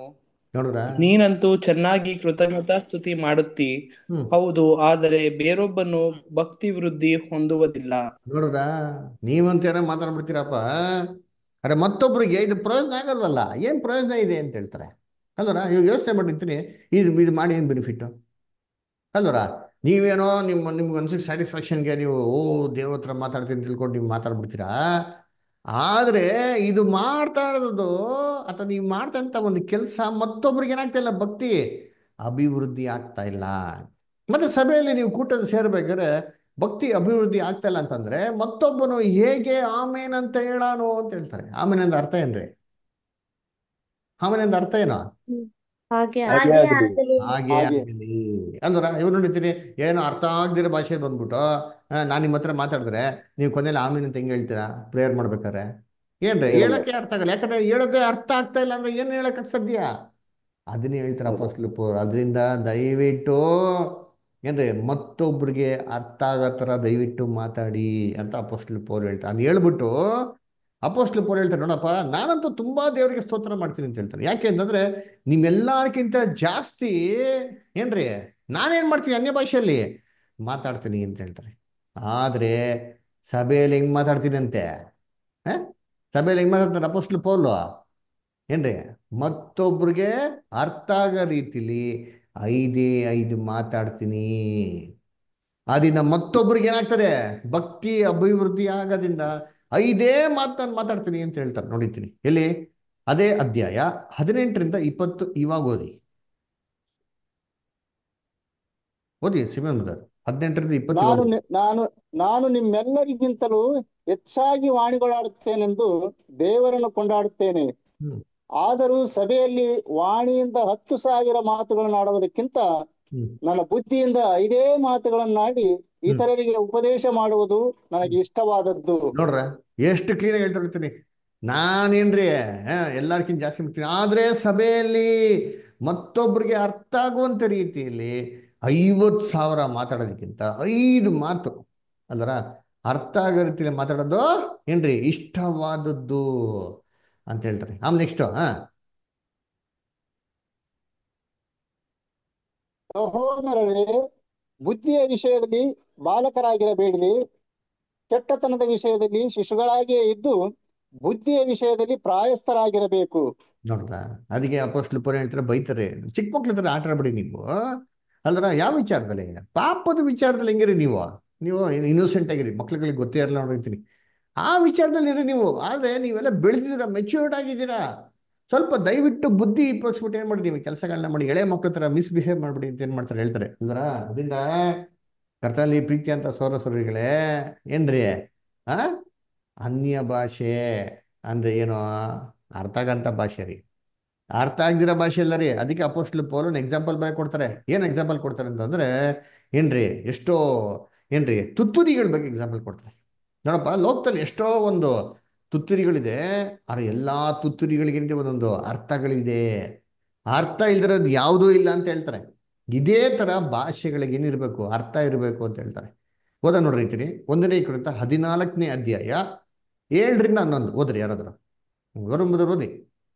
ನೋಡ್ರ. ನೀನಂತೂ ಚೆನ್ನಾಗಿ ಕೃತಜ್ಞತಾ ಸ್ತುತಿ ಮಾಡುತ್ತಿ, ಹ್ಮ್. ಹೌದು, ಆದರೆ ಬೇರೊಬ್ಬನು ಭಕ್ತಿ ವೃದ್ಧಿ ಹೊಂದುವುದಿಲ್ಲ. ನೋಡ್ರ, ನೀವಂತೇನೋ ಮಾತಾಡ್ಬಿಡ್ತೀರಪ್ಪ, ಅರೆ ಮತ್ತೊಬ್ರಿಗೆ ಇದು ಪ್ರಯೋಜನ ಆಗಲ್ವಲ್ಲ, ಏನ್ ಪ್ರಯೋಜನ ಇದೆ ಅಂತ ಹೇಳ್ತಾರೆ ಅಲ್ವರ. ಇವಾಗ ಯೋಚನೆ ಮಾಡಿರ್ತೀನಿ, ಇದು ಮಾಡಿ ಏನ್ ಬೆನಿಫಿಟ್ ಅಲ್ವರ. ನೀವೇನೋ ನಿಮ್ಗೆ ಅನ್ಸಿಗೆ ಸ್ಯಾಟಿಸ್ಫ್ಯಾಕ್ಷನ್ಗೆ ನೀವು ದೇವ್ರ ಹತ್ರ ಮಾತಾಡ್ತೀನಿ ತಿಳ್ಕೊಂಡು ನೀವು ಮಾತಾಡ್ಬಿಡ್ತೀರಾ. ಆದ್ರೆ ಇದು ಮಾಡ್ತಾ ಇರೋದು ಅಥವಾ ನೀವು ಮಾಡ್ತಂತ ಒಂದು ಕೆಲಸ ಮತ್ತೊಬ್ರಿಗೆ ಏನಾಗ್ತಾ ಇಲ್ಲ, ಭಕ್ತಿ ಅಭಿವೃದ್ಧಿ ಆಗ್ತಾ ಇಲ್ಲ. ಮತ್ತೆ ಸಭೆಯಲ್ಲಿ ನೀವು ಕೂಟದ ಸೇರ್ಬೇಕಾದ್ರೆ ಭಕ್ತಿ ಅಭಿವೃದ್ಧಿ ಆಗ್ತಾ ಇಲ್ಲ ಅಂತಂದ್ರೆ ಮತ್ತೊಬ್ಬನು ಹೇಗೆ ಆಮೇನ್ ಅಂತ ಹೇಳಾನು ಅಂತ ಹೇಳ್ತಾರೆ. ಆಮೇನ್ ಅಂದ್ರೆ ಅರ್ಥ ಏನ್ರಿ? ಆಮೇನ್ ಅಂದ್ರೆ ಅರ್ಥ ಏನೋ? ಹಾಗೆ ಹಾಗೆ ಹಾಗೆ ಆಗಲಿ. ಆಗಲಿ. ಹಾಗೆ ಹಾಗೆ ಆಗಲಿ ಅಂದ್ರ ಇವ್ರು ನೋಡಿರ್ತೀನಿ, ಏನೋ ಅರ್ಥ ಆಗದಿರೋ ಭಾಷೆ ಬಂದ್ಬಿಟ್ಟು ನಾನು ನಿಮ್ಮ ಹತ್ರ ಮಾತಾಡಿದ್ರೆ ನೀವು ಕೊನೆಯಲ್ಲಿ ಆಮೇಲೆ ಅಂತ ಹೆಂಗೆ ಹೇಳ್ತೀರಾ ಪ್ರೇಯರ್ ಮಾಡ್ಬೇಕಾರೆ? ಏನ್ರಿ ಹೇಳಲ್ಲ. ಹೇಳಕ್ಕೆ ಅರ್ಥ ಆಗಲ್ಲ, ಯಾಕಂದ್ರೆ ಹೇಳೋದೇ ಅರ್ಥ ಆಗ್ತಾ ಇಲ್ಲ ಅಂದ್ರೆ ಏನು ಹೇಳಕ್ ಸಾಧ್ಯ? ಅದನ್ನೇ ಹೇಳ್ತಾರೆ ಹೌದು. ಅಪೊಸ್ತಲರು ಪೌಲ್. ಅದರಿಂದ ದಯವಿಟ್ಟು ಏನ್ರಿ ಮತ್ತೊಬ್ರಿಗೆ ಅರ್ಥ ಆಗೋ ಥರ ದಯವಿಟ್ಟು ಮಾತಾಡಿ ಅಂತ ಅಪೊಸ್ತಲರು ಪೌಲ್ ಹೇಳ್ತಾರೆ. ಅದು ಹೇಳ್ಬಿಟ್ಟು ಅಪೊಸ್ತಲರು ಪೌಲ್ ಹೇಳ್ತಾರೆ, ನೋಡಪ್ಪ ನಾನಂತೂ ತುಂಬಾ ದೇವರಿಗೆ ಸ್ತೋತ್ರ ಮಾಡ್ತೀನಿ ಅಂತ ಹೇಳ್ತಾರೆ. ಯಾಕೆ ಅಂತಂದ್ರೆ ನಿಮ್ಮೆಲ್ಲರಿಗಿಂತ ಜಾಸ್ತಿ ಏನ್ರಿ ನಾನೇನ್ ಮಾಡ್ತೀನಿ ಅನ್ಯ ಭಾಷೆಯಲ್ಲಿ ಮಾತಾಡ್ತೀನಿ ಅಂತ ಹೇಳ್ತಾರೆ. ಆದ್ರೆ ಸಭೆಯಲ್ಲಿ ಹೆಂಗ್ ಮಾತಾಡ್ತೀನಿ ಅಂತೆ? ಹ? ಸಭೆಯಲ್ಲಿ ಹೆಂಗ್ ಮಾತಾಡ್ತಾರೆ ಅಪೊಸ್ತಲರು ಪೌಲು? ಏನ್ರಿ ಮತ್ತೊಬ್ರಿಗೆ ಅರ್ಥ ಆಗೋ ರೀತಿಲಿ 5 ಮಾತಾಡ್ತೀನಿ. ಅದರಿಂದ ಮತ್ತೊಬ್ರಿಗೆ ಏನಾಗ್ತದೆ, ಭಕ್ತಿ ಅಭಿವೃದ್ಧಿ ಆಗೋದ್ರಿಂದ 5 ಮಾತಾಡ್ತೀನಿ ಅಂತ ಹೇಳ್ತಾರೆ. ನೋಡಿದ್ದೀನಿ ಎಲ್ಲಿ? ಅದೇ ಅಧ್ಯಾಯ 18-20 ಇವಾಗ ಓದಿ ಸಿಮನ್ ಬ್ರದರ್. 18-20 ಇವಾಗ ನಾನು ಓದಿ. ನಿ- ನಾನು ನಾನು ನಿಮ್ಮೆಲ್ಲರಿಗಿಂತಲೂ ಹೆಚ್ಚಾಗಿ ವಾಣಿಗಳಾಡುತ್ತೇನೆಂದು ದೇವರನ್ನು ಕೊಂಡಾಡುತ್ತೇನೆ. ಹ್ಮ್ ಆದರೂ ಸಭೆಯಲ್ಲಿ ವಾಣಿಯಿಂದ 10,000 ಮಾತುಗಳನ್ನು ಆಡುವುದಕ್ಕಿಂತ ಹ್ಮ್ ನನ್ನ ಬುದ್ಧಿಯಿಂದ 5 ಮಾತುಗಳನ್ನಾಡಿ ಹ್ಮ್ ಇತರರಿಗೆ ಉಪದೇಶ ಮಾಡುವುದು ನನಗೆ ಇಷ್ಟವಾದದ್ದು. ನೋಡ್ರ ಎಷ್ಟು ಕ್ಲೀನಾಗಿ ಹೇಳ್ತಾ ಇರ್ತೀನಿ. ನಾನೇನ್ರಿ ಎಲ್ಲಾರ್ಕಿಂತ ಜಾಸ್ತಿ ಮಾಡ್ತೀನಿ, ಆದ್ರೆ ಸಭೆಯಲ್ಲಿ ಮತ್ತೊಬ್ರಿಗೆ ಅರ್ಥ ಆಗುವಂತ ರೀತಿಯಲ್ಲಿ 50,000 ಮಾತಾಡೋದಕ್ಕಿಂತ 5 ಮಾತು ಅಲ್ಲರ ಅರ್ಥ ಆಗೋ ರೀತಿಯಲ್ಲಿ ಮಾತಾಡೋದು ಏನ್ರಿ ಇಷ್ಟವಾದದ್ದು ಅಂತ ಹೇಳ್ತಾರೆ. ಆಮೇಲೆ ನೆಕ್ಸ್ಟ್ ಸಹೋದರರೇ, ಬುದ್ಧಿಯ ವಿಷಯದಲ್ಲಿ ಬಾಲಕರಾಗಿರಬೇಡಿರಿ, ಕೆಟ್ಟತನದ ವಿಷಯದಲ್ಲಿ ಶಿಶುಗಳಾಗಿಯೇ ಇದ್ದು ಬುದ್ಧಿಯ ವಿಷಯದಲ್ಲಿ ಪ್ರಾಯಸ್ಥರಾಗಿರಬೇಕು. ನೋಡ್ರ, ಅದಕ್ಕೆ ಅಪೊಸ್ತಲರು ಪೌಲ್ ಹೇಳ್ತಾರೆ, ಬೈತಾರೆ, ಚಿಕ್ಕ ಮಕ್ಳ ಹತ್ರ ಆಟ ಆಡ್ಬೇಡಿ ನೀವು ಅಲ್ರ. ಯಾವ ವಿಚಾರದಲ್ಲಿ? ಪಾಪದ ವಿಚಾರದಲ್ಲಿ ಹೆಂಗಿರಿ ನೀವು? ನೀವು ಇನ್ನೋಸೆಂಟ್ ಆಗಿರಿ, ಮಕ್ಳುಗಳಿಗೆ ಗೊತ್ತೇ ಇರಲ್ಲ ನೋಡಿರ್ತೀನಿ. ಆ ವಿಚಾರದಲ್ಲಿ ಇರಿ ನೀವು. ಆದ್ರೆ ನೀವೆಲ್ಲ ಬೆಳೆದಿದ್ದೀರಾ, ಮೆಚ್ಯೂರ್ಡ್ ಆಗಿದ್ದೀರಾ. ಸ್ವಲ್ಪ ದಯವಿಟ್ಟು ಬುದ್ಧಿ ಉಪಯೋಗಿಸ್ಬಿಟ್ಟು ಏನ್ ಮಾಡಿ ನೀವು ಕೆಲಸಗಳನ್ನ ಮಾಡಿ. ಎಳೆ ಮಕ್ಳ ತರ ಮಿಸ್ಬಿಹೇವ್ ಮಾಡ್ಬಿಡಿ ಅಂತ ಏನ್ ಮಾಡ್ತಾರೆ ಹೇಳ್ತಾರೆ ಅಲ್ರ. ಅದರಿಂದ ಕರ್ತನಲ್ಲಿ ಪ್ರೀತಿ ಅಂತ ಸೋರಸರಿಗಳೇ ಏನ್ರಿ ಆ ಅನ್ಯ ಭಾಷೆ ಅಂದ್ರೆ ಏನು? ಅರ್ಥ ಆಗಂತ ಭಾಷೆ ರೀ, ಅರ್ಥ ಆಗ್ದಿರೋ ಭಾಷೆ ಅಲ್ಲ ರೀ. ಅದಕ್ಕೆ ಅಪೊಸ್ತಲರು ಪೌಲ್ ಎಕ್ಸಾಂಪಲ್ ಬೇರೆ ಕೊಡ್ತಾರೆ. ಏನ್ ಎಕ್ಸಾಂಪಲ್ ಕೊಡ್ತಾರೆ ಅಂತಂದ್ರೆ ಏನ್ರಿ ಎಷ್ಟೋ ಏನ್ರಿ ತುತ್ತೂರಿಗಳ ಬಗ್ಗೆ ಎಕ್ಸಾಂಪಲ್ ಕೊಡ್ತಾರೆ. ನೋಡಪ್ಪ, ಲೋಕದಲ್ಲಿ ಎಷ್ಟೋ ಒಂದು ತುತ್ತೂರಿಗಳಿದೆ, ಆದ್ರೆ ಎಲ್ಲಾ ತುತ್ತೂರಿಗಳಿಗಿಂತ ಒಂದೊಂದು ಅರ್ಥಗಳಿದೆ. ಅರ್ಥ ಇಲ್ದಿರೋದು ಯಾವುದೂ ಇಲ್ಲ ಅಂತ ಹೇಳ್ತಾರೆ. ಇದೇ ತರ ಭಾಷೆಗಳಿಗೆ ಏನಿರ್ಬೇಕು, ಅರ್ಥ ಇರಬೇಕು ಅಂತ ಹೇಳ್ತಾರೆ. ಓದ ನೋಡ್ರಿ ಅಂತೀನಿ 1 ಕೊರಿಂಥ 14ನೇ ಅಧ್ಯಾಯ 7-11 ಓದ್ರಿ ಯಾರಾದ್ರು. ವರುಂಬುದರು ಓದಿ.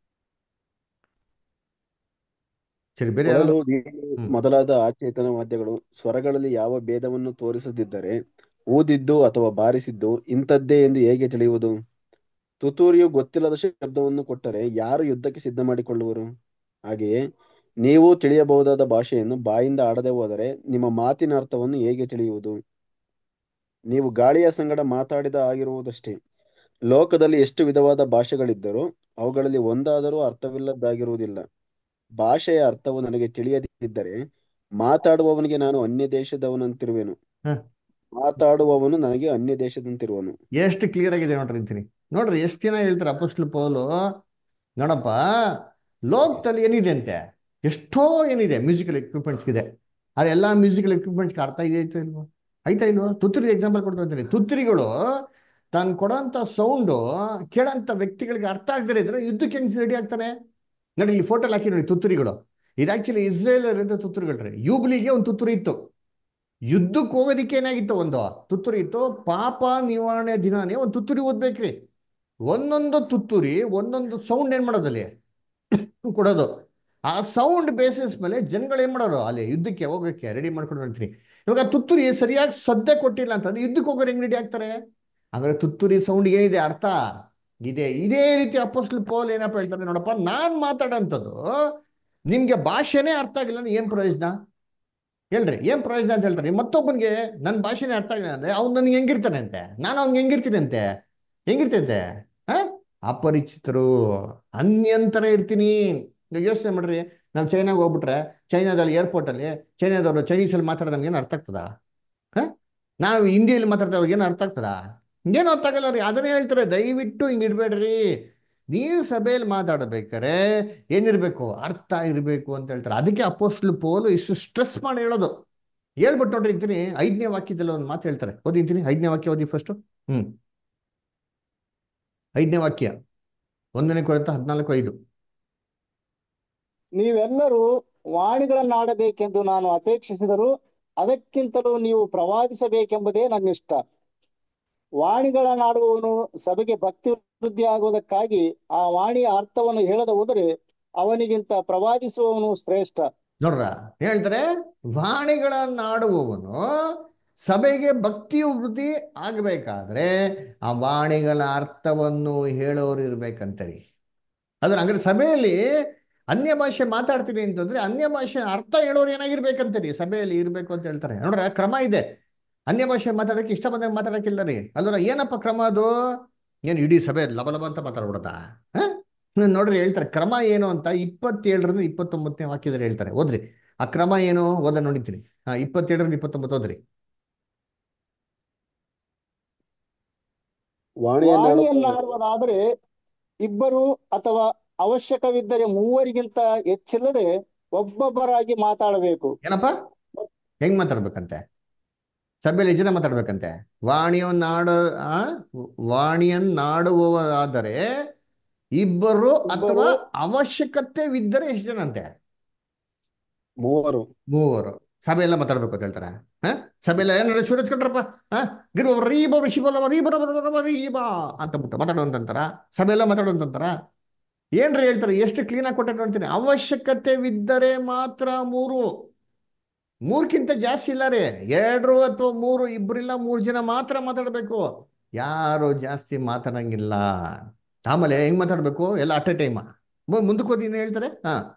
ಸರಿ, ಬೇರೆ ಕೊಳಲು, ಯಾರಾದ್ರು? ವೀಣೆ ಹ್ಮ್ ಮೊದಲಾದ ಆಚೇತನ ವಾದ್ಯಗಳು ಸ್ವರಗಳಲ್ಲಿ ಯಾವ ಭೇದವನ್ನು ತೋರಿಸದಿದ್ದರೆ ಊದಿದ್ದು ಅಥವಾ ಬಾರಿಸಿದ್ದು ಇಂಥದ್ದೇ ಎಂದು ಹೇಗೆ ತಿಳಿಯುವುದು? ತುತ್ತೂರಿಯು ಗೊತ್ತಿಲ್ಲದ ಶಬ್ದವನ್ನು ಕೊಟ್ಟರೆ ಯಾರು ಯುದ್ಧಕ್ಕೆ ಸಿದ್ಧ ಮಾಡಿಕೊಳ್ಳುವರು? ಹಾಗೆಯೇ ನೀವು ತಿಳಿಯಬಹುದಾದ ಭಾಷೆಯನ್ನು ಬಾಯಿಂದ ಆಡದೆ ಹೋದರೆ ನಿಮ್ಮ ಮಾತಿನ ಅರ್ಥವನ್ನು ಹೇಗೆ ತಿಳಿಯುವುದು? ನೀವು ಗಾಳಿಯ ಸಂಗಡ ಮಾತಾಡಿದ ಆಗಿರುವುದಷ್ಟೇ. ಲೋಕದಲ್ಲಿ ಎಷ್ಟು ವಿಧವಾದ ಭಾಷೆಗಳಿದ್ದರೂ ಅವುಗಳಲ್ಲಿ ಒಂದಾದರೂ ಅರ್ಥವಿಲ್ಲದ್ದಾಗಿರುವುದಿಲ್ಲ. ಭಾಷೆಯ ಅರ್ಥವು ನನಗೆ ತಿಳಿಯದಿದ್ದರೆ ಮಾತಾಡುವವನಿಗೆ ನಾನು ಅನ್ಯ ದೇಶದವನಂತಿರುವೆನು, ಹ. ಮಾತಾಡುವವನು ನನಗೆ ಅನ್ಯ ದೇಶದಂತಿರುವನು. ಎಷ್ಟು ಕ್ಲಿಯರ್ ಆಗಿದೆ ನೋಡ್ರಿ ಅಂತೀನಿ. ನೋಡ್ರಿ ಎಷ್ಟು ದಿನ ಹೇಳ್ತಾರೆ ಅಪೊಸ್ತಲರು ಪೌಲು. ನೋಡಪ್ಪ, ಲೋಕದಲ್ಲಿ ಏನಿದೆ ಅಂತೆ, ಎಷ್ಟೋ ಏನಿದೆ ಮ್ಯೂಸಿಕಲ್ ಎಕ್ವಿಪ್ಮೆಂಟ್ಸ್ ಇದೆ. ಅದೆಲ್ಲ ಮ್ಯೂಸಿಕಲ್ ಎಕ್ವಿಪ್ಮೆಂಟ್ಸ್ಗೆ ಅರ್ಥ ಇದೆ ಆಯ್ತಾ ಇಲ್ವೋ? ಆಯ್ತಾ ಇಲ್ವೋ? ತುತ್ತೂರಿ ಎಕ್ಸಾಂಪಲ್ ಕೊಡ್ತಾ ಇದ್ದೀನಿ. ತುತ್ತೂರಿಗಳು ತಾನು ಕೊಡೋಂಥ ಸೌಂಡು ಕೇಳೋಂಥ ವ್ಯಕ್ತಿಗಳಿಗೆ ಅರ್ಥ ಆಗದೇ ಇದ್ರೆ ಯುದ್ಧಕ್ಕೆ ಹೆಂಗ್ ರೆಡಿ ಆಗ್ತಾನೆ? ನೋಡಿ, ಇಲ್ಲಿ ಫೋಟೋಲ್ ಹಾಕಿ ನೋಡಿ ತುತ್ತೂರಿಗಳು. ಇದು ಆಕ್ಚುಲಿ ಇಸ್ರೇಲ್ ತುತ್ತೂರಿಗಳ್ರಿ. ಯೂಬ್ಲಿಗೆ ಒಂದು ತುತ್ತೂರಿ ಇತ್ತು, ಯುದ್ಧಕ್ಕೆ ಹೋಗೋದಿಕ್ಕೆ ಏನಾಗಿತ್ತು ಒಂದು ತುತ್ತೂರಿ ಇತ್ತು. ಪಾಪ ನಿವಾರಣೆ ದಿನಾನೇ ಒಂದು ತುತ್ತೂರಿ ಓದ್ಬೇಕ್ರಿ. ಒಂದೊಂದು ತುತ್ತೂರಿ ಒಂದೊಂದು ಸೌಂಡ್ ಏನ್ ಮಾಡೋದಲ್ಲಿ ಕೊಡೋದು. ಆ ಸೌಂಡ್ ಬೇಸಿಸ್ ಮೇಲೆ ಜನಗಳು ಏನ್ ಮಾಡೋರು ಅಲ್ಲಿ ಯುದ್ಧಕ್ಕೆ ಹೋಗೋಕ್ಕೆ ರೆಡಿ ಮಾಡ್ಕೊಂಡು ಹೇಳ್ತೀನಿ. ಇವಾಗ ತುತ್ತೂರಿ ಸರಿಯಾಗಿ ಸದ್ದೆ ಕೊಟ್ಟಿಲ್ಲ ಅಂತಂದ್ರೆ ಯುದ್ಧಕ್ಕೆ ಹೋಗೋರು ಹೆಂಗ್ ರೆಡಿ ಆಗ್ತಾರೆ? ಹಾಗಾದ್ರೆ ತುತ್ತೂರಿ ಸೌಂಡ್ ಏನಿದೆ ಅರ್ಥ ಇದೆ. ಇದೇ ರೀತಿ ಅಪೊಸ್ತಲ ಪೌಲ್ ಏನಪ್ಪ ಹೇಳ್ತಾರೆ ನೋಡಪ್ಪ, ನಾನ್ ಮಾತಾಡೋಂಥದ್ದು ನಿಮ್ಗೆ ಭಾಷೆನೇ ಅರ್ಥ ಆಗಿಲ್ಲ ಅಂದ್ರೆ ಏನ್ ಪ್ರಯೋಜನ ಹೇಳ್ರಿ? ಏನ್ ಪ್ರಯೋಜನ ಅಂತ ಹೇಳ್ತಾರೆ. ಮತ್ತೊಬ್ಬನಿಗೆ ನನ್ನ ಭಾಷೆನೇ ಅರ್ಥ ಆಗಿಲ್ಲ ಅಂದ್ರೆ ಅವ್ನು ನನ್ಗೆ ಹೆಂಗಿರ್ತಾನೆ ಅಂತೆ, ನಾನು ಅವ್ನಿಗೆ ಹೆಂಗಿರ್ತೀನಿ ಅಂತೆ, ಹೆಂಗಿರ್ತೈತೆ ಹ? ಅಪರಿಚಿತರು, ಅನ್ಯಂತರ ಇರ್ತೀನಿ. ನೀವು ಯೋಚನೆ ಮಾಡ್ರಿ, ನಾವು ಚೈನಾಗ ಹೋಗ್ಬಿಟ್ರೆ ಚೈನಾದಲ್ಲಿ ಏರ್ಪೋರ್ಟ್ ಅಲ್ಲಿ ಚೈನಾದವರು ಚೈನೀಸಲ್ಲಿ ಮಾತಾಡೋದು ನಮ್ಗೆ ಏನು ಅರ್ಥ ಆಗ್ತದ? ನಾವು ಹಿಂದಿಯಲ್ಲಿ ಮಾತಾಡ್ತಾ ಏನು ಅರ್ಥ ಆಗ್ತದ? ಏನು ಅರ್ಥ ಆಗಲ್ಲ ರೀ. ಅದನ್ನೇ ಹೇಳ್ತಾರೆ, ದಯವಿಟ್ಟು ಹಿಂಗೆ ಇಡ್ಬೇಡ್ರಿ. ನೀವು ಸಭೆಯಲ್ಲಿ ಮಾತಾಡಬೇಕಾರೆ ಏನಿರ್ಬೇಕು? ಅರ್ಥ ಇರಬೇಕು ಅಂತ ಹೇಳ್ತಾರೆ. ಅದಕ್ಕೆ ಅಪೊಸ್ತಲ ಪೌಲು ಇಷ್ಟು ಸ್ಟ್ರೆಸ್ ಮಾಡಿ ಹೇಳೋದು. ಹೇಳ್ಬಿಟ್ಟು ನೋಡ್ರಿ ಅಂತೀನಿ, 5ನೇ ವಾಕ್ಯದಲ್ಲಿ ಒಂದು ಮಾತು ಹೇಳ್ತಾರೆ. ಓದಿಂತೀನಿ 5ನೇ ವಾಕ್ಯ ಓದಿ ಫಸ್ಟ್. 5ನೇ ವಾಕ್ಯ, 1 ಕೊರಿಂಥ 14:5. ನೀವೆಲ್ಲರೂ ವಾಣಿಗಳನ್ನಾಡಬೇಕೆಂದು ನಾನು ಅಪೇಕ್ಷಿಸಿದರೂ ಅದಕ್ಕಿಂತಲೂ ನೀವು ಪ್ರವಾದಿಸಬೇಕೆಂಬುದೇ ನನ್ನ ಇಷ್ಟ. ವಾಣಿಗಳನ್ನಾಡುವವನು ಸಭೆಗೆ ಭಕ್ತಿ ವೃದ್ಧಿ ಆಗುವುದಕ್ಕಾಗಿ ಆ ವಾಣಿಯ ಅರ್ಥವನ್ನು ಹೇಳದ ಹೋದರೆ ಅವನಿಗಿಂತ ಪ್ರವಾದಿಸುವವನು ಶ್ರೇಷ್ಠ. ನೋಡ್ರ ಹೇಳ್ತಾರೆ, ವಾಣಿಗಳನ್ನಾಡುವವನು ಸಭೆಗೆ ಭಕ್ತಿ ವೃದ್ಧಿ ಆಗ್ಬೇಕಾದ್ರೆ ಆ ವಾಣಿಗಳ ಅರ್ಥವನ್ನು ಹೇಳೋರು ಇರ್ಬೇಕಂತರಿ. ಅದ್ರ ಹಂಗಾರೆ ಸಭೆಯಲ್ಲಿ ಅನ್ಯ ಭಾಷೆ ಮಾತಾಡ್ತೀನಿ ಅಂತಂದ್ರೆ ಅನ್ಯ ಭಾಷೆ ಅರ್ಥ ಹೇಳೋರು ಏನಾಗಿರ್ಬೇಕಂತರಿ ಸಭೆಯಲ್ಲಿ ಇರ್ಬೇಕು ಅಂತ ಹೇಳ್ತಾರೆ. ನೋಡ್ರ ಕ್ರಮ ಇದೆ. ಅನ್ಯ ಭಾಷೆ ಮಾತಾಡಕ್ಕೆ ಇಷ್ಟ ಬಂದಾಗ ಮಾತಾಡಕ್ಕಿಲ್ಲ ರೀ. ಅಲ್ವರ ಏನಪ್ಪ ಕ್ರಮ ಅದು? ಏನು ಇಡೀ ಸಭೆ ಲಬ ಲಬ ಅಂತ ಮಾತಾಡ್ಬಿಡತ್ತಾ? ನೋಡ್ರಿ ಹೇಳ್ತಾರೆ ಕ್ರಮ ಏನು ಅಂತ 27ರಿಂದ 29ನೇ ವಾಕ್ಯದಲ್ಲಿ ಹೇಳ್ತಾರೆ. ಓದ್ರಿ ಆ ಕ್ರಮ ಏನು ಓದ ನೋಡಿತೀನಿ. 27ರಿಂದ 29 ಓದ್ರಿ. ವಾಣಿಯನ್ನಾಡುವುದಾದರೆ ಇಬ್ಬರು ಅಥವಾ ಅವಶ್ಯಕವಿದ್ದರೆ ಮೂವರಿಗಿಂತ ಹೆಚ್ಚಿಲ್ಲದೆ ಒಬ್ಬೊಬ್ಬರಾಗಿ ಮಾತಾಡಬೇಕು. ಏನಪ್ಪ ಹೆಂಗ್ ಮಾತಾಡ್ಬೇಕಂತೆ? ಸಭೆಯಲ್ಲಿ ಜನ ಮಾತಾಡ್ಬೇಕಂತೆ. ವಾಣಿಯನ್ನಾಡುವವರಾದರೆ ಇಬ್ಬರು ಅಥವಾ ಅವಶ್ಯಕತೆವಿದ್ದರೆ ಎಷ್ಟು ಜನ ಅಂತೆ? ಮೂವರು ಸಭೆಯೆಲ್ಲ ಮಾತಾಡ್ಬೇಕು ಅಂತ ಹೇಳ್ತಾರೆ. ಸಭೆಯಲ್ಲ ಏನಾರ ಶೂರಚ್ಕೊಂಡ್ರಪ್ಪ ಅಂತ ಬಿಟ್ಟು ಮಾತಾಡುವಂತಾರ. ಸಭೆಯೆಲ್ಲ ಮಾತಾಡುವಂತಾರ. ಏನ್ರಿ ಹೇಳ್ತಾರೆ? ಎಷ್ಟು ಕ್ಲೀನಾಗಿ ಕೊಟ್ಟ ನೋಡ್ತೀನಿ. ಅವಶ್ಯಕತೆವಿದ್ದರೆ ಮಾತ್ರ ಮೂರ್ಕ್ಕಿಂತ ಜಾಸ್ತಿ ಇಲ್ಲ ರೀ. 2 ಅಥವಾ 3, 2 ಇಲ್ಲ 3 ಜನ ಮಾತ್ರ ಮಾತಾಡ್ಬೇಕು. ಯಾರು ಜಾಸ್ತಿ ಮಾತಾಡಂಗಿಲ್ಲ. ಆಮೇಲೆ ಹೆಂಗ್ ಮಾತಾಡ್ಬೇಕು? ಎಲ್ಲ ಅಟ್ ಎ ಟೈಮ್. ಮುಂದಕ್ಕೆ ಹೋಗಿ ಏನು ಹೇಳ್ತಾರೆ?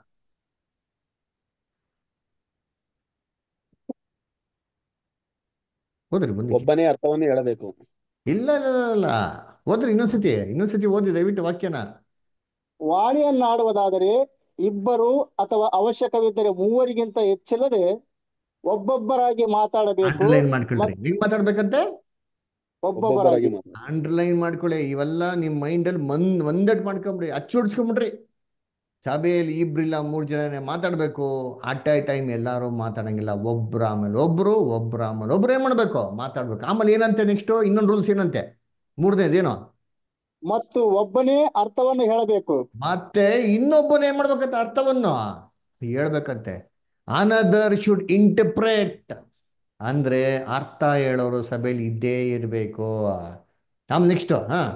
ಹೋದ್ರಿ ಮುಂದೆ. ಒಬ್ಬನೇ ಅರ್ಥವನ್ನು ಹೇಳಬೇಕು. ಇಲ್ಲ ಇಲ್ಲ ಇಲ್ಲ, ಓದ್ರಿ ಇನ್ನೊಂದ್ಸತಿ ಓದಿ ದಯವಿಟ್ಟು ವಾಕ್ಯನ. ವಾಣಿಯನ್ನಾಡುವುದಾದರೆ ಇಬ್ಬರು ಅಥವಾ ಅವಶ್ಯಕವಿದ್ದರೆ ಮೂವರಿಗಿಂತ ಹೆಚ್ಚಿಲ್ಲದೆ ಒಬ್ಬೊಬ್ಬರಾಗಿ ಮಾತಾಡಬೇಕು. ಅಂಡರ್ಲೈನ್ ಮಾಡ್ಕೊಳ್ರಿ. ಹೆಂಗ್ ಮಾತಾಡ್ಬೇಕಂತೆ? ಒಬ್ಬೊಬ್ಬರಾಗಿ. ಅಂಡರ್ಲೈನ್ ಮಾಡ್ಕೊಳ್ಳಿ. ಇವೆಲ್ಲ ನಿಮ್ ಮೈಂಡಲ್ಲಿ ಒಂದಟ್ ಮಾಡ್ಕೊಂಬಿಡ್ರಿ, ಅಚ್ಚುಡ್ಸ್ಕೊಂಬಿಡ್ರಿ. ಸಭೆಯಲ್ಲಿ 2 ಇಲ್ಲ 3 ಜನನೇ ಮಾತಾಡ್ಬೇಕು. ಅಟ್ ಎ ಟೈಮ್ ಎಲ್ಲಾರು ಮಾತಾಡಂಗಿಲ್ಲ. ಒಬ್ರು ಆಮೇಲೆ ಒಬ್ರು ಏನ್ ಮಾಡ್ಬೇಕು? ಮಾತಾಡ್ಬೇಕು. ಆಮೇಲೆ ಏನಂತೆ ನೆಕ್ಸ್ಟ್ ಇನ್ನೊಂದು ರೂಲ್ಸ್ ಏನಂತೆ? 3ನೇದೇನು? ಮತ್ತು ಒಬ್ಬನೇ ಅರ್ಥವನ್ನು ಹೇಳಬೇಕು. ಮತ್ತೆ ಇನ್ನೊಬ್ಬನೇ ಏನ್ ಮಾಡ್ಬೇಕಂತ? ಅರ್ಥವನ್ನು ಹೇಳ್ಬೇಕಂತೆ. Another should interpret. ಅಂದ್ರೆ ಅರ್ಥ ಹೇಳೋರು ಸಭೆಯಲ್ಲಿ ಇದ್ದೇ ಇರ್ಬೇಕು. ಆಮೇಲೆ ನೆಕ್ಸ್ಟ್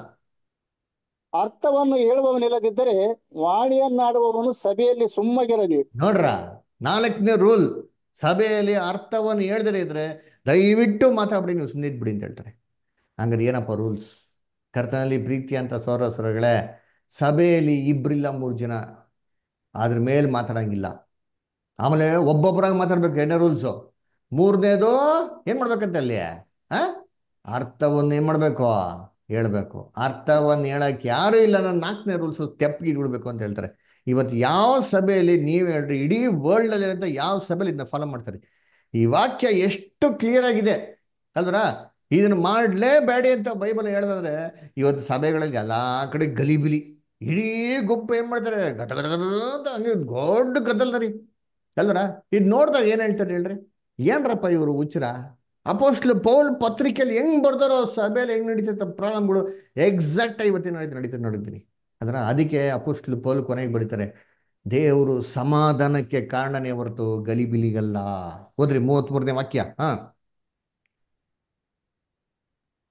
ಅರ್ಥವನ್ನು ಹೇಳುವವನಿಲ್ಲದಿದ್ದರೆ ವಾಣಿಯನ್ನಾಡುವವನು ಸಭೆಯಲ್ಲಿ ಸುಮ್ಮಗಿರಲಿ. ನೋಡ್ರ 4ನೇ ರೂಲ್, ಸಭೆಯಲ್ಲಿ ಅರ್ಥವನ್ನು ಹೇಳ್ದರೆ ಇದ್ರೆ ದಯವಿಟ್ಟು ಮಾತಾಡ್ಬಿಡಿ, ನೀವು ಸುಮ್ಮನೆ ಇದ್ಬಿಡಿ ಅಂತ ಹೇಳ್ತಾರೆ. ಹಂಗಾರೆ ಏನಪ್ಪ ರೂಲ್ಸ್? ಕರ್ತನಲ್ಲಿ ಪ್ರೀತಿ ಅಂತ ಸೌರಸರಗಳೇ, ಸಭೆಯಲ್ಲಿ 2 ಇಲ್ಲ 3 ಜನ ಅದ್ರ ಮೇಲೆ ಮಾತಾಡಂಗಿಲ್ಲ. ಆಮೇಲೆ ಒಬ್ಬೊಬ್ಬರಾಗಿ ಮಾತಾಡ್ಬೇಕು. 2ನೇ ರೂಲ್ಸು. 3ನೇದು ಏನ್ ಮಾಡ್ಬೇಕಂತ ಅಲ್ಲಿ ಅರ್ಥವನ್ನು ಏನ್ ಮಾಡ್ಬೇಕು? ಹೇಳ್ಬೇಕು. ಅರ್ಥವನ್ನು ಹೇಳಕ್ ಯಾರು ಇಲ್ಲ. ನನ್ನ 4ನೇ ರೂಲ್ಸು ತೆಪ್ಪಿಗೆ ಬಿಡ್ಬೇಕು ಅಂತ ಹೇಳ್ತಾರೆ. ಇವತ್ತು ಯಾವ ಸಭೆಯಲ್ಲಿ ನೀವು ಹೇಳ್ರಿ, ಇಡೀ ವರ್ಲ್ಡ್ ಅಲ್ಲಿ ಇರೋಂಥ ಯಾವ ಸಭೆಯಲ್ಲಿ ಇದನ್ನ ಫಾಲೋ ಮಾಡ್ತಾರೆ? ಈ ವಾಕ್ಯ ಎಷ್ಟು ಕ್ಲಿಯರ್ ಆಗಿದೆ ಅಲ್ವರ? ಇದನ್ನ ಮಾಡ್ಲೇಬೇಡಿ ಅಂತ ಬೈಬಲ್ ಹೇಳಿದ್ರೆ ಇವತ್ತು ಸಭೆಗಳಲ್ಲಿ ಎಲ್ಲಾ ಕಡೆ ಗಲಿಬಿಲಿ, ಇಡೀ ಗುಂಪು ಏನ್ ಮಾಡ್ತಾರೆ? ಘಟ ಘಟ ಘಟ ಅಂತ ಹಂಗೆ ದೊಡ್ಡ ಗದ್ದಲ್ದರಿ ಅಲ್ವರ? ಇದು ನೋಡ್ದಾಗ ಏನ್ ಹೇಳ್ತಾರೆ ಹೇಳ್ರಿ? ಏನ್ರಪ್ಪ ಇವರು ಹುಚ್ಚರ? ಅಪೊಸ್ತಲ ಪೌಲ್ ಪತ್ರಿಕೆಯಲ್ಲಿ ಹೆಂಗ್ ಬರ್ದಾರೋ ಸಭೆಯಲ್ಲಿ ಹೆಂಗ್ ನಡೀತೈತೆ ಪ್ರಾರಂಭಗಳು ಎಕ್ಸಾಕ್ಟ್ ಇವತ್ತಿನ ನಡೀತದೆ ನೋಡಿದ್ದೀನಿ. ಅದಕ್ಕೆ ಅಪೊಸ್ತಲ ಪೌಲ್ ಕೊನೆಗೆ ಬರೀತಾರೆ, ದೇವರು ಸಮಾಧಾನಕ್ಕೆ ಕಾರಣನೇ ಹೊರತು ಗಲಿಬಿಲಿಗಲ್ಲ. ಹೋದ್ರಿ 33ನೇ ವಾಕ್ಯ.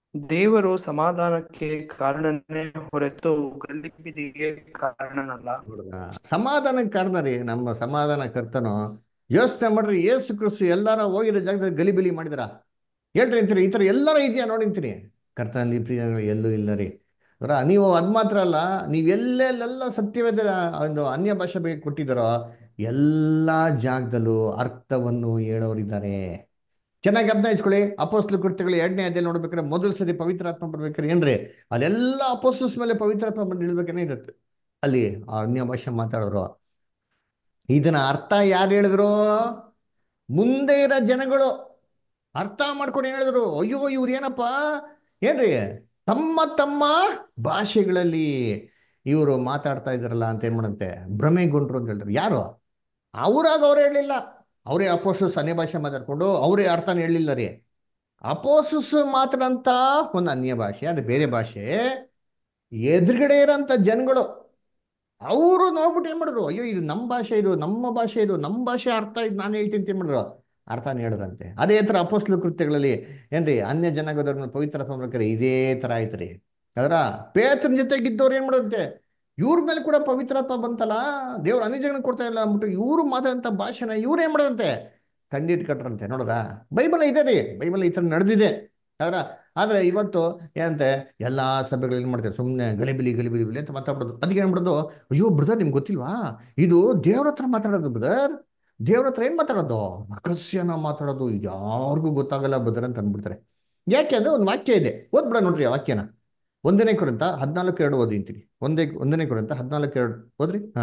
ದೇವರು ಸಮಾಧಾನಕ್ಕೆ ಕಾರಣನೇ ಹೊರತು ಗಲಿಬಿಲಿಗೆ ಕಾರಣನಲ್ಲ. ನೋಡ್ರಾ? ಸಮಾಧಾನಕ್ಕೆ ಕಾರಣ ರೀ ನಮ್ಮ ಸಮಾಧಾನ ಕರ್ತನು. ಯೋಚನೆ ಮಾಡ್ರಿ, ಏಸು ಕ್ರಿಸ್ತು ಎಲ್ಲಾರ ಹೋಗಿರೋ ಜಾಗದಲ್ಲಿ ಗಲಿಬಿಲಿ ಮಾಡಿದ್ರ ಹೇಳ್ರಿ ಅಂತೀರಿ? ಈ ಥರ ಎಲ್ಲರ ಇದೆಯಾ ನೋಡಿ ಅಂತೀನಿ. ಕರ್ತನಲ್ಲಿ ಪ್ರಿಯಗಳು ಎಲ್ಲೂ ಇಲ್ಲ ರೀ. ಅವರ ನೀವು ಅದು ಮಾತ್ರ ಅಲ್ಲ, ನೀವು ಎಲ್ಲೆಲ್ಲೆಲ್ಲ ಸತ್ಯವೇದ ಒಂದು ಅನ್ಯ ಭಾಷೆ ಬಗ್ಗೆ ಕೊಟ್ಟಿದ್ದಾರೋ ಎಲ್ಲ ಜಾಗದಲ್ಲೂ ಅರ್ಥವನ್ನು ಹೇಳೋರಿದ್ದಾರೆ. ಚೆನ್ನಾಗಿ ಅರ್ಥೈಸ್ಕೊಳ್ಳಿ. ಅಪೋಸ್ಲ ಕೃತ್ಯಗಳು 2ನೇ ಅಧ್ಯಾಯ ನೋಡ್ಬೇಕಾದ್ರೆ ಮೊದಲು ಸರಿ ಪವಿತ್ರಾತ್ಮ ಬರ್ಬೇಕಾದ್ರೆ ಏನ್ರಿ, ಅಲ್ಲೆಲ್ಲ ಅಪೋಸ್ಟಲ್ಸ್ ಮೇಲೆ ಪವಿತ್ರಾತ್ಮ ಬಂದು ನಿಲ್ಬೇಕೇನೆ ಇರುತ್ತೆ. ಅಲ್ಲಿ ಆ ಅನ್ಯ ಭಾಷೆ ಮಾತಾಡೋರು. ಇದನ್ನ ಅರ್ಥ ಯಾರು ಹೇಳಿದ್ರು? ಮುಂದೆ ಇರೋ ಜನಗಳು ಅರ್ಥ ಮಾಡ್ಕೊಂಡು ಏನ್ ಹೇಳಿದ್ರು, ಅಯ್ಯೋ ಇವ್ರು ಏನಪ್ಪ ಏನ್ರಿ ತಮ್ಮ ತಮ್ಮ ಭಾಷೆಗಳಲ್ಲಿ ಇವರು ಮಾತಾಡ್ತಾ ಇದಾರಲ್ಲ ಅಂತ ಏನ್ ಮಾಡಂತೆ ಭ್ರಮೆಗೊಂಡ್ರು ಅಂತ ಹೇಳಿದ್ರು. ಯಾರು? ಅವ್ರಾಗ ಅವ್ರು ಹೇಳಲಿಲ್ಲ. ಅವರೇ ಅಪೋಸ್ಟಲ್ಸ್ ಅನ್ಯ ಭಾಷೆ ಮಾತಾಡ್ಕೊಂಡು ಅವರೇ ಅರ್ಥನ ಹೇಳಲಿಲ್ಲ ರೀ. ಅಪೋಸ್ಟಲ್ಸ್ ಮಾತಾಡಂತ ಒಂದು ಅನ್ಯ ಭಾಷೆ, ಅದು ಬೇರೆ ಭಾಷೆ. ಎದುರುಗಡೆ ಇರೋಂಥ ಜನಗಳು ಅವರು ನೋಡ್ಬಿಟ್ಟು ಏನ್ ಮಾಡಿದ್ರು, ಅಯ್ಯೋ ಇದು ನಮ್ಮ ಭಾಷೆ, ಇದು ನಮ್ಮ ಭಾಷೆ, ಇದು ನಮ್ಮ ಭಾಷೆ ಅರ್ಥ, ಇದು ನಾನು ಹೇಳ್ತೀನಿ ಅಂತ ಏನ್ ಮಾಡಿದ್ರು, ಅರ್ಥನ ಹೇಳಿದ್ರಂತೆ. ಅದೇ ಥರ ಅಪೋಸ್ಲ ಕೃತ್ಯಗಳಲ್ಲಿ ಏನ್ರಿ ಅನ್ಯ ಜನಾಂಗದವ್ರನ್ನ ಪವಿತ್ರ ಮಾಡ್ತಾರೆ. ಇದೇ ಥರ ಆಯ್ತು ರೀ. ಅದರ ಪೇತ್ರನ ಜೊತೆಗಿದ್ದವ್ರು ಏನ್ ಮಾಡೋದಂತೆ, ಇವ್ರ ಮೇಲೆ ಕೂಡ ಪವಿತ್ರಾತ್ಮ ಬಂತಲ್ಲ, ದೇವ್ರು ಅನ್ಯ ಜನಕ್ಕೆ ಕೊಡ್ತಾ ಇಲ್ಲ ಅಂದ್ಬಿಟ್ಟು ಇವ್ರು ಮಾತಾಡಂತ ಭಾಷೆನ ಇವ್ರು ಏನ್ ಮಾಡೋದಂತೆ ಕಂಡಿಟ್ಕಟ್ರಂತೆ. ನೋಡ್ರ, ಬೈಬಲ್ ಇದೆ ರೀ, ಬೈಬಲ್ ಈ ಥರ ನಡೆದಿದೆ. ಅದರ ಆದ್ರೆ ಇವತ್ತು ಏನಂತೆ ಎಲ್ಲಾ ಸಭೆಗಳು ಏನ್ ಮಾಡ್ತಾರೆ, ಸುಮ್ಮನೆ ಗಲಿಬಿಲಿ ಗಲಿಬಿಲಿ ಬಿಲಿ ಅಂತ ಮಾತಾಡ್ಬಿಡೋದು. ಅದಕ್ಕೆ ಏನ್ ಮಾಡೋದು, ಅಯ್ಯೋ ಬ್ರದರ್ ನಿಮ್ಗೆ ಗೊತ್ತಿಲ್ವಾ, ಇದು ದೇವ್ರ ಹತ್ರ ಮಾತಾಡೋದು ಬ್ರದರ್, ದೇವ್ರ ಹತ್ರ ಏನ್ ಮಾತಾಡೋದು, ರಹಸ್ಯನ ಮಾತಾಡೋದು, ಯಾರಿಗೂ ಗೊತ್ತಾಗಲ್ಲ ಬ್ರದರ್ ಅಂತ ಅಂದ್ಬಿಡ್ತಾರೆ. ಯಾಕೆ ಅಂದ್ರೆ ಒಂದು ವಾಕ್ಯ ಇದೆ, ಓದ್ಬಿಡ ನೋಡ್ರಿ ಆ ವಾಕ್ಯನ. 1 ಕೊರಿಂಥ 14:2 ಓದಿಂತೀನಿ. 1 ಕೊರಿಂಥ 14:2 ಓದ್ರಿ. ಹಾ,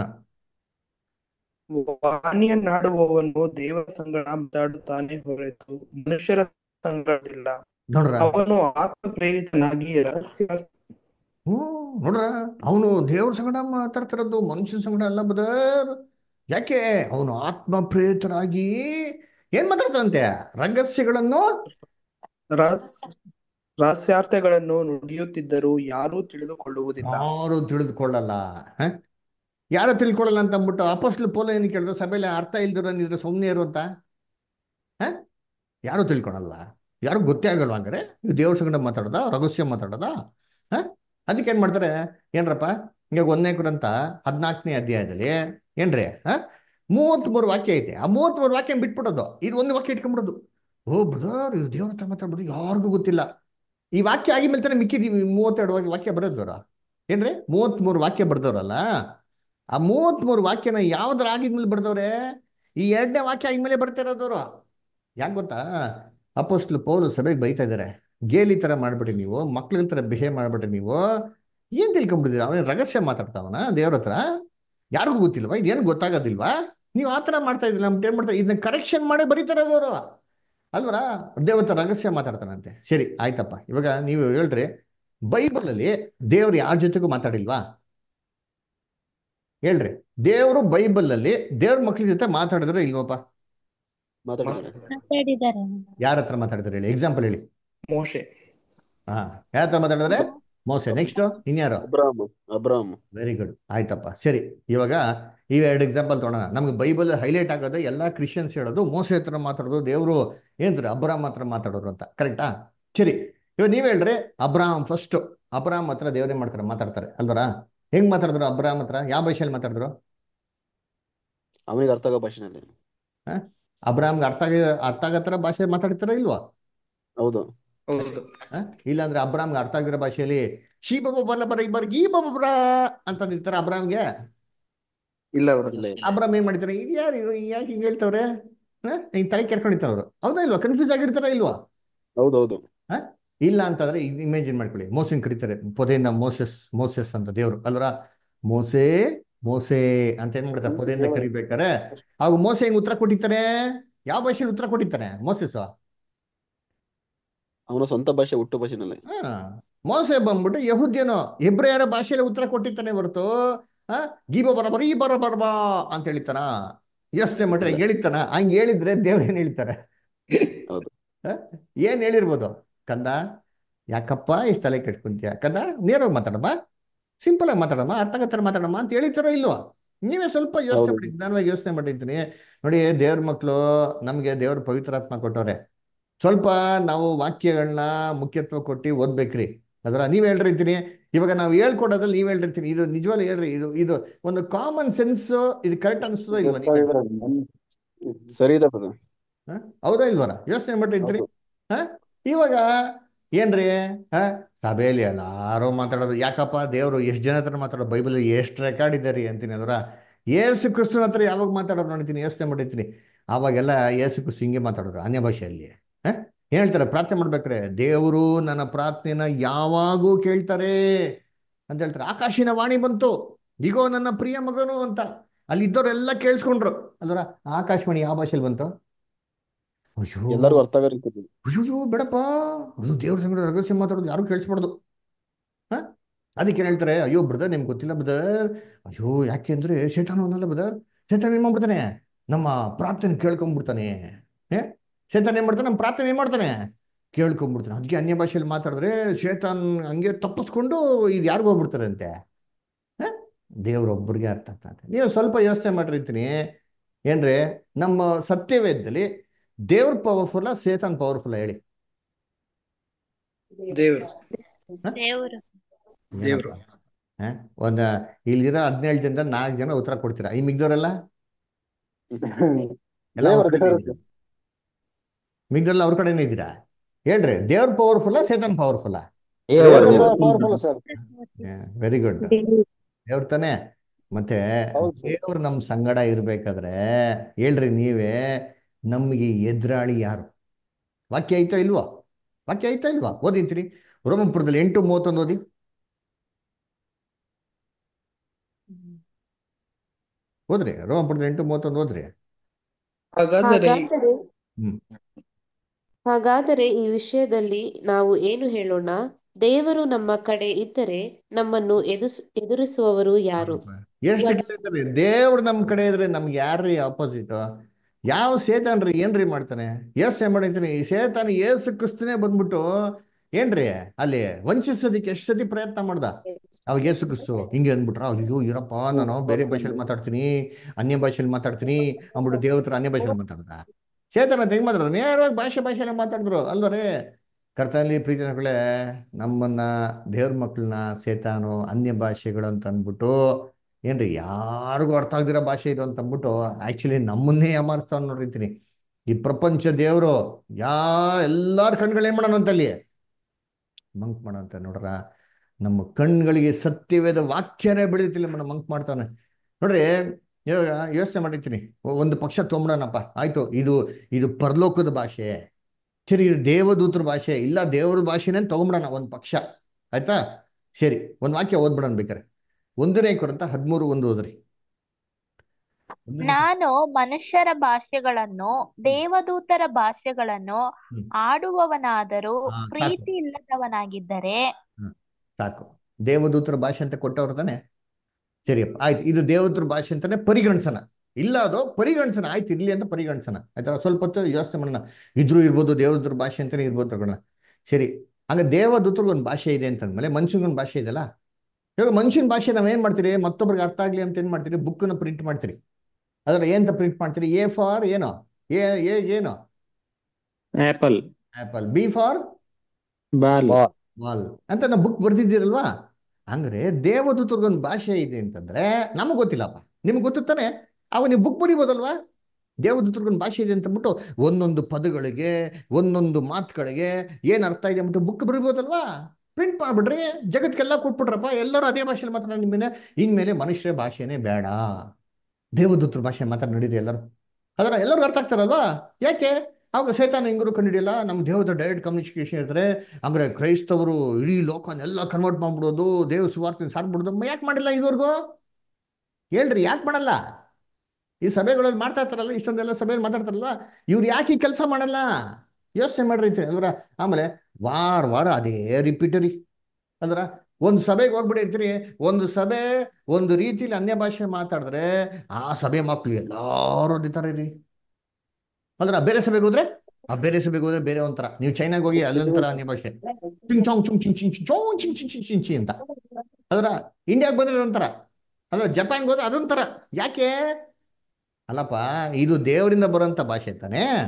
ವಾಣಿಯನ್ನಾಡುವವನು ದೇವರ ಸಂಗಡ ಮಾತಾಡುತ್ತಾನೆ ಹೊರತು ಮನುಷ್ಯರ ಸಂಗಡವಿಲ್ಲ. ನೋಡ್ರ ಅವನು ಆತ್ಮ ಪ್ರೇರಿತನಾಗಿ ರಹಸ್ಯ ನೋಡ್ರ ಅವನು ದೇವ್ರ ಸಂಗಡ ಮಾತಾಡ್ತಿರೋದು, ಮನುಷ್ಯನ ಸಂಗಡ ಅಲ್ಲ ಬ್ರದರ್. ಯಾಕೆ? ಅವನು ಆತ್ಮ ಪ್ರೇರಿತರಾಗಿ ಏನ್ ಮಾತಾಡ್ತಾನಂತೆ, ರಹಸ್ಯಗಳನ್ನು ರಹಸ್ಯಾರ್ಥಗಳನ್ನು ನುಡಿಯುತ್ತಿದ್ದರೂ ಯಾರೂ ತಿಳಿದುಕೊಳ್ಳುವುದಿಲ್ಲ. ಯಾರು ತಿಳಿದುಕೊಳ್ಳಲ್ಲ. ಯಾರು ತಿಳ್ಕೊಳ್ಳಲ್ಲ ಅಂತ ಅಂದ್ಬಿಟ್ಟು ಅಪೊಸ್ತಲ ಪೌಲ ಏನು ಕೇಳಿದ್ರು, ಸಭೆಯಲ್ಲಿ ಅರ್ಥ ಇಲ್ದಿರೋನಿದ್ರೆ ಸುಮ್ಮನೆ ಇರು ಅಂತ. ಯಾರು ತಿಳ್ಕೊಳಲ್ಲ, ಯಾರು ಗೊತ್ತೇ ಆಗಲ್ವ ಹಂಗಾರೆ ನೀವು ದೇವ್ರ ಸಂಗಡ ಮಾತಾಡೋದ, ರಹಸ್ಯ ಮಾತಾಡೋದ? ಅದಕ್ಕೆ ಏನ್ ಮಾಡ್ತಾರೆ ಏನ್ರಪ್ಪ, ಈಗ 1 ಕೊರಿಂಥ 14ನೇ ಅಧ್ಯಾಯದಲ್ಲಿ ಏನ್ರಿ 33 ವಾಕ್ಯ ಐತೆ. ಆ 33 ವಾಕ್ಯ ಬಿಟ್ಬಿಡೋದು, ಇದು ಒಂದು ವಾಕ್ಯ ಇಟ್ಕೊಂಡ್ಬಿಡೋದು. ಓ ಬ್ರದರ್ ಇದು ದೇವ್ರ ಹತ್ರ ಮಾತಾಡ್ಬೋದು, ಯಾರಿಗೂ ಗೊತ್ತಿಲ್ಲ. ಈ ವಾಕ್ಯ ಆಗಿದ್ಮೇಲೆ ತಾನೆ ಮಿಕ್ಕಿದೀವಿ 32 ವಾಕ್ಯ ಬರೋದವ್ರ ಏನ್ರಿ. 33 ವಾಕ್ಯ ಬರ್ದವ್ರಲ್ಲ, ಆ 33 ವಾಕ್ಯನ ಯಾವ್ದ್ರ ಆಗಿದ್ಮೇಲೆ ಬರ್ದವ್ರೆ, ಈ 2ನೇ ವಾಕ್ಯ ಆಗಿದ್ಮೇಲೆ ಬರ್ತಾ ಇರೋದವ್ರು. ಯಾಕೆ ಗೊತ್ತಾ, ಅಪೊಸ್ತಲ ಪೌಲ ಸಭೆಗೆ ಬೈತಾ ಇದಾರೆ, ಗೇಲಿ ತರ ಮಾಡ್ಬಿಟ್ರಿ ನೀವು, ಮಕ್ಳ ತರ ಬಿಹೇವ್ ಮಾಡ್ಬಿಟ್ರಿ ನೀವು, ಏನ್ ತಿಳ್ಕೊಂಡ್ಬಿಟ್ಟಿದ್ದೀರ, ಅವನೇ ರಹಸ್ಯ ಮಾತಾಡ್ತಾವನ ದೇವ್ರ ಹತ್ರ, ಯಾರಿಗೂ ಗೊತ್ತಿಲ್ವಾ, ಇದೇನು ಗೊತ್ತಾಗೋದಿಲ್ವಾ, ನೀವು ಆ ಥರ ಮಾಡ್ತಾ ಇದ್ದಿಲ್ಲ ನಮ್ಗೆ ಏನ್ ಮಾಡ್ತಾರೆ, ಇದನ್ನ ಕರೆಕ್ಷನ್ ಮಾಡಿ ಬರೀತಾರೆ ಅವರು ಅಲ್ವರ. ದೇವ್ರ ಹತ್ರ ರಹಸ್ಯ ಮಾತಾಡ್ತಾನಂತೆ. ಸರಿ ಆಯ್ತಪ್ಪ, ಇವಾಗ ನೀವು ಹೇಳ್ರಿ, ಬೈಬಲಲ್ಲಿ ದೇವ್ರು ಯಾರ ಜೊತೆಗೂ ಮಾತಾಡಿಲ್ವಾ ಹೇಳ್ರಿ? ದೇವ್ರು ಬೈಬಲಲ್ಲಿ ದೇವ್ರ ಮಕ್ಳ ಜೊತೆ ಮಾತಾಡಿದ್ರೆ ಇಲ್ವಪ್ಪ? ಮಾತಾಡಿದ್ದಾರೆ. ಯಾರ ಹತ್ರ ಮಾತಾಡಿದ್ರೆ ಹೇಳಿ, ಎಕ್ಸಾಂಪಲ್ ಹೇಳಿ. ಮೋಶೆ. ಹಾ, ಯಾರ ಹತ್ರ ಮಾತಾಡಿದ್ರೆ? ಮೋಸೆ. ನೆಕ್ಸ್ಟ್ ಇನ್ಯಾರು? ಅಬ್ರಾಮ್. ವೆರಿ ಗುಡ್, ಆಯ್ತಪ್ಪ. ಸರಿ, ಇವಾಗ ಈ 2 ಎಕ್ಸಾಂಪಲ್ ತೊಗೊಳೋಣ. ನಮ್ಗೆ ಬೈಬಲ್ ಹೈಲೈಟ್ ಆಗೋದು ಎಲ್ಲ ಕ್ರಿಶ್ಚಿಯನ್ಸ್ ಹೇಳೋದು ಮೋಸೆ ಹತ್ರ ಮಾತಾಡೋದು, ದೇವರು ಏನ್ರಿ ಅಬ್ರಾಮ್ ಹತ್ರ ಮಾತಾಡೋರು ಅಂತ, ಕರೆಕ್ಟಾ? ಸರಿ, ಇವಾಗ ನೀವ್ ಹೇಳ್ರಿ, ಅಬ್ರಾಮ್ ಫಸ್ಟ್ ಅಬ್ರಾಮ್ ಹತ್ರ ದೇವರೇ ಮಾತಾಡ್ತಾರೆ ಅಲ್ವರ? ಹೆಂಗ್ ಮಾತಾಡಿದ್ರು ಅಬ್ರಾಮ್ ಹತ್ರ? ಯಾವ ಭಾಷೆಯಲ್ಲಿ ಮಾತಾಡಿದ್ರು? ಅವನಿಗೆ ಅರ್ಥ ಆಗೋ ಭಾಷೆನಲ್ಲಿ. ಅಬ್ರಾಮ್ಗೆ ಅರ್ಥ ಆಗೋ ಥರ ಭಾಷೆ ಮಾತಾಡ್ತಾರ ಇಲ್ವಾ? ಹೌದು. ಇಲ್ಲಾಂದ್ರೆ ಅಬ್ರಾಮ್ಗೆ ಅರ್ಥ ಆಗಿರೋ ಭಾಷೆಯಲ್ಲಿ ಶೀ ಬಾಬಾ ಬಲ್ಲ ಬರ ಈ ಬರ್ಗ ಈ ಬಾಬಾ ಅಂತಂದಿರ್ತಾರ ಅಬ್ರಾಮ್ಗೆ? ಇಲ್ಲ. ಅಬ್ರಾಮ್ ಏನ್ ಮಾಡ್ತಾರೆ, ಇದು ಯಾರು ಯಾಕೆ ಹಿಂಗ್ ಹೇಳ್ತವ್ರೆ, ಹಿಂಗ್ ತಲೆ ಕೆರ್ಕೊಂಡಿರ್ತಾರ ಅವ್ರು, ಹೌದಾ ಇಲ್ವಾ? ಕನ್ಫ್ಯೂಸ್ ಆಗಿರ್ತಾರ ಇಲ್ವಾ? ಹೌದೌದು. ಇಲ್ಲ ಅಂತಂದ್ರೆ ಇಮೇಜಿನ್ ಮಾಡ್ಕೊಳ್ಳಿ, ಮೋಸನ್ ಕರೀತಾರೆ ಪೊದೆಯಿಂದ ಮೋಸೆಸ್ ಅಂತ ದೇವ್ರು ಅಲ್ವರ. ಮೋಸೆ ಮೋಸೆ ಅಂತ ಏನ್ ಮಾಡ್ತಾರೆ ಪೊದೆಯಿಂದ ಕರಿಬೇಕಾರೆ, ಅವಾಗ ಮೋಸೆ ಹೆಂಗ್ ಉತ್ತರ ಕೊಟ್ಟಿರ್ತಾರೆ? ಯಾವ ಭಾಷೆಯಲ್ಲಿ ಉತ್ತರ ಕೊಟ್ಟಿರ್ತಾನೆ ಮೋಸೆಸ್? ಅವನ ಸ್ವಂತ ಭಾಷೆ, ಹುಟ್ಟು ಭಾಷೆನಲ್ಲಿ. ಮೋಸೆ ಬಂದ್ಬಿಟ್ಟು ಯಹೂದ್ಯನೋ ಹೆಬ್ರಿಯರ ಭಾಷೆಯಲ್ಲಿ ಉತ್ತರ ಕೊಟ್ಟಿರ್ತಾನೆ ಹೊರತು ಗೀಬ ಬರಬರ ಈ ಬರಬರ್ಬಾ ಅಂತ ಹೇಳಿತಾನ? ಯೋಚನೆ ಮಾಡ್ರೆ ಹೇಳಿತಾನ? ಹಂಗೆ ಹೇಳಿದ್ರೆ ದೇವ್ರ ಏನ್ ಹೇಳ್ತಾರೆ? ಏನ್ ಹೇಳಿರ್ಬೋದು? ಕಂದ ಯಾಕಪ್ಪ ಇಷ್ಟು ತಲೆ ಕೆಡ್ಸ್ಕೊಂತೀಯ ಕಂದ, ನೇರವಾಗಿ ಮಾತಾಡಮ್ಮ, ಸಿಂಪಲ್ ಆಗಿ ಮಾತಾಡಮ್ಮ, ಅರ್ಥಗತ್ತರ ಮಾತಾಡಮ್ಮ ಅಂತ ಹೇಳಿತಾರೋ ಇಲ್ವಾ? ನೀವೇ ಸ್ವಲ್ಪ ಯೋಚನೆ ಮಾಡಿ, ನಿಧಾನವಾಗಿ ಯೋಚನೆ ಮಾಡಿರ್ತೀನಿ ನೋಡಿ. ದೇವ್ರ ಮಕ್ಕಳು, ನಮ್ಗೆ ದೇವ್ರ ಪವಿತ್ರಾತ್ಮ ಕೊಟ್ಟವ್ರೆ, ಸ್ವಲ್ಪ ನಾವು ವಾಕ್ಯಗಳನ್ನ ಮುಖ್ಯತ್ವ ಕೊಟ್ಟು ಓದ್ಬೇಕ್ರಿ. ಅದರ ನೀವ್ ಹೇಳ್ರಿರ್ತೀನಿ, ಇವಾಗ ನಾವು ಹೇಳ್ಕೊಡೋದ್ರಲ್ಲಿ ನೀವ್ ಹೇಳಿರ್ತೀನಿ, ಇದು ನಿಜವಾಗ್ಲೂ ಹೇಳ್ರಿ, ಇದು ಇದು ಒಂದು ಕಾಮನ್ ಸೆನ್ಸ್, ಇದು ಕರೆಕ್ಟ್ ಅನ್ಸ್ತದೋ ಇಲ್ವಾ ನೀವೇ? ಸರಿ ಇದೆ brother. ಹ? ಹೌದಾ ಇಲ್ವರ? ಯೋಚನೆ ಮಾಡಿರ್ತೀರಿ. ಹೌದು. ಹ ಇವಾಗ ಏನ್ರಿ, ಹ ಸಭೆಯಲ್ಲಿ ಎಲ್ಲಾರು ಮಾತಾಡೋದು ಯಾಕಪ್ಪ, ದೇವ್ರು ಎಷ್ಟು ಜನ ಹತ್ರ ಮಾತಾಡೋದು, ಬೈಬಲ್ ಎಷ್ಟು ರೆಕಾರ್ಡ್ ಇದೆ ರೀ ಅಂತೀನಿ. ಅದರ ಏಸು ಕ್ರಿಸ್ತನ ಹತ್ರ ಯಾವಾಗ ಮಾತಾಡೋದು ನೋಡ್ತೀನಿ, ಯೋಚನೆ ಮಾಡಿರ್ತೀನಿ. ಆವಾಗೆಲ್ಲ ಏಸು ಕ್ರಿಸ್ತು ಹಿಂಗೆ ಮಾತಾಡೋರು ಅನ್ಯ ಭಾಷೆಯಲ್ಲಿ. ಹ ಏನ್ ಹೇಳ್ತಾರೆ ಪ್ರಾರ್ಥನೆ ಮಾಡ್ಬೇಕಾರೆ, ದೇವರು ನನ್ನ ಪ್ರಾರ್ಥನೆನ ಯಾವಾಗೂ ಕೇಳ್ತಾರೆ ಅಂತ ಹೇಳ್ತಾರೆ. ಆಕಾಶಿನ ವಾಣಿ ಬಂತು, ಇಗೋ ನನ್ನ ಪ್ರಿಯ ಮಗನು ಅಂತ. ಅಲ್ಲಿ ಇದ್ದವರೆಲ್ಲ ಕೇಳಿಸ್ಕೊಂಡ್ರು ಅಲ್ವರ. ಆಕಾಶವಾಣಿ ಯಾವ ಭಾಷೆಯಲ್ಲಿ ಬಂತು? ಅಯ್ಯೋ ಎಲ್ಲರಿಗೂ ಅರ್ಥ ಆಗೋ ರೀತಿ ಇದೆ. ಅಯ್ಯೋ ಬೇಡಪ್ಪ, ಅದು ದೇವ್ರ ಸಂಗಡ ರಹಸ್ಯ ಮಾತಾಡೋದು ಯಾರು ಕೇಳಿಸ್ಬಾರ್ದು. ಹ ಅದಕ್ಕೆ ಏನ್ ಹೇಳ್ತಾರೆ, ಅಯ್ಯೋ ಬ್ರದರ್ ನಿಮ್ಗೆ ಗೊತ್ತಿಲ್ಲ ಬ್ರದರ್, ಅಯ್ಯೋ ಯಾಕೆ ಅಂದ್ರೆ ಶೇತಾನ ಅನ್ನಲ್ಲ ಬ್ರದರ್, ಶೇತಾನ ಏನ್ ಮಾಡ್ಬಿಡ್ತಾನೆ, ನಮ್ಮ ಪ್ರಾರ್ಥನೆ ಕೇಳ್ಕೊಂಡ್ಬಿಡ್ತಾನೆ. ಏ ಶೇತಾನ ಏನ್ ಮಾಡ್ತಾನೆ, ನಮ್ಮ ಪ್ರಾರ್ಥನೆ ಏನ್ ಮಾಡ್ತಾನೆ, ಕೇಳ್ಕೊಂಡ್ಬಿಡ್ತಾನೆ. ಅದಕ್ಕೆ ಅನ್ಯ ಭಾಷೆಯಲ್ಲಿ ಮಾತಾಡಿದ್ರೆ ಶೇತಾನ್ ಹಂಗೆ ತಪ್ಪಿಸ್ಕೊಂಡು ಇದು ಯಾರಿಗೂ ಹೋಗ್ಬಿಡ್ತಾರೆ ಅಂತೆ. ಹ ದೇವ್ರೊಬ್ಬರಿಗೆ ಅರ್ಥ ಆಗ್ತದೆ. ನೀವು ಸ್ವಲ್ಪ ಯೋಚನೆ ಮಾಡಿರ್ತೀನಿ ಏನ್ರಿ, ನಮ್ಮ ಸತ್ಯವೇದದಲ್ಲಿ ದೇವ್ರ ಪವರ್ಫುಲ್ಲ ಸೇತಾನ್ ಪವರ್ಫುಲ್ಲ ಹೇಳಿ? ದೇವ್ರು ಹ? ದೇವರು ದೇವ್ರು ಏನಪ್ಪ, ಹ ಒಂದ ಇಲ್ಲಿರೋ 17 ಜನದಲ್ಲಿ 4 ಜನ ಉತ್ತರ ಕೊಡ್ತೀರಾ, ಈ ಮಿಗ್ದವರೆಲ್ಲ ಎಲ್ಲ ಅವ್ರ ದೇವರು ಕಡೆನೇ ದೇವರು ಇದ್ದೀರಾ? ಮಿಗ್ದವರೆಲ್ಲ ಅವ್ರ ಕಡೆನೇ ಇದ್ದೀರಾ? ಹೇಳ್ರಿ, ದೇವ್ರ ಪವರ್ಫುಲ್ಲ ಸೇತಾನ್ ಪವರ್ಫುಲ್ಲ? ದೇವರು ಪವರ್ಫುಲ್ ಸರ್. Very good. ದೇವ್ರ ತಾನೇ. ಮತ್ತೆ ಹೌದು ಸರ್. ದೇವ್ರು ನಮ್ಮ ಸಂಗಡ ಇರ್ಬೇಕಾದ್ರೆ ಹೇಳ್ರಿ ನೀವೇ, ನಮಗೆ ಎದುರಾಳಿ ಯಾರು? ವಾಕ್ಯ ಐತಾ ಇಲ್ವಾ? ವಾಕ್ಯ ಐತಾ ಇಲ್ವಾ? ಓದಿಂತೀರಿ ರೋಮಪುರದಲ್ಲಿ 8:31 ಓದಿ. ಓದ್ರಿ, ರೋಮಪುರದಲ್ಲಿ 8:31 ಓದ್ರಿ. ಹಾಗಾದರೆ ಹಾಗಾದರೆ ಹ್ಮ್ ಹಾಗಾದರೆ ಈ ವಿಷಯದಲ್ಲಿ ನಾವು ಏನು ಹೇಳೋಣ? ದೇವರು ನಮ್ಮ ಕಡೆ ಇದ್ದರೆ ನಮ್ಮನ್ನು ಎದುರಿಸುವವರು ಯಾರು? ಎಷ್ಟು ಕೇಳ್ತಾರೆ, ದೇವ್ರು ನಮ್ ಕಡೆ ಇದ್ರೆ ನಮ್ಗೆ ಯಾರ್ರೀ ಆಪೋಸಿಟ್? ಯಾವ ಸೇತಾನ್ರಿ ಏನ್ರಿ ಮಾಡ್ತಾನೆ? ಯೋಚನೆ ಮಾಡಿರ್ತೀನಿ, ಈ ಸೇತಾನ ಏಸು ಕ್ರಿಸ್ತನೇ ಬಂದ್ಬಿಟ್ಟು ಏನ್ರಿ ಅಲ್ಲಿ ವಂಚಿಸೋದಿಕ್ಕೆ ಎಷ್ಟು ಸತಿ ಪ್ರಯತ್ನ ಮಾಡ್ದ. ಅವಾಗ ಏಸು ಕ್ರಿಸ್ತು ಹಿಂಗೆ ಅಂದ್ಬಿಟ್ರ, ಅಯ್ಯೋ ಇರಪ್ಪ ನಾನು ಬೇರೆ ಭಾಷೆಯಲ್ಲಿ ಮಾತಾಡ್ತೀನಿ, ಅನ್ಯ ಭಾಷೆಯಲ್ಲಿ ಮಾತಾಡ್ತೀನಿ ಅಂದ್ಬಿಟ್ಟು ದೇವತ್ರ ಅನ್ಯ ಭಾಷೆಯಲ್ಲಿ ಮಾತಾಡ್ದ. ಸೇತಾನ ಹೆಂಗ್ ಮಾತಾಡಿದ್ರು, ನೇರವಾಗಿ ಭಾಷೆಲ್ಲ ಮಾತಾಡಿದ್ರು ಅಲ್ವರೇ. ಕರ್ತನಲ್ಲಿ ಪ್ರೀತಿಗಳೇ, ನಮ್ಮನ್ನ ದೇವ್ರ ಮಕ್ಕಳನ್ನ ಸೇತಾನು ಅನ್ಯ ಭಾಷೆಗಳು ಅಂತ ಅಂದ್ಬಿಟ್ಟು ಏನ್ರಿ ಯಾರಿಗೂ ಅರ್ಥ ಆಗ್ದಿರೋ ಭಾಷೆ ಇದು ಅಂತ ಅಂದ್ಬಿಟ್ಟು ಆಕ್ಚುಲಿ ನಮ್ಮನ್ನೇ ಯಾಮಾರಿಸ್ತಾವ್ ನೋಡಿರ್ತೀನಿ. ಈ ಪ್ರಪಂಚ ದೇವರು ಎಲ್ಲಾರ ಕಣ್ಗಳು ಏನ್ ಮಾಡೋಣ ಅಂತಲ್ಲಿ ಮಂಕ್ ಮಾಡೋಂತ ನೋಡ್ರ. ನಮ್ಮ ಕಣ್ಗಳಿಗೆ ಸತ್ಯವೇದ ವಾಕ್ಯನೇ ಬೆಳೀತಿಲ್ಲ, ನಮ್ಮ ಮಂಕ್ ಮಾಡ್ತಾನೆ ನೋಡ್ರಿ. ಇವಾಗ ಯೋಚನೆ ಮಾಡಿರ್ತೀನಿ, ಒಂದು ಪಕ್ಷ ತೊಗೊಂಬಿಡೋಣಪ್ಪ, ಆಯ್ತು ಇದು ಇದು ಪರಲೋಕದ ಭಾಷೆ, ಸರಿ ಇದು ದೇವದೂತರ ಭಾಷೆ, ಇಲ್ಲ ದೇವರ ಭಾಷೆನೇ ತಗೊಂಬಿಡೋಣ ಒಂದು ಪಕ್ಷ, ಆಯ್ತಾ? ಸರಿ, ಒಂದು ವಾಕ್ಯ ಓದ್ಬಿಡೋಣ ಬೇಕಾರೆ. 1 ಕೊರಿಂಥ 13:1 ಓದ್ರಿ. 1 ನಾನು ಮನುಷ್ಯರ ಭಾಷೆಗಳನ್ನು ದೇವದೂತರ ಭಾಷೆಗಳನ್ನು ಹ್ಮ್ ಆಡುವವನಾದರೂ ಸಾಕು. ಪ್ರೀತಿ ಇಲ್ಲದವನಾಗಿದ್ದರೆ ಹ್ಮ್ ಸಾಕು. ದೇವದೂತರ ಭಾಷೆ ಅಂತ ಕೊಟ್ಟವ್ರು ತಾನೆ, ಸರಿಯಪ್ಪ ಆಯ್ತು, ಇದು ದೇವದೂತರ ಭಾಷೆ ಅಂತಾನೆ ಪರಿಗಣಿಸೋಣ. ಇಲ್ಲ ಅದು ಪರಿಗಣಿಸೋಣ, ಆಯ್ತು ಇರ್ಲಿ ಅಂತ ಪರಿಗಣಿಸೋಣ, ಆಯ್ತಾ? ಸ್ವಲ್ಪ ಹೊತ್ತು ಯೋಚನೆ ಮಾಡೋಣ, ಇದ್ರೂ ಇರ್ಬೋದು ದೇವದೂತರ ಭಾಷೆ ಅಂತಾನೆ ಇರ್ಬೋದು ತಗೋಣ. ಸರಿ, ಹಂಗ ದೇವದೂತರಿಗೆ ಒಂದು ಭಾಷೆ ಇದೆ ಅಂತಂದ್ಮೇಲೆ ಮನುಷ್ಯನಿಗೊಂದು ಭಾಷೆ ಇದೆಯಲ್ಲ. ಇವಾಗ ಮನುಷ್ಯನ ಭಾಷೆ ನಾವೇನ್ ಮಾಡ್ತೀರಿ, ಮತ್ತೊಬ್ರಿಗೆ ಅರ್ಥ ಆಗ್ಲಿ ಅಂತ ಏನ್ ಮಾಡ್ತೀರಿ, ಬುಕ್ನ ಪ್ರಿಂಟ್ ಮಾಡ್ತೀರಿ. ಅದ್ರ ಏನಂತ ಪ್ರಿಂಟ್ ಮಾಡ್ತೀರಿ? ಎ ಫಾರ್ ಏನೋ, ಏನು apple, apple, B for ball, wall ಅಂತ ನಾವು ಬುಕ್ ಬರ್ದಿದ್ದೀರಲ್ವಾ. ಹಂಗ್ರೆ ದೇವದೂತರಿಗೊಂದು ಭಾಷೆ ಇದೆ ಅಂತಂದ್ರೆ ನಮಗೆ ಗೊತ್ತಿಲ್ಲಪ್ಪ, ನಿಮ್ಗೆ ಗೊತ್ತಾನೆ. ಅವಾಗ ನೀವು ಬುಕ್ ಬರಿಬೋದಲ್ವಾ? ದೇವದೂತರಿಗೊಂದು ಭಾಷೆ ಇದೆ ಅಂತಂದ್ಬಿಟ್ಟು ಒಂದೊಂದು ಪದಗಳಿಗೆ ಒಂದೊಂದು ಮಾತುಗಳಿಗೆ ಏನ್ ಅರ್ಥ ಇದೆ ಅಂದ್ಬಿಟ್ಟು ಬುಕ್ ಬರಿಬೋದಲ್ವಾ? ಪ್ರಿಂಟ್ ಮಾಡ್ಬಿಡ್ರಿ, ಜಗತ್ಗೆಲ್ಲ ಕೊಟ್ಬಿಟ್ರಪ್ಪ, ಎಲ್ಲರೂ ಅದೇ ಭಾಷೆಯಲ್ಲಿ ಮಾತಾಡೋಣ. ನಿಮ್ಮನೆ ಇನ್ಮೇಲೆ ಮನುಷ್ಯರ ಭಾಷೆನೇ ಬೇಡ, ದೇವದೂತರ ಭಾಷೆ ಮಾತಾಡಿ ನಡೀರಿ ಎಲ್ಲರೂ. ಅದರ ಎಲ್ಲರಿಗೂ ಅರ್ಥ ಆಗ್ತಾರಲ್ವಾ? ಯಾಕೆ ಅವಾಗ ಸೈತಾನ ಹೆಂಗರು ಕಂಡಿಡಿಯಲ್ಲ, ನಮ್ಮ ದೇವದ ಡೈರೆಕ್ಟ್ ಕಮ್ಯುನಿಕೇಶನ್ ಇರ್ತಾರೆ. ಅಂದ್ರೆ ಕ್ರೈಸ್ತವರು ಇಡೀ ಲೋಕನೆಲ್ಲ ಕನ್ವರ್ಟ್ ಮಾಡ್ಬಿಡೋದು, ದೇವ ಸುವಾರ್ತೆ ಸಾರ್ಬಿಡೋದು ಯಾಕೆ ಮಾಡಿಲ್ಲ ಇದುವರೆಗೂ? ಹೇಳ್ರಿ, ಯಾಕೆ ಮಾಡಲ್ಲ? ಈ ಸಭೆಗಳಲ್ಲಿ ಮಾಡ್ತಾ ಇರ್ತಾರಲ್ಲ, ಇಷ್ಟೊಂದೆಲ್ಲ ಸಭೆಯಲ್ಲಿ ಮಾತಾಡ್ತಾರಲ್ಲ, ಇವ್ರು ಯಾಕೆ ಈ ಕೆಲಸ ಮಾಡಲ್ಲ? ಯೋಚನೆ ಮಾಡ್ರಿ ಅಲ್ವರ. ಆಮೇಲೆ ವಾರ ಅದೇ ರಿಪೀಟರಿ ಅಂದ್ರ, ಒಂದು ಸಭೆಗೆ ಹೋಗ್ಬಿಟ್ಟಿರ್ತೀರಿ, ಒಂದು ಸಭೆ ಒಂದು ರೀತಿಲಿ ಅನ್ಯ ಭಾಷೆ ಮಾತಾಡಿದ್ರೆ ಆ ಸಭೆ ಮಕ್ಳು ಎಲ್ಲಾರು ಹೊಡಿತಾರೆ ರೀ. ಅದ್ರ ಬೇರೆ ಸಭೆಗೆ ಹೋದ್ರೆ ಬೇರೆ ಒಂಥರ. ನೀವು ಚೈನಾಗ ಹೋಗಿ ಅಲ್ಲೊಂಥರ ಅನ್ಯ ಭಾಷೆ, ಚಿಂಗ್ ಚೌಂಗ್ ಚುಂಗ್ ಚಿಂಗ್ ಚಿಂಗ್ ಚೋಂಗ್ ಚಿಂಗ್ ಚಿಂಗ್ ಚಿಂಗ್ ಚಿಂಗ್ ಚಿ ಅಂತ. ಅದ್ರ ಇಂಡಿಯಾಗೆ ಬಂದ್ರೆ ಒಂಥರ, ಅದ್ರ ಜಪಾನ್ಗೆ ಹೋದ್ರೆ ಅದೊಂಥರ. ಯಾಕೆ? ಅಲ್ಲಪ್ಪ, ಇದು ದೇವರಿಂದ ಬರೋಂಥ ಭಾಷೆ ತಾನೇ,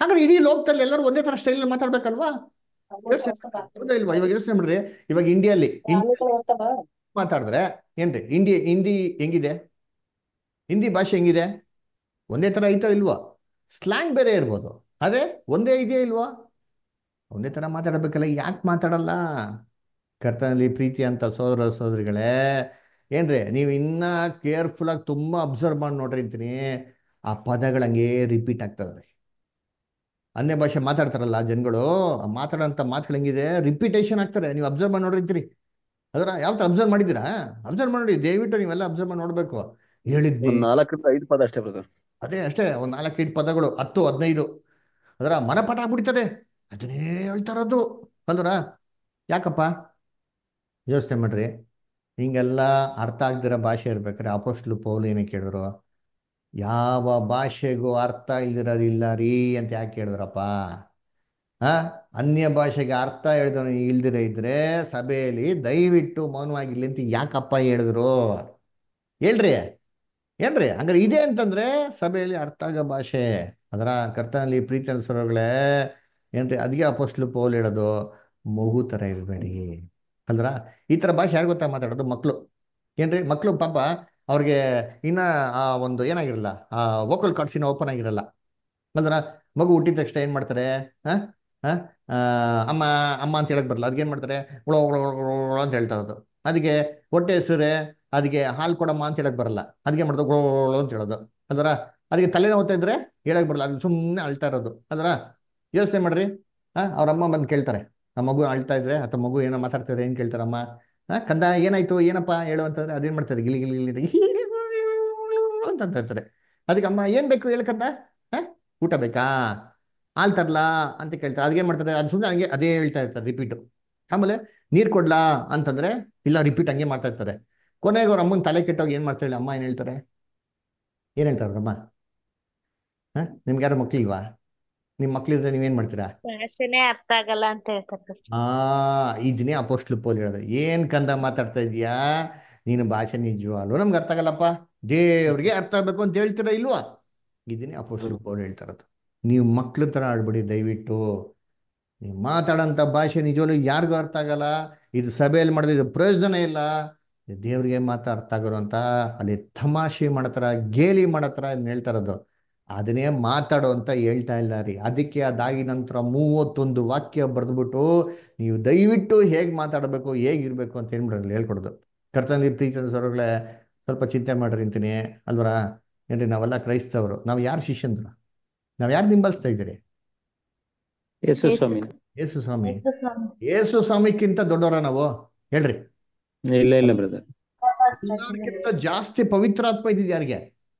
ಹಾಗಾದ್ರೆ ಇಡೀ ಲೋಕದಲ್ಲಿ ಎಲ್ಲರೂ ಒಂದೇ ತರ ಸ್ಟೈಲ್ ಮಾತಾಡ್ಬೇಕಲ್ವಾ? ಯೋಚನೆ ಹೌದಾ ಇಲ್ವಾ? ಇವಾಗ ಯೋಚನೆ ಮಾಡ್ರಿ, ಇವಾಗ ಇಂಡಿಯಾ ಮಾತಾಡಿದ್ರೆ ಏನ್ರಿ, ಹಿಂದಿ ಹೆಂಗಿದೆ? ಹಿಂದಿ ಭಾಷೆ ಹೆಂಗಿದೆ? ಒಂದೇ ತರ ಐತೋ ಇಲ್ವಾ? ಸ್ಲ್ಯಾಂಗ್ ಬೇರೆ ಇರ್ಬೋದು, ಅದೇ ಒಂದೇ ಇದೆಯಾ ಇಲ್ವಾ? ಒಂದೇ ತರ ಮಾತಾಡಬೇಕಲ್ಲ, ಯಾಕೆ ಮಾತಾಡಲ್ಲ? ಕರ್ತನಲ್ಲಿ ಪ್ರೀತಿ ಅಂತ ಸೋದರ ಸೋದರಿಗಳೇ, ಏನ್ರಿ ನೀವು ಇನ್ನ ಕೇರ್ಫುಲ್ ಆಗಿ ತುಂಬಾ ಅಬ್ಸರ್ವ್ ಮಾಡಿ ನೋಡ್ರಿ ಅಂತೀನಿ, ಆ ಪದಗಳಂಗೆ ರಿಪೀಟ್ ಆಗ್ತದೆ. ಅನ್ಯ ಭಾಷೆ ಮಾತಾಡ್ತಾರಲ್ಲ ಜನಗಳು, ಆ ಮಾತಾಡೋಂಥ ಮಾತುಗಳು ಹೆಂಗಿದೆ, ರಿಪಿಟೇಷನ್ ಆಗ್ತಾರೆ. ನೀವು ಅಬ್ಸರ್ವ್ ಮಾಡಿ ನೋಡಿರ್ತೀರಿ. ಅದರ ಯಾವ ಥರ ಅಬ್ಸರ್ವ್ ಮಾಡಿದ್ದೀರಾ? ಅಬ್ಸರ್ವ್ ಮಾಡಿ ದಯವಿಟ್ಟು ನೀವೆಲ್ಲ ಅಬ್ಸರ್ವ್ ಮಾಡಿ ನೋಡ್ಬೇಕು. ಹೇಳಿದ್ನಿ, ಒಂದ್ 4 ರಿಂದ 5 ಪದ ಅಷ್ಟೇ ಬ್ರದರ್. ಅದೇ ಅಷ್ಟೇ, ಒಂದು 4-5 ಪದಗಳು, 10-15 ಅದರ ಮನಪಾಠ ಆಗ್ಬಿಡ್ತದೆ. ಅದನ್ನೇ ಹೇಳ್ತಾ ಇರೋದು ಅಲ್ವರ? ಯಾಕಪ್ಪ? ಯೋಚನೆ ಮಾಡ್ರಿ. ಹಿಂಗೆಲ್ಲ ಅರ್ಥ ಆಗ್ದಿರೋ ಭಾಷೆ ಇರ್ಬೇಕಾದ್ರೆ ಅಪೊಸ್ತಲ ಪೌಲು ಏನಕ್ಕೆ ಕೇಳಿದ್ರು? ಯಾವ ಭಾಷೆಗೂ ಅರ್ಥ ಇಲ್ದಿರೋದಿಲ್ಲ ರೀ ಅಂತ ಯಾಕೆ ಹೇಳಿದ್ರಪ್ಪ? ಆ ಅನ್ಯ ಭಾಷೆಗೆ ಅರ್ಥ ಹೇಳಿದ ಇಲ್ದಿರ ಇದ್ರೆ ಸಭೆಯಲ್ಲಿ ದಯವಿಟ್ಟು ಮೌನವಾಗಿರ್ಲಿ ಅಂತ ಯಾಕಪ್ಪ ಹೇಳಿದ್ರು? ಹೇಳ್ರಿ, ಏನ್ರಿ? ಹಂಗಾರೆ ಇದೆ ಅಂತಂದ್ರೆ ಸಭೆಯಲ್ಲಿ ಅರ್ಥ ಆಗೋ ಭಾಷೆ. ಅದರ ಕರ್ತನಲ್ಲಿ ಪ್ರೀತಿ ಅನ್ಸರೋಗಳೇ, ಏನ್ರಿ? ಅದಕ್ಕೆ ಅಪೊಸ್ತಲ ಪೌಲ್ ಹೇಳೋದು, ಮಗು ಥರ ಇರಬೇಡಿ ಅಲ್ದ್ರ. ಈ ಥರ ಭಾಷೆ ಯಾರು ಗೊತ್ತಾ ಮಾತಾಡೋದು? ಮಕ್ಕಳು. ಏನ್ರಿ? ಮಕ್ಕಳು ಪಾಪ ಅವ್ರಿಗೆ ಇನ್ನ ಆ ಒಂದು ಏನಾಗಿರಲ್ಲ, ಆ ವೋಕಲ್ ಕಾರ್ಡ್ಸ್ ಇನ್ನ ಓಪನ್ ಆಗಿರಲ್ಲ ಅಲ್ದ್ರ. ಮಗು ಹುಟ್ಟಿದ ತಕ್ಷಣ ಏನ್ ಮಾಡ್ತಾರೆ? ಆ ಆ, ಆ, ಅಮ್ಮ ಅಮ್ಮ ಅಂತ ಹೇಳಕ್ ಬರಲ್ಲ, ಅದಕ್ಕೆ ಏನ್ ಮಾಡ್ತಾರೆ? ಉಳ ಉಳ ಉಳ ಉಳ ಅಂತ ಹೇಳ್ತಾ ಇರೋದು. ಅದಕ್ಕೆ ಹೊಟ್ಟೆ ಹೆಸರೇ, ಅದಕ್ಕೆ ಹಾಲು ಕೊಡಮ್ಮ ಅಂತ ಹೇಳಕ್ ಬರಲ್ಲ, ಅದಕ್ಕೆ ಮಾಡೋದು ಉಳ ಉಳ ಉಳ ಅಂತ ಹೇಳೋದು ಅಲ್ದ್ರ. ಅದಕ್ಕೆ ತಲೆನೋವು ಹೋಗ್ತಾ ಇದ್ರೆ ಹೇಳಕ್ ಬರಲ್ಲ, ಅದು ಸುಮ್ಮನೆ ಅಳ್ತಾ ಇರೋದು ಅಲ್ದ್ರ. ಯೋಚನೆ ಮಾಡ್ರಿ, ಅವ್ರ ಅಮ್ಮ ಬಂದು ಕೇಳ್ತಾರೆ, ಆ ಮಗು ಅಳ್ತಾ ಇದ್ರೆ ಅಥವಾ ಮಗು ಏನೋ ಮಾತಾಡ್ತಾ ಇದ್ರೆ ಏನ್ ಕೇಳ್ತಾರಮ್ಮ? ಕಂದ ಏನಾಯ್ತು ಏನಪ್ಪ ಹೇಳು ಅಂತಂದ್ರೆ ಅದೇನ್ ಮಾಡ್ತಾರೆ? ಗಿಲಿ ಗಿಲಿ ಗಿಲಿ ಅಂತ ಇರ್ತಾರೆ. ಅದಕ್ಕೆ ಅಮ್ಮ ಏನ್ ಬೇಕು ಹೇಳ್ಕಂದ? ಊಟ ಬೇಕಾ? ಹಾಲ್ ತರ್ಲಾ ಅಂತ ಕೇಳ್ತಾರೆ. ಅದೇನ್ ಮಾಡ್ತಾರೆ? ಅದು ಸುಮ್ಮನೆ ಹಂಗೆ ಅದೇ ಹೇಳ್ತಾ ಇರ್ತಾರೆ ರಿಪೀಟು. ಆಮೇಲೆ ನೀರ್ ಕೊಡ್ಲಾ ಅಂತಂದ್ರೆ ಇಲ್ಲ, ರಿಪೀಟ್ ಹಂಗೆ ಮಾಡ್ತಾ ಇರ್ತಾರೆ. ಕೊನೆಗೆ ಅವ್ರ ಅಮ್ಮನ ತಲೆ ಕೆಟ್ಟೋಗಿ ಏನ್ ಮಾಡ್ತಾಳೆ? ಅಮ್ಮ ಏನ್ ಹೇಳ್ತಾರೆ? ಏನ್ ಹೇಳ್ತಾರೆ ಅಮ್ಮ? ನಿಮ್ಗೆ ಯಾರು ಮಕ್ಳಿಲ್ವಾ? ನಿಮ್ ಮಕ್ಳಿದ್ರೆ ನೀವೇನ್ ಮಾಡ್ತೀರಾ? ಭಾಷೆನೇ ಅರ್ಥ ಆಗಲ್ಲ ಅಂತ ಹೇಳ್ತಾರೆ. ಇದನ್ನೇ ಅಪೊಸ್ತಲ ಪೌಲ್ ಹೇಳೋದು. ಏನ್ ಕಂದ ಮಾತಾಡ್ತಾ ಇದೀಯಾ ನೀನು? ಭಾಷೆ ನಿಜವಾಗ್ಲೂ ನಮ್ಗೆ ಅರ್ಥ ಆಗಲ್ಲಪ್ಪ, ದೇವ್ರಿಗೆ ಅರ್ಥ ಆಗ್ಬೇಕು ಅಂತ ಹೇಳ್ತೀರಾ ಇಲ್ವಾ? ಇದನ್ನೇ ಅಪೊಸ್ತಲ ಪೌಲ್ ಹೇಳ್ತಾ ಇರೋದು. ನೀವು ಮಕ್ಳ ತರ ಆಡ್ಬಿಡಿ ದಯವಿಟ್ಟು. ನೀವು ಮಾತಾಡೋಂಥ ಭಾಷೆ ನಿಜವಾಗ್ಲೂ ಯಾರಿಗೂ ಅರ್ಥ ಆಗಲ್ಲ. ಇದು ಸಭೆಯಲ್ಲಿ ಮಾಡಿದ್ರೆ ಪ್ರಯೋಜನ ಇಲ್ಲ. ದೇವ್ರಿಗೆ ಮಾತ್ರ ಅರ್ಥ ಆಗೋರು ಅಂತ ಅಲ್ಲಿ ತಮಾಷೆ ಮಾಡತ್ತಾರ, ಗೇಲಿ ಮಾಡತ್ತಾರ ಇದನ್ನ ಹೇಳ್ತಾ ಇರೋದು. ಅದನ್ನೇ ಮಾತಾಡೋ ಅಂತ ಹೇಳ್ತಾ ಇಲ್ಲ ರೀ. ಅದಕ್ಕೆ ಅದಾಗಿ ನಂತರ 31 ವಾಕ್ಯ ಬರೆದ್ಬಿಟ್ಟು ನೀವು ದಯವಿಟ್ಟು ಹೇಗೆ ಮಾತಾಡಬೇಕು, ಹೇಗಿರ್ಬೇಕು ಅಂತ ಹೇಳ್ಬಿಡ್ರಿ ಹೇಳ್ಕೊಡೋದು. ಕರ್ತನಲ್ಲಿ ಪ್ರೀತಿ ಸರೋಗಳೇ, ಸ್ವಲ್ಪ ಚಿಂತೆ ಮಾಡ್ರಿ ಅಂತೀನಿ ಅಲ್ವರ? ಏನ್ರಿ, ನಾವೆಲ್ಲ ಕ್ರೈಸ್ತವರು, ನಾವು ಯಾರು ಶಿಷ್ಯಂದ್ರು? ನಾವು ಯಾರು ನಿಂಬಲಿಸ್ತಾ ಇದ್ದೀರಿ? ಯೇಸು ಸ್ವಾಮಿ. ಯೇಸು ಸ್ವಾಮಿ. ಯೇಸು ಸ್ವಾಮಿಕ್ಕಿಂತ ದೊಡ್ಡವರ ನಾವು? ಹೇಳ್ರಿ. ಇಲ್ಲ ಇಲ್ಲ ಬ್ರದರ್. ಎಲ್ಲರಿಗಿಂತ ಜಾಸ್ತಿ ಪವಿತ್ರಾತ್ಮ ಇದ್ದಿದ್ದು ಯಾರಿಗೆ?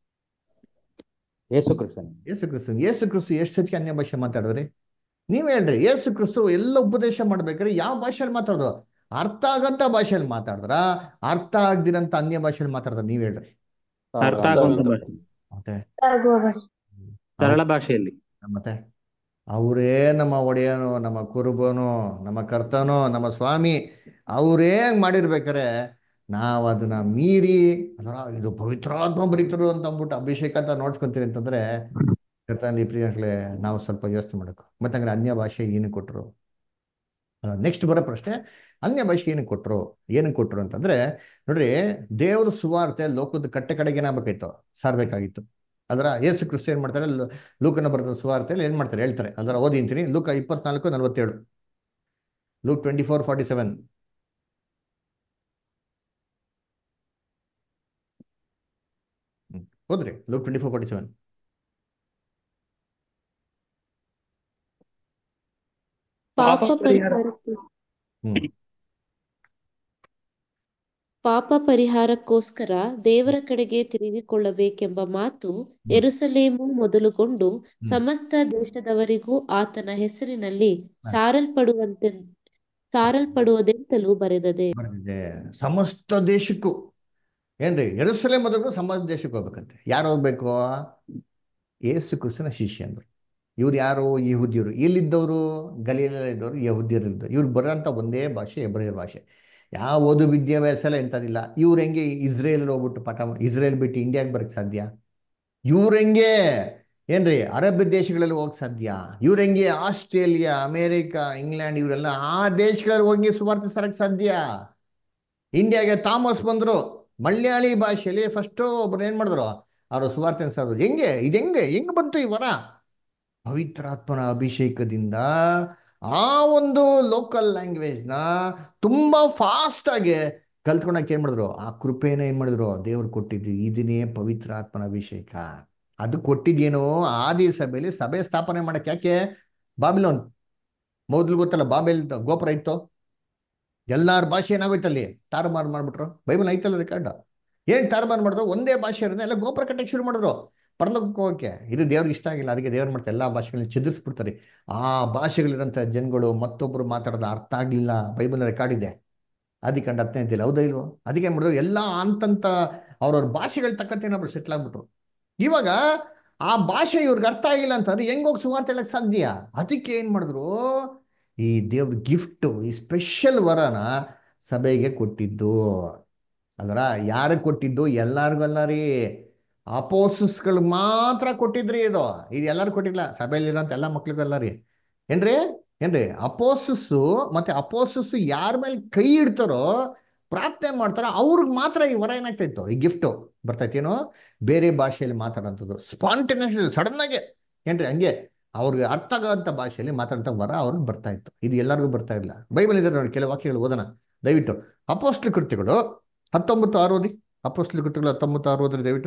ಯೇಸು ಕ್ರಿಸ್ತನ್. ಯೇಸು ಕ್ರಿಸ್ತನ್. ಯೇಸು ಕ್ರಿಸ್ತು ಎಷ್ಟು ಸತಿ ಅನ್ಯ ಭಾಷೆ ಮಾತಾಡಿದ್ರಿ? ನೀವ್ ಹೇಳ್ರಿ. ಯೇಸು ಕ್ರಿಸ್ತು ಎಲ್ಲ ಉಪದೇಶ ಮಾಡ್ಬೇಕಾದ್ರೆ ಯಾವ ಭಾಷೆಯಲ್ಲಿ ಮಾತಾಡೋದು? ಅರ್ಥ ಆಗಂತ ಭಾಷೆಯಲ್ಲಿ ಮಾತಾಡಿದ್ರ, ಅರ್ಥ ಆಗ್ದಿರಂತ ಅನ್ಯ ಭಾಷೆಯಲ್ಲಿ ಮಾತಾಡಿದ್ರ? ನೀವ್ ಹೇಳ್ರಿ. ಅರ್ಥ ಆಗುವಂತ ಭಾಷೆ, ಮತ್ತೆ ಸರಳ ಭಾಷೆಯಲ್ಲಿ. ಮತ್ತೆ ಅವರೇ ನಮ್ಮ ಒಡೆಯನು, ನಮ್ಮ ಕುರುಬನು, ನಮ್ಮ ಕರ್ತನು, ನಮ್ಮ ಸ್ವಾಮಿ, ಅವರೇ ಮಾಡಿರ್ಬೇಕಾರೆ ನಾವು ಅದನ್ನ ಮೀರಿ ಅದರ ಇದು ಪವಿತ್ರಾತ್ಮ ಬರೀತರು ಅಂತ ಅಂದ್ಬಿಟ್ಟು ಅಭಿಷೇಕ ಅಂತ ನೋಡ್ಸ್ಕೊಂತೀರಿ ಅಂತಂದ್ರೆ ಕರ್ತನಲ್ಲಿ ಪ್ರಿಯಗಳೇ, ನಾವು ಸ್ವಲ್ಪ ಯೋಚನೆ ಮಾಡಬೇಕು. ಮತ್ತೆ ಹಂಗಾರೆ ಅನ್ಯ ಭಾಷೆ ಏನು ಕೊಟ್ಟರು? ನೆಕ್ಸ್ಟ್ ಬರೋ ಪ್ರಶ್ನೆ, ಅನ್ಯ ಭಾಷೆ ಏನು ಕೊಟ್ಟರು? ಏನು ಕೊಟ್ಟರು ಅಂತಂದ್ರೆ ನೋಡ್ರಿ, ದೇವ್ರ ಸುವಾರ್ತೆ ಲೋಕದ ಕಟ್ಟೆ ಕಡೆಗೆ ಏನಾಗಬೇಕಾಯ್ತು? ಸಾರ್ಬೇಕಾಗಿತ್ತು. ಅದರ ಯೇಸು ಕ್ರಿಸ್ತು ಏನ್ ಮಾಡ್ತಾರೆ? ಲೂಕನ ಬರೆದ ಸುವಾರ್ತೆಯಲ್ಲಿ ಏನ್ ಮಾಡ್ತಾರೆ ಹೇಳ್ತಾರೆ. ಅದರ ಓದಿ ಅಂತೀನಿ, ಲೂಕ 24:47. ಲೂಕ್ 24:47. ಹೋದ್ರಿ ಲೂಕ್ 24:47. ಪಾಪ ಪರಿಹಾರಕ್ಕೋಸ್ಕರ ದೇವರ ಕಡೆಗೆ ತಿರುಗಿಕೊಳ್ಳಬೇಕೆಂಬ ಮಾತು ಯೆರೂಸಲೇಮು ಮೊದಲುಗೊಂಡು ಸಮಸ್ತ ದೇಶದವರಿಗೂ ಆತನ ಹೆಸರಿನಲ್ಲಿ ಸಾರಲ್ಪಡುವುದೆಂತಲೂ ಬರೆದದೆ. ಸಮಸ್ತ ದೇಶಕ್ಕೂ ಏನ್ರಿ? ಯೆರೂಸಲೇಮ್ ಮೊದಲು ಸಮಸ್ತ ದೇಶಕ್ಕೆ ಹೋಗ್ಬೇಕಂತೆ. ಯಾರು ಹೋಗ್ಬೇಕು? ಯೇಸು ಕ್ರಿಸ್ತನ ಶಿಷ್ಯಂದ್ರು. ಇವ್ರು ಯಾರು? ಯಹೂದ್ಯರು. ಎಲ್ಲಿದ್ದವರು? ಗಲೀಲದಲ್ಲಿದ್ದವರು, ಯಹೂದ್ಯರಿದ್ದವರು. ಇವ್ರು ಬರೋಂಥ ಒಂದೇ ಭಾಷೆ ಹೆಬ್ರಿಯ ಭಾಷೆ. ಯಾವ ಓದು ವಿದ್ಯಾಭ್ಯಾಸ ಎಲ್ಲ ಎಂಥದಿಲ್ಲ. ಇವ್ರು ಹೆಂಗೆ ಇಸ್ರೇಲ್ ಹೋಗ್ಬಿಟ್ಟು ಇಸ್ರೇಲ್ ಬಿಟ್ಟು ಇಂಡಿಯಾಗೆ ಬರಕ್ಕೆ ಸಾಧ್ಯ? ಇವ್ರು ಹೆಂಗೆ ಏನ್ರಿ ಅರಬ್ ದೇಶಗಳಲ್ಲಿ ಹೋಗಕ್ ಸಾಧ್ಯ? ಇವ್ರ ಹೆಂಗೆ ಆಸ್ಟ್ರೇಲಿಯಾ, ಅಮೇರಿಕಾ, ಇಂಗ್ಲೆಂಡ್ ಇವರೆಲ್ಲ ಆ ದೇಶಗಳಲ್ಲಿ ಹೋಗಿ ಸುವಾರ್ತೆ ಸಾರಕ್ ಸಾಧ್ಯ? ಇಂಡಿಯಾಗೆ ಥಾಮಸ್ ಬಂದ್ರು, ಮಲಯಾಳಿ ಭಾಷೆಯಲ್ಲಿ ಫಸ್ಟ್ ಒಬ್ರು ಏನ್ ಮಾಡಿದ್ರು, ಅವರು ಸುವಾರ್ತೆ ಸಾರೋದು. ಹೆಂಗ್ ಬಂತು ಈ ವರ? ಪವಿತ್ರಾತ್ಮನ ಅಭಿಷೇಕದಿಂದ ಆ ಒಂದು ಲೋಕಲ್ ಲ್ಯಾಂಗ್ವೇಜ್ನ ತುಂಬಾ ಫಾಸ್ಟ್ ಆಗಿ ಕಲ್ತ್ಕೊಳಕ್ ಏನ್ ಮಾಡಿದ್ರು, ಆ ಕೃಪೆನ ಏನ್ ಮಾಡಿದ್ರು, ದೇವ್ರು ಕೊಟ್ಟಿದ್ದು. ಇದನ್ನೇ ಪವಿತ್ರಾತ್ಮನ ಅಭಿಷೇಕ. ಅದು ಕೊಟ್ಟಿದ್ದೇನೋ ಆದಿ ಸಭೆಯಲ್ಲಿ ಸಭೆ ಸ್ಥಾಪನೆ ಮಾಡಕ್. ಯಾಕೆ? ಬಾಬಿಲೋನ್ ಮೊದಲು ಗೊತ್ತಲ್ಲ, ಬಾಬೆಲ್ ಗೋಪುರ ಇತ್ತು, ಎಲ್ಲಾರ ಭಾಷೆ ಏನಾಗೋಯ್ತಲ್ಲಿ ತಾರುಮಾರು ಮಾಡ್ಬಿಟ್ರು. ಬೈಬಲ್ ಐತಲ್ಲ ರೆಕಾರ್ಡ್. ಏನ್ ತಾರುಮಾರು ಮಾಡಿದ್ರು? ಒಂದೇ ಭಾಷೆ ಇರೋದು ಎಲ್ಲ ಗೋಪುರ ಕಟ್ಟಕ್ಕೆ ಶುರು ಮಾಡಿದ್ರು ಪರಲೋಕಕ್ಕೆ ಹೋಗಕ್ಕೆ. ಇದು ದೇವ್ರಿಗೆ ಇಷ್ಟ ಆಗಿಲ್ಲ, ಅದಕ್ಕೆ ದೇವ್ರು ಮಾಡ್ತಾರೆ ಎಲ್ಲಾ ಭಾಷೆಗಳನ್ನ ಚಿದ್ರಿಸ್ಬಿಡ್ತಾರೆ. ಆ ಭಾಷೆಗಳಿರಂತ ಜನಗಳು ಮತ್ತೊಬ್ರು ಮಾತಾಡೋದು ಅರ್ಥ ಆಗ್ಲಿಲ್ಲ, ಬೈಬಲ್ ರೆಕಾರ್ಡ್ ಇದೆ. ಅದಕ್ಕೆ ಕಂಡು ಅರ್ಥ ಅಂತಿಲ್ಲ, ಹೌದಾ ಇಲ್ವೋ? ಅದಕ್ಕೆ ಏನ್ ಮಾಡಿದ್ರು, ಎಲ್ಲ ಅಂತಂತ ಅವ್ರವ್ರ ಭಾಷೆಗಳ ತಕ್ಕಂತೆ ಏನಾದ್ರು ಸೆಟ್ಲ್ ಆಗ್ಬಿಟ್ರು. ಇವಾಗ ಆ ಭಾಷೆ ಇವ್ರಿಗೆ ಅರ್ಥ ಆಗಿಲ್ಲ ಅಂತಂದ್ರೆ ಹೆಂಗ್ ಹೋಗಿ ಸುವಾರ್ತೆ ಹೇಳಕ್ ಸಾಧ್ಯ? ಅದಕ್ಕೆ ಏನ್ ಮಾಡಿದ್ರು, ಈ ದೇವ್ರ ಗಿಫ್ಟ್, ಈ ಸ್ಪೆಷಲ್ ವರನ ಸಭೆಗೆ ಕೊಟ್ಟಿದ್ದು. ಅದರ ಯಾರಿಗೆ ಕೊಟ್ಟಿದ್ದು? ಎಲ್ಲಾರ್ಗು ಅಲ್ಲ ರೀ, ಅಪೋಸಸ್ಗಳು ಮಾತ್ರ ಕೊಟ್ಟಿದ್ರಿ. ಇದು ಎಲ್ಲಾರು ಕೊಟ್ಟಿಲ್ಲ, ಸಭೆಯಲ್ಲಿರೋಂಥ ಎಲ್ಲ ಮಕ್ಳಿಗಲ್ಲ ರೀ. ಏನ್ರಿ ಏನ್ರಿ ಅಪೋಸಸ್ಸು ಮತ್ತೆ ಅಪೋಸಸ್ಸು ಯಾರ ಮೇಲೆ ಕೈ ಇಡ್ತಾರೋ, ಪ್ರಾರ್ಥನೆ ಮಾಡ್ತಾರೋ ಅವ್ರಿಗೆ ಮಾತ್ರ ಈ ವರ ಏನಾಗ್ತಾ ಇತ್ತು, ಈ ಗಿಫ್ಟು ಬರ್ತಾಯಿತ್ತೇನೋ. ಬೇರೆ ಭಾಷೆಯಲ್ಲಿ ಮಾತಾಡೋಂಥದ್ದು ಸ್ಪಾಂಟೇನಿಯಸ್ ಸಡನ್ ಆಗಿ ಏನ್ರಿ ಹಂಗೆ ಅವ್ರಿಗೆ ಅರ್ಥ ಆಗೋಂಥ ಭಾಷೆಯಲ್ಲಿ ಮಾತಾಡೋಂಥ ವರ ಅವ್ರಿಗೆ ಬರ್ತಾ ಇತ್ತು. ಇದು ಎಲ್ಲರಿಗೂ ಬರ್ತಾ ಇಲ್ಲ. ಬೈಬಲ್ ಇದ್ದಾರೆ ನೋಡಿ, ಕೆಲವು ವಾಕ್ಯಗಳು ಓದೋಣ ದಯವಿಟ್ಟು. ಅಪೊಸ್ತಲ ಕೃತ್ಯಗಳು 19:6 ಓದಿ. ಅಪೊಸ್ತಲ ಕೃತ್ಯಗಳು 19:6 ಓದ್ರಿ ದಯವಿಟ್ಟು.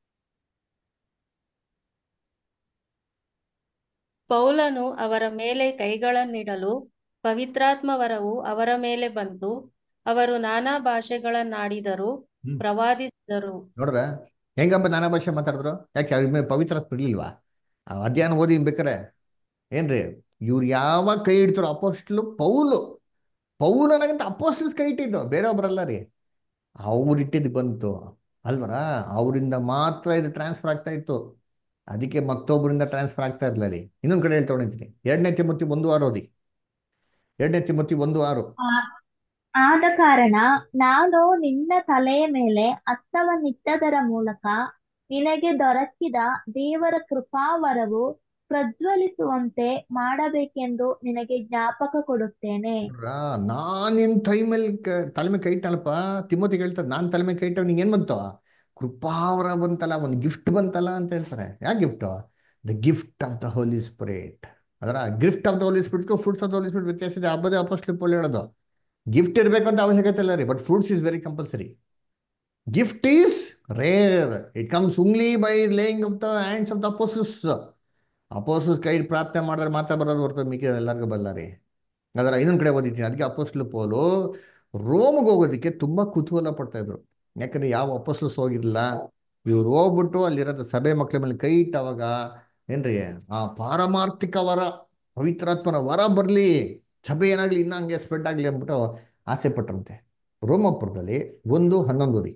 ಪೌಲನು ಅವರ ಮೇಲೆ ಕೈಗಳನ್ನಿಡಲು ಪವಿತ್ರಾತ್ಮ ವರವು ಅವರ ಮೇಲೆ ಬಂತು. ಅವರು ನಾನಾ ಭಾಷೆಗಳನ್ನಾಡಿದರು, ಪ್ರವಾದಿಸಿದರು. ನೋಡ್ರ ಹೆಂಗಪ್ಪ ನಾನಾ ಭಾಷೆ ಮಾತಾಡಿದ್ರು? ಯಾಕೆ ಅವ್ರ ಮೇಲೆ ಪವಿತ್ರಾತ್ಮ ಇರ್ಲಿಲ್ವಾ? ಅಧ್ಯಾಯನ ಓದಿ ಬೇಕಾರೆ ಏನ್ರಿ, ಇವ್ರು ಯಾವಾಗ ಕೈ ಇಡ್ತಾರೋ ಅಪೋಸ್ಟ್ಲು ಪೌಲನಾಗಂತ ಅಪೋಸ್ಟಲ್ಸ್ ಕೈ ಇಟ್ಟಿದ್ದು, ಬೇರೆಯೊಬ್ಬರಲ್ಲ ರೀ. ಅವ್ರಿಟ್ಟಿದ್ದು ಬಂತು ಅಲ್ವರ, ಅವರಿಂದ ಮಾತ್ರ ಇದು ಟ್ರಾನ್ಸ್ಫರ್ ಆಗ್ತಾ ಇತ್ತು. ಅದಕ್ಕೆ ಮತ್ತೊಬ್ಬರಿಂದ ಟ್ರಾನ್ಸ್ಫರ್ ಆಗ್ತಾ ಇರಲಿಲ್ಲ ರೀ. ಇನ್ನೊಂದು ಕಡೆ ಹೇಳ್ತಾ ಹೊಡಿತೀನಿ, 2 ತಿಮೋಥಿ 1:6 ಓದಿ. 2 ತಿಮೋಥಿ 1:6. ಆದ ಕಾರಣ ನಾನು ನಿನ್ನ ತಲೆಯ ಮೇಲೆ ಹಸ್ತವನ್ನಿಟ್ಟದರ ಮೂಲಕ ನಿನಗೆ ದೊರಕಿದ ದೇವರ ಕೃಪಾವರವು ಪ್ರಜ್ವಲಿಸುವಂತೆ ಮಾಡಬೇಕೆಂದು ನಿನಗೆ ಜ್ಞಾಪಕ ಕೊಡುತ್ತೇನೆ. ನಾನ್ ನಿನ್ ತಲೆ ಮೇಲೆ ಕೈ ಇಟ್ಟನಲ್ಪ. ತಿಮೋಥಿಗೆ ಹೇಳ್ತಾರೆ, ನಾನ್ ತಲೆ ಮೇಲೆ ಕೈ ಇಟ್ಟ ನಿಂಗೆ ಏನ್ ಬಂತು? ಕೃಪಾವರ ಬಂತಲ್ಲ, ಒಂದು ಗಿಫ್ಟ್ ಬಂತಲ್ಲ ಅಂತ ಹೇಳ್ತಾರೆ. ಯಾವ gift? The gift of the holy spirit. ಅದರ ಗಿಫ್ಟ್ ಆಫ್ ದ ಹೋಲಿ ಸ್ಪಿರಿಟ್ಗೂ fruits of the holy spirit ವ್ಯತ್ಯಾಸ ಇದೆ. ಹಬ್ಬದ ಅಪೊಸ್ತಲ ಪೌಲ್ ಹೇಳೋದು ಗಿಫ್ಟ್ ಇರಬೇಕಂತ ಅವಶ್ಯಕತೆ ಇಲ್ಲ ರೀ, but fruits is very compulsory. Gift is rare, it comes only by laying of the hands of the ಅಪೋಸಸ್. ಅಪೋಸಸ್ ಕೈ ಪ್ರಾರ್ಥನೆ ಮಾಡಿದ್ರೆ ಮಾತ್ರ ಬರೋದು ಹೊರತು ಮಿಕ್ಕಿದ ಎಲ್ಲರಿಗೂ ಬಲ್ಲ ರೀ. ಅದರ ಇನ್ನೊಂದು ಕಡೆ ಓದಿದ್ದೀನಿ. ಅದಕ್ಕೆ ಅಪೊಸ್ತಲ ಪೌಲು ರೋಮ್ಗೆ ಹೋಗೋದಕ್ಕೆ ತುಂಬಾ ಕುತೂಹಲ ಪಡ್ತಾ ಇದ್ರು. ಯಾಕಂದ್ರೆ ಯಾವ ಅಪೊಸ್ತಲಸ್ ಹೋಗಿರಲಿಲ್ಲ. ಇವ್ರು ಹೋಗ್ಬಿಟ್ಟು ಅಲ್ಲಿರೋದು ಸಭೆ ಮಕ್ಳ ಮೇಲೆ ಕೈ ಇಟ್ಟವಾಗ ಏನ್ರಿ, ಆ ಪಾರಮಾರ್ಥಿಕ ವರ, ಪವಿತ್ರಾತ್ಮನ ವರ ಬರ್ಲಿ, ಸಭೆ ಏನಾಗ್ಲಿ ಇನ್ನ ಹಂಗೆ ಸ್ಪ್ರೆಡ್ ಆಗ್ಲಿ ಅಂದ್ಬಿಟ್ಟು ಆಸೆ ಪಟ್ರಂತೆ. ರೋಮಾಪುರದಲ್ಲಿ 1:11 ಓದಿ.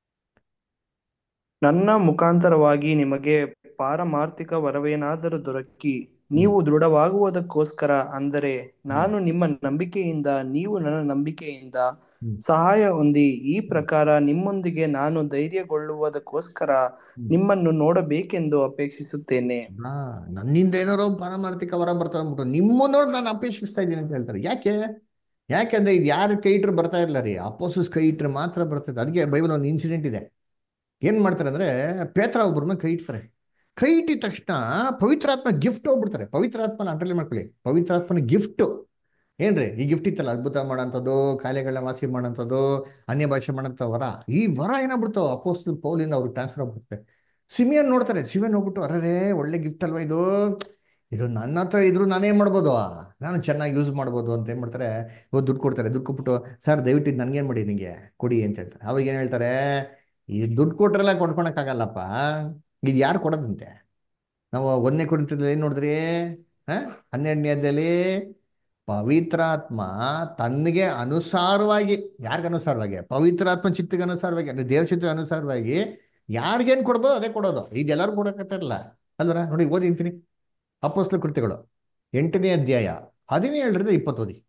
ನನ್ನ ಮುಖಾಂತರವಾಗಿ ನಿಮಗೆ ಪಾರಮಾರ್ಥಿಕ ವರವೇನಾದರೂ ದೊರಕಿ ನೀವು ದೃಢವಾಗುವುದಕ್ಕೋಸ್ಕರ, ಅಂದರೆ ನಾನು ನಿಮ್ಮ ನಂಬಿಕೆಯಿಂದ ನೀವು ನನ್ನ ನಂಬಿಕೆಯಿಂದ ಸಹಾಯ ಹೊಂದಿ ಈ ಪ್ರಕಾರ ನಿಮ್ಮೊಂದಿಗೆ ನಾನು ಧೈರ್ಯಗೊಳ್ಳುವುದಕ್ಕೋಸ್ಕರ ನಿಮ್ಮನ್ನು ನೋಡಬೇಕೆಂದು ಅಪೇಕ್ಷಿಸುತ್ತೇನೆ. ನನ್ನಿಂದ ಏನಾರೋ ಪಾರಮಾರ್ಥಿಕ ವರ ಬರ್ತಾ ಅಂದ್ಬಿಟ್ಟು ನಿಮ್ಮನ್ನೋರು ನಾನು ಅಪೇಕ್ಷಿಸ್ತಾ ಇದ್ದೀನಿ ಅಂತ ಹೇಳ್ತಾರೆ. ಯಾಕೆಂದ್ರೆ ಇದು ಯಾರು ಕೈ ಇಟ್ರು ಬರ್ತಾ ಇಲ್ಲ ರೀ, ಅಪೋಸಸ್ ಕೈ ಇಟ್ರೆ ಮಾತ್ರ ಬರ್ತದೆ. ಅದಕ್ಕೆ ಬೈಬಲ್ ಒಂದು ಇನ್ಸಿಡೆಂಟ್ ಇದೆ. ಏನ್ ಮಾಡ್ತಾರೆ ಅಂದ್ರೆ, ಪೇತ್ರ ಒಬ್ಬರನ್ನ ಕೈ ಇಡ್ತಾರೆ. ಕೈ ಇಟ್ಟಿದ ತಕ್ಷಣ ಪವಿತ್ರಾತ್ಮ ಗಿಫ್ಟ್ ಹೋಗ್ಬಿಡ್ತಾರೆ. ಪವಿತ್ರಾತ್ಮನ ಅಂಡರ್ಲೈನ್ ಮಾಡ್ಕೊಳ್ಳಿ, ಪವಿತ್ರಾತ್ಮನ ಗಿಫ್ಟ್ ಏನ್ರಿ, ಈ ಗಿಫ್ಟ್ ಇತ್ತಲ್ಲ, ಅದ್ಭುತ ಮಾಡೋಂಥದ್ದು, ಕಾಯಿಲೆಗಳನ್ನ ವಾಸಿ ಮಾಡೋಂಥದ್ದು, ಅನ್ಯ ಭಾಷೆ ಮಾಡೋಂಥ ವರ. ಈ ವರ ಏನಾಗ್ಬಿಡ್ತು, ಅಪೊಸ್ತಲ ಪೌಲಿಂದ ಅವ್ರಿಗೆ ಟ್ರಾನ್ಸ್ಫರ್ ಆಗ್ಬಿಡುತ್ತೆ. ಸಿಮಿಯನ್ ನೋಡ್ತಾರೆ, ಸಿಮಿಯನ್ ಹೋಗ್ಬಿಟ್ಟು ಅರೇ ಒಳ್ಳೆ ಗಿಫ್ಟ್ ಅಲ್ವಾ ಇದು ನನ್ನ ಹತ್ರ ಇದ್ರು ನಾನೇನ್ ಮಾಡ್ಬೋದು, ನಾನು ಚೆನ್ನಾಗಿ ಯೂಸ್ ಮಾಡ್ಬೋದು ಅಂತ ಏನ್ ಮಾಡ್ತಾರೆ, ಇವತ್ತು ದುಡ್ಡು ಕೊಡ್ತಾರೆ. ದುಡ್ಡು ಕೊಟ್ಬಿಟ್ಟು, ಸರ್ ದಯವಿಟ್ಟು ಇದು ನನ್ಗೇನ್ ಮಾಡಿ, ನಿಂಗೆ ಕೊಡಿ ಅಂತ ಹೇಳ್ತಾರೆ. ಅವಾಗ ಏನ್ ಹೇಳ್ತಾರೆ, ಈ ದುಡ್ಡು ಕೊಟ್ರೆಲ್ಲ ಕೊಂಡ್ಕೊಳಕ್ಕಾಗಲ್ಲಪ್ಪ, ಇದು ಯಾರು ಕೊಡೋದಂತೆ. ನಾವು 1ನೇ ಕೊರಿಂಥದಲ್ಲಿ ಏನ್ ನೋಡಿದ್ರಿ, 12ನೇ ಅಧ್ಯಾಯದಲ್ಲಿ ಪವಿತ್ರಾತ್ಮ ತನ್ನಿಗೆ ಅನುಸಾರವಾಗಿ, ಯಾರಿಗನುಸಾರವಾಗಿ, ಪವಿತ್ರಾತ್ಮ ಚಿತ್ತಿಗೆ ಅನುಸಾರವಾಗಿ, ಅಂದ್ರೆ ದೇವ್ರ ಚಿತ್ತಿಗೆ ಅನುಸಾರವಾಗಿ ಯಾರಿಗೇನು ಕೊಡ್ಬೋದು ಅದೇ ಕೊಡೋದು. ಇದೆಲ್ಲರೂ ಕೊಡೋಕತ್ತಿರಲ್ಲ ಅಲ್ವರ. ನೋಡಿ ಓದಿಂತೀನಿ, ಅಪೊಸ್ತಲ ಕೃತ್ಯಗಳು 8ನೇ ಅಧ್ಯಾಯ 17-20 ಓದಿ.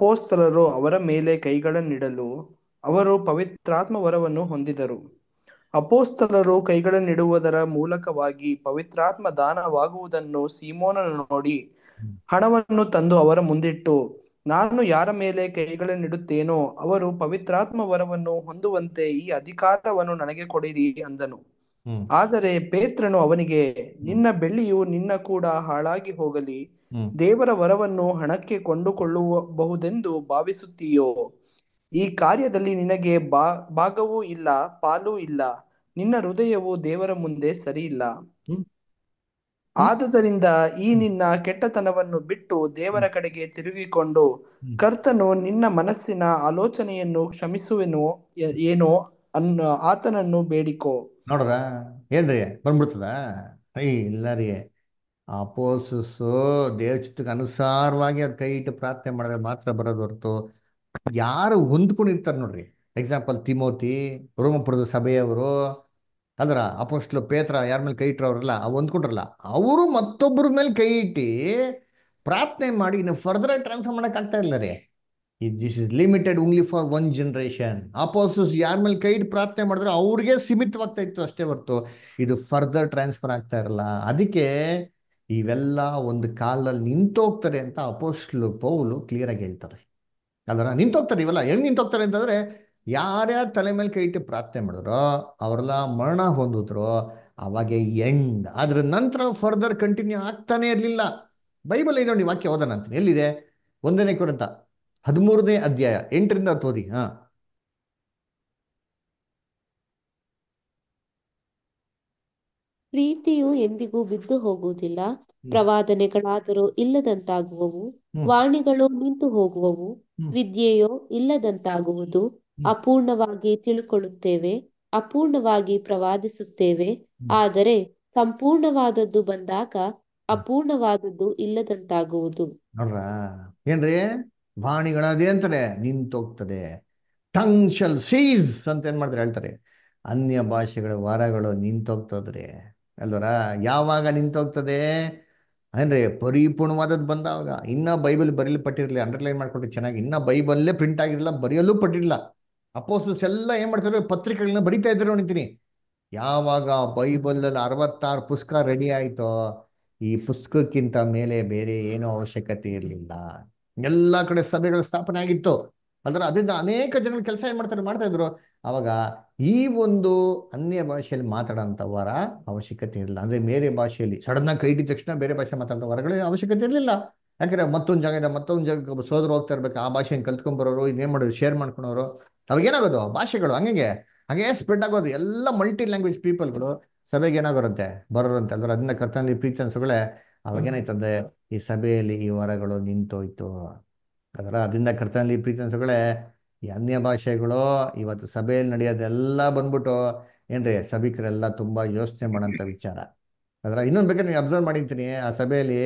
ಅಪೋಸ್ತಲರು ಅವರ ಮೇಲೆ ಕೈಗಳನ್ನಿಡಲು ಅವರು ಪವಿತ್ರಾತ್ಮ ವರವನ್ನು ಹೊಂದಿದರು. ಅಪೋಸ್ತಲರು ಕೈಗಳನ್ನಿಡುವುದರ ಮೂಲಕವಾಗಿ ಪವಿತ್ರಾತ್ಮ ದಾನವಾಗುವುದನ್ನು ಸೀಮೋನನು ನೋಡಿ ಹಣವನ್ನು ತಂದು ಅವರ ಮುಂದಿಟ್ಟು, ನಾನು ಯಾರ ಮೇಲೆ ಕೈಗಳನ್ನಿಡುತ್ತೇನೋ ಅವರು ಪವಿತ್ರಾತ್ಮ ವರವನ್ನು ಹೊಂದುವಂತೆ ಈ ಅಧಿಕಾರವನ್ನು ನನಗೆ ಕೊಡಿರಿ ಅಂದನು. ಆದರೆ ಪೇತ್ರನು ಅವನಿಗೆ, ನಿನ್ನ ಬೆಳ್ಳಿಯು ನಿನ್ನ ಕೂಡ ಹಾಳಾಗಿ ಹೋಗಲಿ. ದೇವರ ವರವನ್ನು ಹಣಕ್ಕೆ ಕೊಂಡುಕೊಳ್ಳಬಹುದೆಂದು ಭಾವಿಸುತ್ತೀಯೋ? ಈ ಕಾರ್ಯದಲ್ಲಿ ನಿನಗೆ ಭಾಗವೂ ಇಲ್ಲ, ಪಾಲೂ ಇಲ್ಲ. ನಿನ್ನ ಹೃದಯವು ದೇವರ ಮುಂದೆ ಸರಿಯಿಲ್ಲ. ಆದುದರಿಂದ ಈ ನಿನ್ನ ಕೆಟ್ಟತನವನ್ನು ಬಿಟ್ಟು ದೇವರ ಕಡೆಗೆ ತಿರುಗಿಕೊಂಡು, ಕರ್ತನು ನಿನ್ನ ಮನಸ್ಸಿನ ಆಲೋಚನೆಯನ್ನು ಕ್ಷಮಿಸುವೆನೋ ಏನೋ ಆತನನ್ನು ಬೇಡಿಕೋ. ನೋಡ್ರ ಏನ್ರಿ ಬಂದ್ಬಿಡ್ತದ? ಇಲ್ಲ ರೀ, ಅಪೋಲ್ಸಸ್ಸು ದೇವ್ರ ಚಿತ್ತಕ್ಕೆ ಅನುಸಾರವಾಗಿ ಅವ್ರ ಕೈ ಇಟ್ಟು ಪ್ರಾರ್ಥನೆ ಮಾಡಿದ್ರೆ ಮಾತ್ರ ಬರೋದು ಹೊರತು ಯಾರು ಹೊಂದ್ಕೊಂಡಿರ್ತಾರೆ ನೋಡ್ರಿ. ಎಕ್ಸಾಂಪಲ್ ತಿಮೋತಿ, ರೋಮಪುರದ ಸಭೆಯವರು, ಅಲ್ರ ಅಪೋಸ್ಟ್ಲು ಪೇತ್ರ ಯಾರ ಮೇಲೆ ಕೈ ಇಟ್ಟರು ಅವರಲ್ಲ ಹೊಂದ್ಕೊಂಡ್ರಲ್ಲ, ಅವರು ಮತ್ತೊಬ್ಬರ ಮೇಲೆ ಕೈ ಇಟ್ಟು ಪ್ರಾರ್ಥನೆ ಮಾಡಿ ಇನ್ನು ಫರ್ದರ್ ಟ್ರಾನ್ಸ್ಫರ್ ಮಾಡಕ್ ಆಗ್ತಾ ಇಲ್ಲ ರೀ. This is limited only for one generation. Apostles ಯಾರ ಮೇಲೆ ಕೈ ಇಟ್ಟು ಪ್ರಾರ್ಥನೆ ಮಾಡಿದ್ರೆ ಅವ್ರಿಗೆ ಸೀಮಿತವಾಗ್ತಾ ಇತ್ತು ಅಷ್ಟೇ ಹೊರತು ಇದು ಫರ್ದರ್ ಟ್ರಾನ್ಸ್ಫರ್ ಆಗ್ತಾ ಇರಲ್ಲ. ಅದಕ್ಕೆ ಇವೆಲ್ಲ ಒಂದು ಕಾಲದಲ್ಲಿ ನಿಂತೋಗ್ತಾರೆ ಅಂತ ಅಪೋಸ್ಟ್ಲು ಪೌಲು ಕ್ಲಿಯರ್ ಆಗಿ ಹೇಳ್ತಾರೆ. ಅಲ್ರ ನಿಂತೋಗ್ತಾರೆ. ಇವೆಲ್ಲ ಹೆಂಗ್ ನಿಂತೋಗ್ತಾರೆ ಅಂತಂದ್ರೆ, ಯಾರ್ಯಾರ ತಲೆ ಮೇಲೆ ಕೈ ಇಟ್ಟು ಪ್ರಾರ್ಥನೆ ಮಾಡಿದ್ರೋ ಅವರೆಲ್ಲ ಮರಣ ಹೊಂದಿದ್ರು, ಅವಾಗೆ ಎಂಡ್. ಅದ್ರ ನಂತರ ಫರ್ದರ್ ಕಂಟಿನ್ಯೂ ಆಗ್ತಾನೆ ಇರಲಿಲ್ಲ. ಬೈಬಲ್ ಇದೆ ನೋಡಿ, ವಾಕ್ಯ ಓದೋಣ ಅಂತೀನಿ. ಎಲ್ಲಿದೆ? 1 ಕೊರಿಂಥ 13ನೇ ಅಧ್ಯಾಯ 8ರಿಂದ 10 ಓದಿ. ಪ್ರೀತಿಯು ಎಂದಿಗೂ ಬಿದ್ದು ಹೋಗುವುದಿಲ್ಲ. ಪ್ರವಾದನೆಗಳಾದರೂ ಇಲ್ಲದಂತಾಗುವವು, ವಾಣಿಗಳು ನಿಂತು ಹೋಗುವವು, ವಿದ್ಯೆಯೋ ಇಲ್ಲದಂತಾಗುವುದು. ಅಪೂರ್ಣವಾಗಿ ತಿಳುಕೊಳ್ಳುತ್ತೇವೆ, ಅಪೂರ್ಣವಾಗಿ ಪ್ರವಾದಿಸುತ್ತೇವೆ. ಆದರೆ ಸಂಪೂರ್ಣವಾದದ್ದು ಬಂದಾಗ ಅಪೂರ್ಣವಾದದ್ದು ಇಲ್ಲದಂತಾಗುವುದು. ನೋಡ್ರ ಏನ್ರಿ, ವಾಣಿಗಳದೇ ಅಂತಾರೆ ನಿಂತೋಗ್ತದೆ. ಟಂಗ್ ಶಲ್ ಸೀಸ್ ಅಂತ ಏನ್ ಮಾಡ್ತಾರೆ ಹೇಳ್ತಾರೆ. ಅನ್ಯ ಭಾಷೆಗಳ ವರಗಳು ನಿಂತೋಗ್ತದ್ರಿ ಅಲ್ವರ. ಯಾವಾಗ ನಿಂತೋಗ್ತದೆ ಅಂದ್ರೆ ಪರಿಪೂರ್ಣವಾದದ್ದು ಬಂದಾಗ. ಇನ್ನ ಬೈಬಲ್ ಬರೀಲ್ಪಟ್ಟಿರಲಿ, ಅಂಡರ್ಲೈನ್ ಮಾಡ್ಕೊಟ್ಟು ಚೆನ್ನಾಗಿ. ಇನ್ನ ಬೈಬಲ್ಲೇ ಪ್ರಿಂಟ್ ಆಗಿರಲಿಲ್ಲ, ಬರೆಯಲು ಪಟ್ಟಿರಲಿಲ್ಲ. ಅಪೋಸ್ಟಲ್ಸ್ ಎಲ್ಲ ಏನ್ ಮಾಡ್ತಾರೆ, ಪತ್ರಿಕೆಗಳನ್ನ ಬರಿತಾ ಇದ್ರು ಅಂತೀನಿ. ಯಾವಾಗ ಬೈಬಲಲ್ಲಿ 66 ಪುಸ್ತಕ ರೆಡಿ ಆಯ್ತೋ, ಈ ಪುಸ್ತಕಕ್ಕಿಂತ ಮೇಲೆ ಬೇರೆ ಏನೂ ಅವಶ್ಯಕತೆ ಇರಲಿಲ್ಲ. ಎಲ್ಲ ಕಡೆ ಸಭೆಗಳ ಸ್ಥಾಪನೆ ಆಗಿತ್ತು. ಅದರಿಂದ ಅನೇಕ ಜನಗಳು ಕೆಲಸ ಏನ್ ಮಾಡ್ತಾ ಇದ್ರು. ಅವಾಗ ಈ ಒಂದು ಅನ್ಯ ಭಾಷೆಯಲ್ಲಿ ಮಾತಾಡೋಂಥ ವರ ಅವಶ್ಯಕತೆ ಇರಲಿಲ್ಲ. ಅಂದ್ರೆ ಬೇರೆ ಭಾಷೆಯಲ್ಲಿ ಸಡನ್ ಆಗಿ ಕೈ ಇಟ್ಟಿದ ತಕ್ಷಣ ಬೇರೆ ಭಾಷೆ ಮಾತಾಡೋ ವರಗಳ ಅವಶ್ಯಕತೆ ಇರಲಿಲ್ಲ. ಯಾಕಂದ್ರೆ ಮತ್ತೊಂದು ಜಾಗಕ್ಕೆ ಸೋದರ ಹೋಗ್ತಾ ಇರ್ಬೇಕು, ಆ ಭಾಷೆಯನ್ನು ಕಲ್ತ್ಕೊಂಡ್ಬರೋರು, ಇನ್ನೇನ್ ಮಾಡೋದು, ಶೇರ್ ಮಾಡ್ಕೊಳೋರು. ಅವಾಗ ಏನಾಗೋದು, ಭಾಷೆಗಳು ಹಂಗೆ ಸ್ಪ್ರೆಡ್ ಆಗೋದು. ಎಲ್ಲ ಮಲ್ಟಿ ಲ್ಯಾಂಗ್ವೇಜ್ ಪೀಪಲ್ಗಳು ಸಭೆಗೆ ಏನಾಗೋರಂತೆ, ಬರೋರಂತೆ ಅಲ್ವ. ಅದನ್ನ ಕರ್ತನಲ್ಲಿ ಪ್ರೀತಿ ಅನ್ಸಗಳೇ ಅವಾಗೇನಾಯ್ತಂದ್ರೆ ಈ ಸಭೆಯಲ್ಲಿ ಈ ವರಗಳು ನಿಂತೋಯ್ತು. ಅದರಿಂದ ಕರ್ತನಲ್ಲಿ ಪ್ರೀತಿ ಅನ್ಸಗಳೇ ಈ ಅನ್ಯ ಭಾಷೆಗಳು ಇವತ್ತು ಸಭೆಯಲ್ಲಿ ನಡೆಯೋದೆಲ್ಲ ಬಂದ್ಬಿಟ್ಟು ಏನ್ರಿ, ಸಭಿಕರೆಲ್ಲ ತುಂಬಾ ಯೋಚನೆ ಮಾಡೋಂಥ ವಿಚಾರ. ಇನ್ನೊಂದು ಬೇಕಾದ್ರೆ ನೀವು ಅಬ್ಸರ್ವ್ ಮಾಡಿರ್ತೀನಿ, ಆ ಸಭೆಯಲ್ಲಿ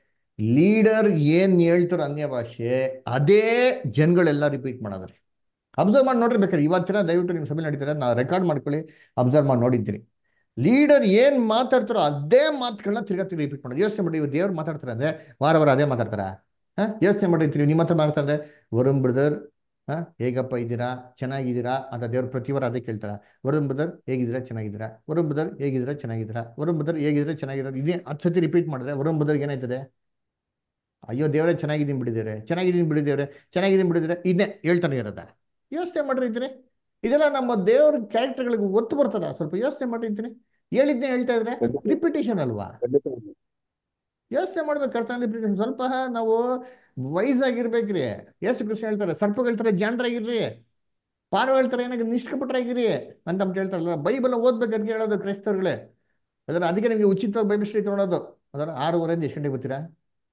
ಲೀಡರ್ ಏನ್ ಹೇಳ್ತಾರೋ ಅನ್ಯ ಭಾಷೆ ಅದೇ ಜನಗಳೆಲ್ಲ ರಿಪೀಟ್ ಮಾಡೋದ್ರಿ. ಅಬ್ಸರ್ವ್ ಮಾಡಿ ನೋಡ್ರಿ ಬೇಕಾದ್ರೆ. ಇವತ್ತಿನ ದಯವಿಟ್ಟು ನಿಮ್ಮ ಸಭೆ ನಡೀತಾರೆ, ನಾವು ರೆಕಾರ್ಡ್ ಮಾಡ್ಕೊಳ್ಳಿ, ಅಬ್ಸರ್ವ್ ಮಾಡಿ ನೋಡಿದ್ದೀನಿ. ಲೀಡರ್ ಏನ್ ಮಾತಾಡ್ತಾರೋ ಅದೇ ಮಾತುಗಳನ್ನ ತಿರ್ಗಾ ರಿಪೀಟ್ ಮಾಡೋದು. ಯೋಚನೆ ಮಾಡಿ, ದೇವ್ರು ಮಾತಾಡ್ತಾರೆ ಅಂದ್ರೆ ವಾರ ಅದೇ ಮಾತಾಡ್ತಾರ? ಯೋಚನೆ ಮಾಡಿರ್ತೀವಿ. ನಿಮ್ಮ ಹತ್ರ ಮಾತಾಡ್ತಾರೆ, ವರುಣ್ ಬ್ರದರ್ ಹೇಗಪ್ಪ ಇದ್ದೀರಾ, ಚೆನ್ನಾಗಿದ್ದೀರಾ ಅಂತ ದೇವ್ರು ಪ್ರತಿ ವಾರ ಅದೇ ಕೇಳ್ತಾರ. ವರುಣ್ ಬ್ರದರ್ ಹೇಗಿದ್ದೀರಾ, ಚೆನ್ನಾಗಿದ್ದೀರಾ? ವರುಣ್ ಬ್ರದರ್ ಹೇಗಿದ್ದೀರಾ, ಚೆನ್ನಾಗಿದ್ದೀರಾ? ವರುಣ್ ಬ್ರದರ್ ಹೇಗಿದ್ರೆ ಚೆನ್ನಾಗಿದ್ದೀರಾ? ಇದೇ 10 ಸತಿ ರಿಪೀಟ್ ಮಾಡಿದ್ರೆ ವರುಣ್ ಬ್ರದರ್ಗೆ ಏನಾಯ್ತದೆ? ಅಯ್ಯೋ ದೇವರೇ ಚೆನ್ನಾಗಿದ್ದೀನಿ ಬಿಡಿದೇವ್ರೆ, ಚೆನ್ನಾಗಿದ್ದೀನಿ ಬಿಡಿದ್ರೆ ಇದನ್ನೇ ಹೇಳ್ತಾನೆ ಇರೋದ. ಯೋಚನೆ ಮಾಡಿರ್ತೀನಿ. ಇದೆಲ್ಲ ನಮ್ಮ ದೇವ್ರ ಕ್ಯಾರೆಕ್ಟರ್ಗಳಿಗೆ ಒತ್ತು ಬರ್ತದ? ಸ್ವಲ್ಪ ಯೋಚನೆ ಮಾಡಿರ್ತೀನಿ. ಹೇಳಿದ್ನೇ ಹೇಳ್ತಾ ಇದ್ರೆ ರಿಪಿಟೇಷನ್ ಅಲ್ವಾ? ಯೋಚನೆ ಮಾಡ್ಬೇಕು. ಕರ್ತನಲ್ಲಿ ರಿಪಿಟೇಷನ್ ಸ್ವಲ್ಪ ನಾವು ವೈಸ್ ಆಗಿರ್ಬೇಕ್ರಿ. ಯೇಸು ಕೃಷ್ಣ ಹೇಳ್ತಾರೆ, ಸರ್ಪಗಳು ಹೇಳ್ತಾರೆ ಜಾಣರಾಗಿರ್ರಿ, ಪಾರು ಹೇಳ್ತಾರೆ ಏನಾಗ ನಿಷ್ಕಪಟರಾಗಿರಿ ಅಂತ ಹೇಳ್ತಾರಲ್ಲ. ಬೈಬಲ್ ಓದ್ಬೇಕು ಅಂತ ಹೇಳೋದು ಕ್ರೈಸ್ತರುಗಳೇ. ಅದಕ್ಕೆ ನಿಮಗೆ ಉಚಿತವಾಗಿ ಬೈಬಲ್ ಸ್ಟಡಿ ತೊಗೊಳೋದು. 6:30 ಎಷ್ಟು ಗಂಟೆಗೆ ಬರ್ತೀರಾ?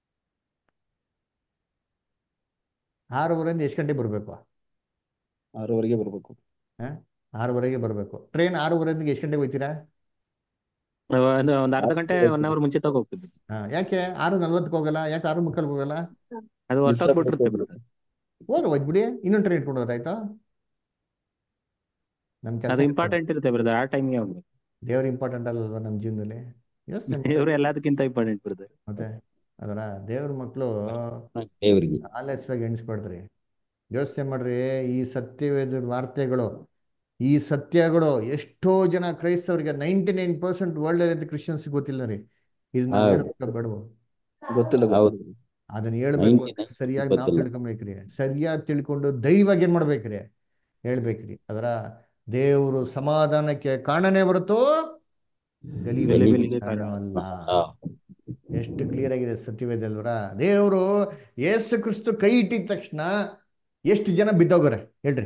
6:30 ಎಷ್ಟು ಗಂಟೆಗೆ ಬರಬೇಕು? 6:30ಗೆ ಬರಬೇಕು. 6:30ಗೆ ಬರಬೇಕು. ಟ್ರೈನ್ 6:30 ಎಷ್ಟು ಗಂಟೆಗೆ ಹೋಗ್ತೀರಾ? ಒಂದು ಅರ್ಧ ಗಂಟೆ 1 ಅವರ್ ಮುಂಚೆ ಹೋಗ್ತಿದ್ವಿ. ಯಾಕೆ 6:40 ಹೋಗಲ್ಲ? ಯಾಕೆ 6:45 ಹೋಗಲ್ಲ? ಅದು ಹೊತ್ತೋಗ್ಬಿಟ್ಟಿರುತ್ತೆ ಬ್ರದರ್. ಹೋಗ್ಬಿಡಿ, ಇನ್ನೊಂದು ಟ್ರೈನ್ ಇಟ್ಕೊಂಡೋದ್ರೆ ಆಯ್ತಾ? ನಮ್ ಅದು ಕೆಲಸ ಇಂಪಾರ್ಟೆಂಟ್ ಇರುತ್ತೆ ಬ್ರದರ್, ಆ ಟೈಮ್ಗೆ ಹೋಗ್ಬೇಕು. ದೇವ್ರು ಇಂಪಾರ್ಟೆಂಟ್ ಅಲ್ವಾ ನಮ್ಮ ಜೀವನದಲ್ಲಿ? ದೇವ್ರು ಎಲ್ಲದಕ್ಕಿಂತ ಇಂಪಾರ್ಟೆಂಟ್ ಬ್ರದರ್. ಮತ್ತೆ ದೇವ್ರ ಮಕ್ಕಳು ದೇವರಿಗೆ ಆಲಸ್ಯವಾಗಿ ಎಣಿಸ್ಬಾರ್ದ್ರಿ. ಯೋಚನೆ ಮಾಡ್ರಿ, ಈ ಸತ್ಯವೇದ ವಾರ್ತೆಗಳು ಈ ಸತ್ಯಗಳು ಎಷ್ಟೋ ಜನ ಕ್ರೈಸ್ತವರಿಗೆ 99% ವರ್ಲ್ಡ್ ಕ್ರಿಶ್ಚಿಯನ್ಸ್ ಗೊತ್ತಿಲ್ಲ ರೀ. ಇದು ನಾವು ಹೌದು ಹೇಳ್ಬೇಕಾ ಬೇಡವೋ? ಗೊತ್ತಿಲ್ಲ ಹೌದು ಗೊತ್ತಿಲ್ಲ. ಅದನ್ನ ಹೇಳ್ಬೇಕು ಅಂದ್ರೆ 99 ಸರಿಯಾಗಿ ನಾವು ಗೊತ್ತಿಲ್ಲ. ತಿಳ್ಕೊಬೇಕ್ರಿ. ಸರಿಯಾಗಿ ತಿಳ್ಕೊಂಡು ಧೈರ್ಯವಾಗಿ ಏನ್ ಮಾಡ್ಬೇಕ್ರಿ? ಹೇಳ್ಬೇಕ್ರಿ. ಅದರ ದೇವರು ಸಮಾಧಾನಕ್ಕೆ ಕಾರಣನೇ ಹೊರತು ಗಲಿಬಿಲಿಗೆ ಗಲಿಬಿಲಿಗೆ ಕಾರಣವಲ್ಲ. ಹಾ. ಎಷ್ಟು ಕ್ಲಿಯರ್ ಆಗಿದೆ ಸತ್ಯವೇದ ಅಲ್ವರ? ದೇವರು ಯೇಸು ಕ್ರಿಸ್ತು ಕೈ ಇಟ್ಟಿದ ತಕ್ಷಣ ಎಷ್ಟು ಜನ ಬಿದ್ದೋಗ್ರೆ ಹೇಳ್ರಿ?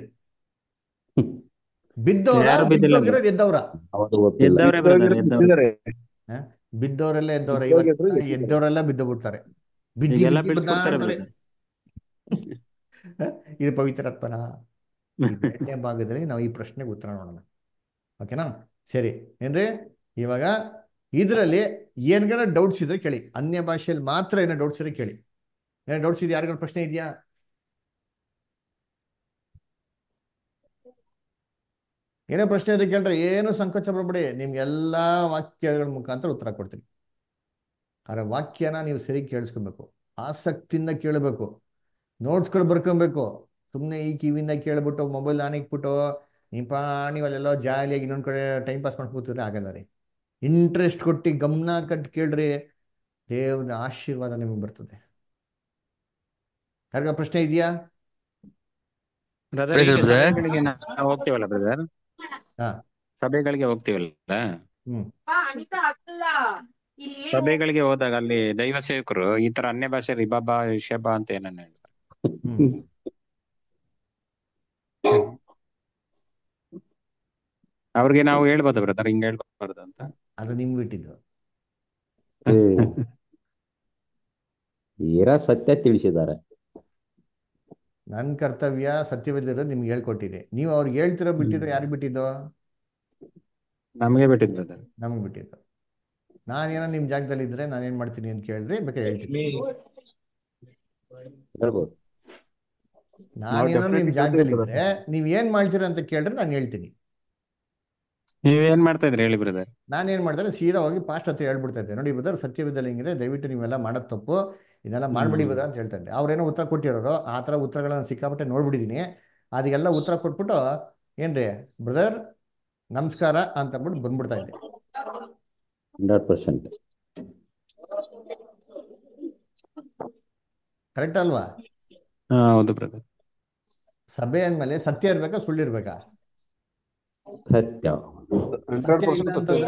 ಬಿದ್ದವರ ಯಾರು ಬಿದ್ದಿಲ್ಲ ಬ್ರದರ್. ಬಿದ್ದೋಗಿರೋದು ಎದ್ದವ್ರ? ಹೌದು ಗೊತ್ತಿಲ್ಲ. ಎದ್ದವ್ರೆ ಬ್ರದರ್, ಎದ್ದವ್ರೆ. ಬಿದ್ದವರೆಲ್ಲ ಎದ್ದವ್ರ. ಬಿದ್ದೋಗಿದ್ರು ಇವತ್ತು ಎದ್ದಿದ್ದಾರೆ. ಎದ್ದವರೆಲ್ಲ ಬಿದ್ದು ಬಿಡ್ತಾರೆ. ಬಿದ್ದಿ ಈಗೆಲ್ಲ ಬಿದ್ದಿ ಬಿಡ್ಸ್ಕೊಡ್ತಾರೆ ಬಿದ್ದಾಡ್ತಾರೆ. ಬ್ರದರ್. ಇದು ಪವಿತ್ರಾತ್ಮನ? ಈ 2ನೇ ಭಾಗದಲ್ಲಿ ನಾವು ಈ ಪ್ರಶ್ನೆಗೆ ಉತ್ತರ ನೋಡೋಣ. ಓಕೆನಾ? ಸರಿ ಏನ್ರಿ? ಇವಾಗ ಇದರಲ್ಲಿ ಏನ್ಗಾರ ಡೌಟ್ಸ್ ಇದ್ರೆ ಕೇಳಿ. ಅನ್ಯ ಭಾಷೆಯಲ್ಲಿ ಮಾತ್ರ ಏನೋ ಡೌಟ್ಸ್ ಇದ್ರೆ ಕೇಳಿ. ಏನೋ ಡೌಟ್ಸ್ ಇದೆ? ಯಾರಿಗಾರ ಪ್ರಶ್ನೆ ಇದೆಯಾ? ಏನೋ ಪ್ರಶ್ನೆ ಇದ್ರೆ ಕೇಳ್ರಿ. ಏನು ಸಂಕೋಚ ಪಡಬೇಡಿ. ನಿಮ್ಗೆಲ್ಲಾ ವಾಕ್ಯಗಳ ಮುಖಾಂತರ ಉತ್ತರ ಕೊಡ್ತೀನಿ. ಆದ್ರೆ ವಾಕ್ಯನ ನೀವು ಸರಿ ಕೇಳಿಸ್ಕೊಬೇಕು, ಆಸಕ್ತಿಯಿಂದ ಕೇಳಬೇಕು, ನೋಟ್ಸ್ಗಳು ಬರ್ಕೊಬೇಕು. ಸುಮ್ಮನೆ ಈ ಕಿವಿಯಿಂದ ಕೇಳ್ಬಿಟ್ಟು ಮೊಬೈಲ್ ಆನ್ ಇಕ್ಬಿಟ್ಟು ನೀವಲ್ಲೆಲ್ಲೋ ಜಾಲಿಯಾಗಿ ಇನ್ನೊಂದು ಕಡೆ ಟೈಮ್ ಪಾಸ್ ಮಾಡಿ ಕೂತಿದ್ರೆ ಆಗಲ್ಲ ರೀ. ಇಂಟ್ರೆಸ್ಟ್ ಕೊಟ್ಟು ಗಮನ ಕಟ್ಟು ಕೇಳ್ರಿ, ದೇವ್ರ ಆಶೀರ್ವಾದ ನಿಮಗೆ ಬರ್ತದೆ. ಯಾರಿಗ ಪ್ರಶ್ನೆ ಇದೆಯಾ? ಬ್ರದರ್, ಈಗ ಸಭೆಗಳಿಗೆ ನಾವು ಹೋಗ್ತೀವಲ್ಲ ಬ್ರದರ್, ಹಾ. ಸಭೆಗಳಿಗೆ ಹೋಗ್ತೀವಲ್ಲ, ಹ್ಮ್ ಸಭೆಗಳಿಗೆ ಹೋದಾಗ ಅಲ್ಲಿ ದೈವ ಸೇವಕರು ಈ ತರ ಅನ್ಯ ಭಾಷೆ ರಿಬಾಬ ಶಬ ಅಂತ ಏನನ್ನ ಹೇಳ್ತಾರೆ. ಹ್ಮ್ ಸರಿ. ಅವ್ರಿಗೆ ನಾವು ಹೇಳ್ಬೋದು ಬ್ರದರ್, ಹಿಂಗ್ ಹೇಳ್ಬಾರ್ದು ಅಂತ? ಅದು ನಿಮ್ಗೆ ಬಿಟ್ಟಿದ್ದು. ತೀರಾ ಸತ್ಯ ತಿಳಿಸಿದ್ದಾರೆ. ನನ್ನ ಕರ್ತವ್ಯ ಸತ್ಯವಿಲ್ಲದಿರೋದು ನಿಮ್ಗೆ ಹೇಳ್ಕೊಟ್ಟಿದೆ. ನೀವು ಅವ್ರಿಗೆ ಹೇಳ್ತಿರೋ ಬಿಟ್ಟಿರೋ ಯಾರಿಗೆ ಬಿಟ್ಟಿದ್ದೋ? ನಮಗೆ ಬಿಟ್ಟಿದ್ ಬ್ರದರ್. ನಮ್ಗೆ ಬಿಟ್ಟಿದ್ದು. ನಾನೇನೋ ನಿಮ್ಮ ಜಾಗದಲ್ಲಿ ಇದ್ರೆ ನಾನೇನ್ ಮಾಡ್ತೀನಿ ಅಂತ ಕೇಳ್ರಿ, ಬೇಕಾದ್ರೆ ಹೇಳ್ತೀನಿ. ಹೇಳ್ಬೋದು. ನಾನೇನೋ ನಿಮ್ ಜಾಗದಲ್ಲಿ ಇದ್ರೆ ನೀವ್ ಏನ್ ಮಾಡ್ತೀರಾ ಅಂತ ಕೇಳ್ರಿ, ನಾನು ಹೇಳ್ತೀನಿ. ನೀವೇನ್ ಮಾಡ್ತಾ ಇದ್ರಿ ಹೇಳಿ ಬ್ರದರ್? ನಾನೇನ್ ಮಾಡ್ತಾರೆ, ಸೀದಾ ಹೋಗಿ ಪಾಸ್ಟ್ ಹತ್ರ ಹೇಳ್ಬಿಡ್ತಾ ಇದ್ದೆ, ನೋಡಿ ಬ್ರದರ್ ಸತ್ಯವಿದ್ದಲ್ಲಿ ಹಿಂಗಿದೆ, ದಯವಿಟ್ಟು ನೀವೆಲ್ಲ ಮಾಡೋದು ತಪ್ಪು, ಇದೆಲ್ಲ ಮಾಡ್ಬಿಡಿ ಬ್ರದರ್ ಅಂತ ಹೇಳ್ತಾ ಇದ್ದೆ. ಅವ್ರೇನೋ ಉತ್ತರ ಕೊಟ್ಟಿರೋರು, ಆ ಥರ ಉತ್ತರಗಳನ್ನ ಸಿಕ್ಕಾಪಟ್ಟೆ ನೋಡ್ಬಿಟ್ಟಿದೀನಿ. ಅದಕ್ಕೆಲ್ಲ ಉತ್ತರ ಕೊಟ್ಬಿಟ್ಟು ಏನ್ರಿ ಬ್ರದರ್ ನಮಸ್ಕಾರ ಅಂತ ಅಂದ್ಬಿಟ್ಟು ಬಂದ್ಬಿಡ್ತಾ ಇದ್ದೆ. 100%. ಕರೆಕ್ಟ್ ಅಲ್ವಾ? ಹೌದು ಬ್ರದರ್. ಸಭೆ ಅಂದ್ಮೇಲೆ ಸತ್ಯ ಇರ್ಬೇಕಾ ಸುಳ್ಳು ಇರ್ಬೇಕಾ? ಸತ್ಯ. ಸತ್ಯ ಇಲ್ಲ ಅಂತಂದ್ರೆ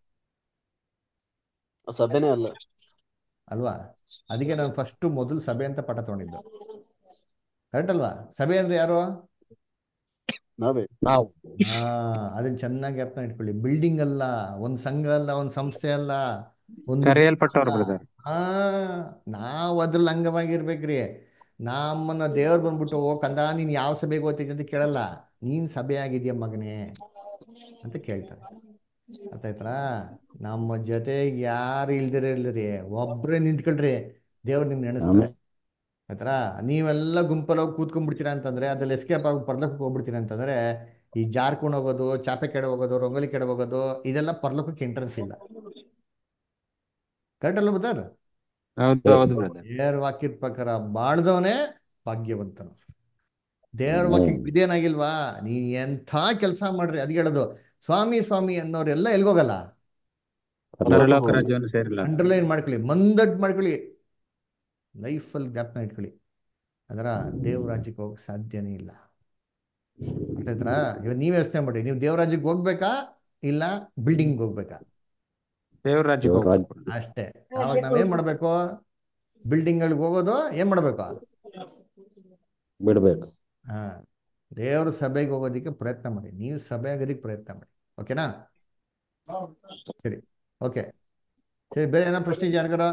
ಸಭೆನೇ ಅಲ್ಲ ಅಲ್ವಾ? ಅದಕ್ಕೆ ನಾನು ಫಸ್ಟ್ ಮೊದಲು ಸಭೆ ಅಂತ ಪಟ ತಗೊಂಡಿದ್ದು. ಕರೆಕ್ಟ್ ಅಲ್ವಾ? ಸಭೆ ಅಂದ್ರೆ ಯಾರು? ನಾವೇ. ನಾವು ಹಾ, ಅದನ್ನ ಚೆನ್ನಾಗಿ ಅರ್ಥ ಇಟ್ಕೊಳ್ಳಿ. ಬಿಲ್ಡಿಂಗ್ ಅಲ್ಲ, ಒಂದ್ ಸಂಘ ಅಲ್ಲ, ಒಂದ್ ಸಂಸ್ಥೆ ಅಲ್ಲ, ಒಂದು ಕರೆಯಲ್ಪಟ್ಟವ್ರು ಬ್ರದರ್. ಹಾ, ನಾವ್ ಅದ್ರಲ್ಲಿ ಅಂಗವಾಗಿರ್ಬೇಕ್ರಿ. ನಮ್ಮನ್ನ ದೇವ್ರು ಬಂದ್ಬಿಟ್ಟು ಓ ಕಂದ ನೀನ್ ಯಾವ ಸಭೆಗೆ ಹೋಗ್ತೀನಿ ಅಂತ ಕೇಳಲ್ಲ, ನೀನ್ ಸಭೆ ಆಗಿದ್ಯಾ ಮಗನೇ ಅಂತ ಕೇಳ್ತಾರೆ. ಅರ್ಥ ಆಯ್ತಾ? ನಮ್ಮ ಜೊತೆಗೆ ಯಾರು ಇಲ್ದಿರಲ್ರಿ, ಒಬ್ರೇ ನಿಂತ್ಕೊಳ್ರಿ, ದೇವ್ರು ನಿಮ್ನ ನೆನೆಸ್ತಾರೆ. ಆಯ್ತಾ? ನೀವೆಲ್ಲ ಗುಂಪಲ್ಲಿ ಹೋಗಿ ಕೂತ್ಕೊಂಡ್ಬಿಡ್ತೀರಾ ಅಂತಂದ್ರೆ, ಅದ್ರಲ್ಲಿ ಎಸ್ಕೇಪ್ ಆಗಿ ಪರ್ಲೋಕಕ್ಕೆ ಹೋಗ್ಬಿಡ್ತೀರಾ ಅಂತಂದ್ರೆ, ಈ ಜಾರ್ಕೊಂಡು ಹೋಗೋದು, ಚಾಪೆ ಕೆಡ ಹೋಗೋದು, ರಂಗೋಲಿ ಕೆಡ ಹೋಗೋದು, ಇದೆಲ್ಲ ಪರ್ಲೋಕಕ್ಕೆ ಎಂಟ್ರೆನ್ಸ್ ಇಲ್ಲ. ಕರೆಕ್ಟ್ ಅಲ್ಲ ಬದರ್? ಹೌದು ಹೌದು ಬ್ರದರ್. ದೇವ್ರ ವಾಕ್ಯದ ಪ್ರಕಾರ ಬಾಳ್ದವನೇ ಭಾಗ್ಯವಂತನು. ದೇವ್ರ ವಾಕ್ಯಕ್ಕೆ ಬಿದೇನಾಗಿಲ್ವಾ? ನೀ ಎಂಥ ಕೆಲಸ ಮಾಡ್ರಿ, ಅದ್ ಹೇಳೋದು ಸ್ವಾಮಿ ಸ್ವಾಮಿ ಅನ್ನೋರೆಲ್ಲ ಎಲ್ಗೋಗಲ್ಲ, ಪರಲೋಕ ರಾಜ್ಯವನ್ನು ಸೇರಿಲ್ಲ. ಅಂಡರ್ಲೈನ್ ಮಾಡ್ಕೊಳ್ಳಿ, ಮಂದಟ್ ಮಾಡ್ಕೊಳ್ಳಿ, ಲೈಫಲ್ಲಿ ಜ್ಞಾಪನ ಇಟ್ಕೊಳ್ಳಿ. ಅದರ ದೇವ್ರ ರಾಜ್ಯಕ್ಕೆ ಹೋಗಕ್ಕೆ ಸಾಧ್ಯನೇ ಇಲ್ಲ. ಆಯ್ತಾ? ಇವಾಗ ನೀವ್ ಯೋಚನೆ ಮಾಡಿ, ನೀವು ದೇವ್ರ ರಾಜ್ಯಕ್ಕೆ ಹೋಗ್ಬೇಕಾ ಇಲ್ಲ ಬಿಲ್ಡಿಂಗ್ ಹೋಗ್ಬೇಕಾ? ದೇವ್ರ ರಾಜ್ಯಕ್ಕೆ ಹೋಗ್ಬೇಕು. ಅಷ್ಟೇ. ಅವಾಗ ನಾವೇನ್ ಮಾಡ್ಬೇಕು? ಬಿಲ್ಡಿಂಗ್ ಗಳಿಗೆ ಹೋಗೋದು ಏನ್ ಮಾಡ್ಬೇಕು? ಬಿಡ್ಬೇಕು. ಹಾ, ದೇವ್ರ ಸಭೆಗೆ ಹೋಗೋದಿಕ್ಕೆ ಪ್ರಯತ್ನ ಮಾಡಿ, ನೀವು ಸಭೆ ಆಗೋದಿಕ್ಕೆ ಪ್ರಯತ್ನ ಮಾಡಿ. ಓಕೆನಾ? ಸರಿ, ಓಕೆ, ಸರಿ. ಬೇರೆ ಏನೋ ಪ್ರಶ್ನೆ ಇದೆಯಾ ಯಾರಿಗಾರ?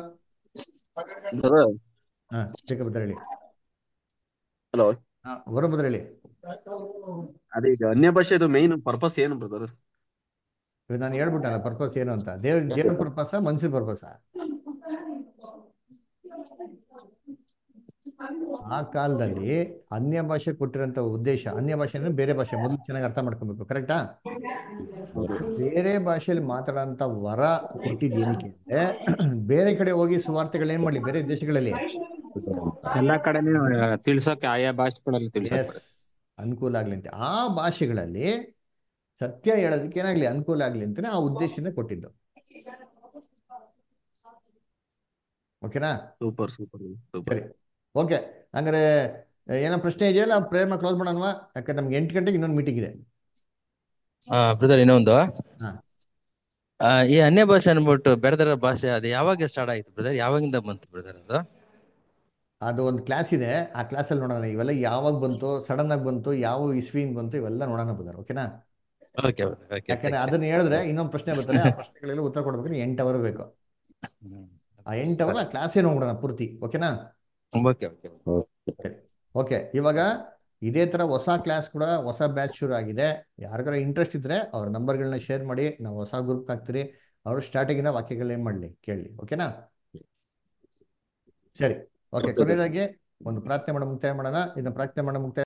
ಹಾ, ಚಿಕ್ಕಬದ್ರ ಹೇಳಿ. ಹಲೋ, ಹಾ, ವರಭದ್ರ ಹೇಳಿ. ಅದೇ ಈಗ ಅನ್ಯ ಭಾಷೆದು ಮೇನ್ ಪರ್ಪಸ್ ಏನು ಬ್ರದರ್? ಇವಾಗ ನಾನು ಹೇಳ್ಬಿಟ್ಟಲ್ಲ ಪರ್ಪಸ್ ಏನು ಅಂತ. ದೇವ್ರ ಪರ್ಪಸ್, ಮನುಷ್ಯ ಪರ್ಪಸ್. ಆ ಕಾಲದಲ್ಲಿ ಅನ್ಯ ಭಾಷೆ ಕೊಟ್ಟಿರೋಂಥ ಉದ್ದೇಶ, ಅನ್ಯ ಭಾಷೆ ಅಂದ್ರೆ ಬೇರೆ ಭಾಷೆ, ಮೊದಲು ಚೆನ್ನಾಗಿ ಅರ್ಥ ಮಾಡ್ಕೊಬೇಕು. ಕರೆಕ್ಟಾ? ಬೇರೆ ಭಾಷೆಯಲ್ಲಿ ಮಾತಾಡೋಂಥ ವರ ಕೊಟ್ಟಿದ್ ಏನಕ್ಕೆ ಅಂದ್ರೆ, ಬೇರೆ ಕಡೆ ಹೋಗಿ ಸುವಾರ್ತೆಗಳು ಏನ್ ಮಾಡ್ಲಿ, ಬೇರೆ ದೇಶಗಳಲ್ಲಿ ಎಲ್ಲಾ ಕಡೆನೂ ತಿಳ್ಸೋಕೆ, ಆಯಾ ಭಾಷೆಗಳಲ್ಲಿ ಎಸ್ ತಿಳ್ಸೋಕೆ ಅನುಕೂಲ ಆಗ್ಲಿ ಅಂತ. ಆ ಭಾಷೆಗಳಲ್ಲಿ ಸತ್ಯ ಹೇಳೋದಕ್ಕೆ ಏನಾಗ್ಲಿ ಅನುಕೂಲ ಆಗ್ಲಿ ಅಂತಾನೆ ಆ ಉದ್ದೇಶದಿಂದ ಕೊಟ್ಟಿದ್ದು. ಓಕೆನಾ? Super super super. ಸರಿ, ಓಕೆ. ಹಂಗಾರೆ ಏನೋ ಪ್ರಶ್ನೆ ಇದೆಯಲ್ಲ, ಪ್ರೇಯರ್ನ ಕ್ಲೋಸ್ ಮಾಡೋಣವಾ? ಯಾಕಂದ್ರೆ ನಮ್ಗೆ 8 ಗಂಟೆಗೆ ಇನ್ನೊಂದು ಮೀಟಿಂಗ್ ಇದೆ. ಬ್ರದರ್ ಇನ್ನೊಂದು ಹಾ, ಈ ಅನ್ಯ ಭಾಷೆ ಅನ್ಬಿಟ್ಟು ಬೇರೆ ಭಾಷೆ ಅದು ಯಾವಾಗ ಸ್ಟಾರ್ಟ್ ಆಯ್ತು ಬ್ರದರ್? ಯಾವಾಗಿಂದ ಬಂತು ಬ್ರದರ್ ಅದು? ಅದು ಒಂದು ಕ್ಲಾಸ್ ಇದೆ, ಆ ಕ್ಲಾಸಲ್ಲಿ ನೋಡೋಣ ಇವೆಲ್ಲ ಯಾವಾಗ ಬಂತು, ಸಡನ್ ಆಗಿ ಬಂತು, ಯಾವ ಇಸ್ವಿಯಿಂದ ಬಂತು, ಇವೆಲ್ಲ ನೋಡೋಣ ಬದರ್. ಓಕೆನಾ? Okay okay. ಯಾಕಂದ್ರೆ ಅದನ್ನ ಹೇಳಿದ್ರೆ ಇನ್ನೊಂದು ಪ್ರಶ್ನೆ ಬರ್ತಾರೆ, ಆ ಪ್ರಶ್ನೆಗಳೆಲ್ಲ ಉತ್ತರ ಕೊಡ್ಬೇಕು. 8 ಅವರ್ ಬೇಕು. ಆ 8 ಅವರ್ ಆ ಕ್ಲಾಸೇ ನೋಡೋಣ ಪೂರ್ತಿ. ಓಕೆನಾ? Okay okay. ಸರಿ, ಓಕೆ. ಇವಾಗ ಇದೇ ತರ ಹೊಸ ಕ್ಲಾಸ್ ಕೂಡ, ಹೊಸ ಬ್ಯಾಚ್ ಶುರು ಆಗಿದೆ. ಯಾರಿಗಾರ ಇಂಟ್ರೆಸ್ಟ್ ಇದ್ರೆ ಅವ್ರ ನಂಬರ್ಗಳನ್ನ ಶೇರ್ ಮಾಡಿ, ನಾವು ಹೊಸ ಗ್ರೂಪ್ ಹಾಕ್ತೀರಿ. ಅವರು ಸ್ಟಾರ್ಟಿಂಗಿನ ವಾಕ್ಯಗಳು ಏನ್ ಮಾಡಲಿ ಕೇಳಲಿ. ಓಕೆನಾ? ಸರಿ, ಓಕೆ. ಕೊನೆಯದಾಗಿ ಒಂದು ಪ್ರಾರ್ಥನೆ ಮಾಡೋ ಮುಕ್ತಾಯ ಮಾಡೋಣ. ಇದನ್ನ ಪ್ರಾರ್ಥನೆ ಮಾಡೋ ಮುಕ್ತಾಯ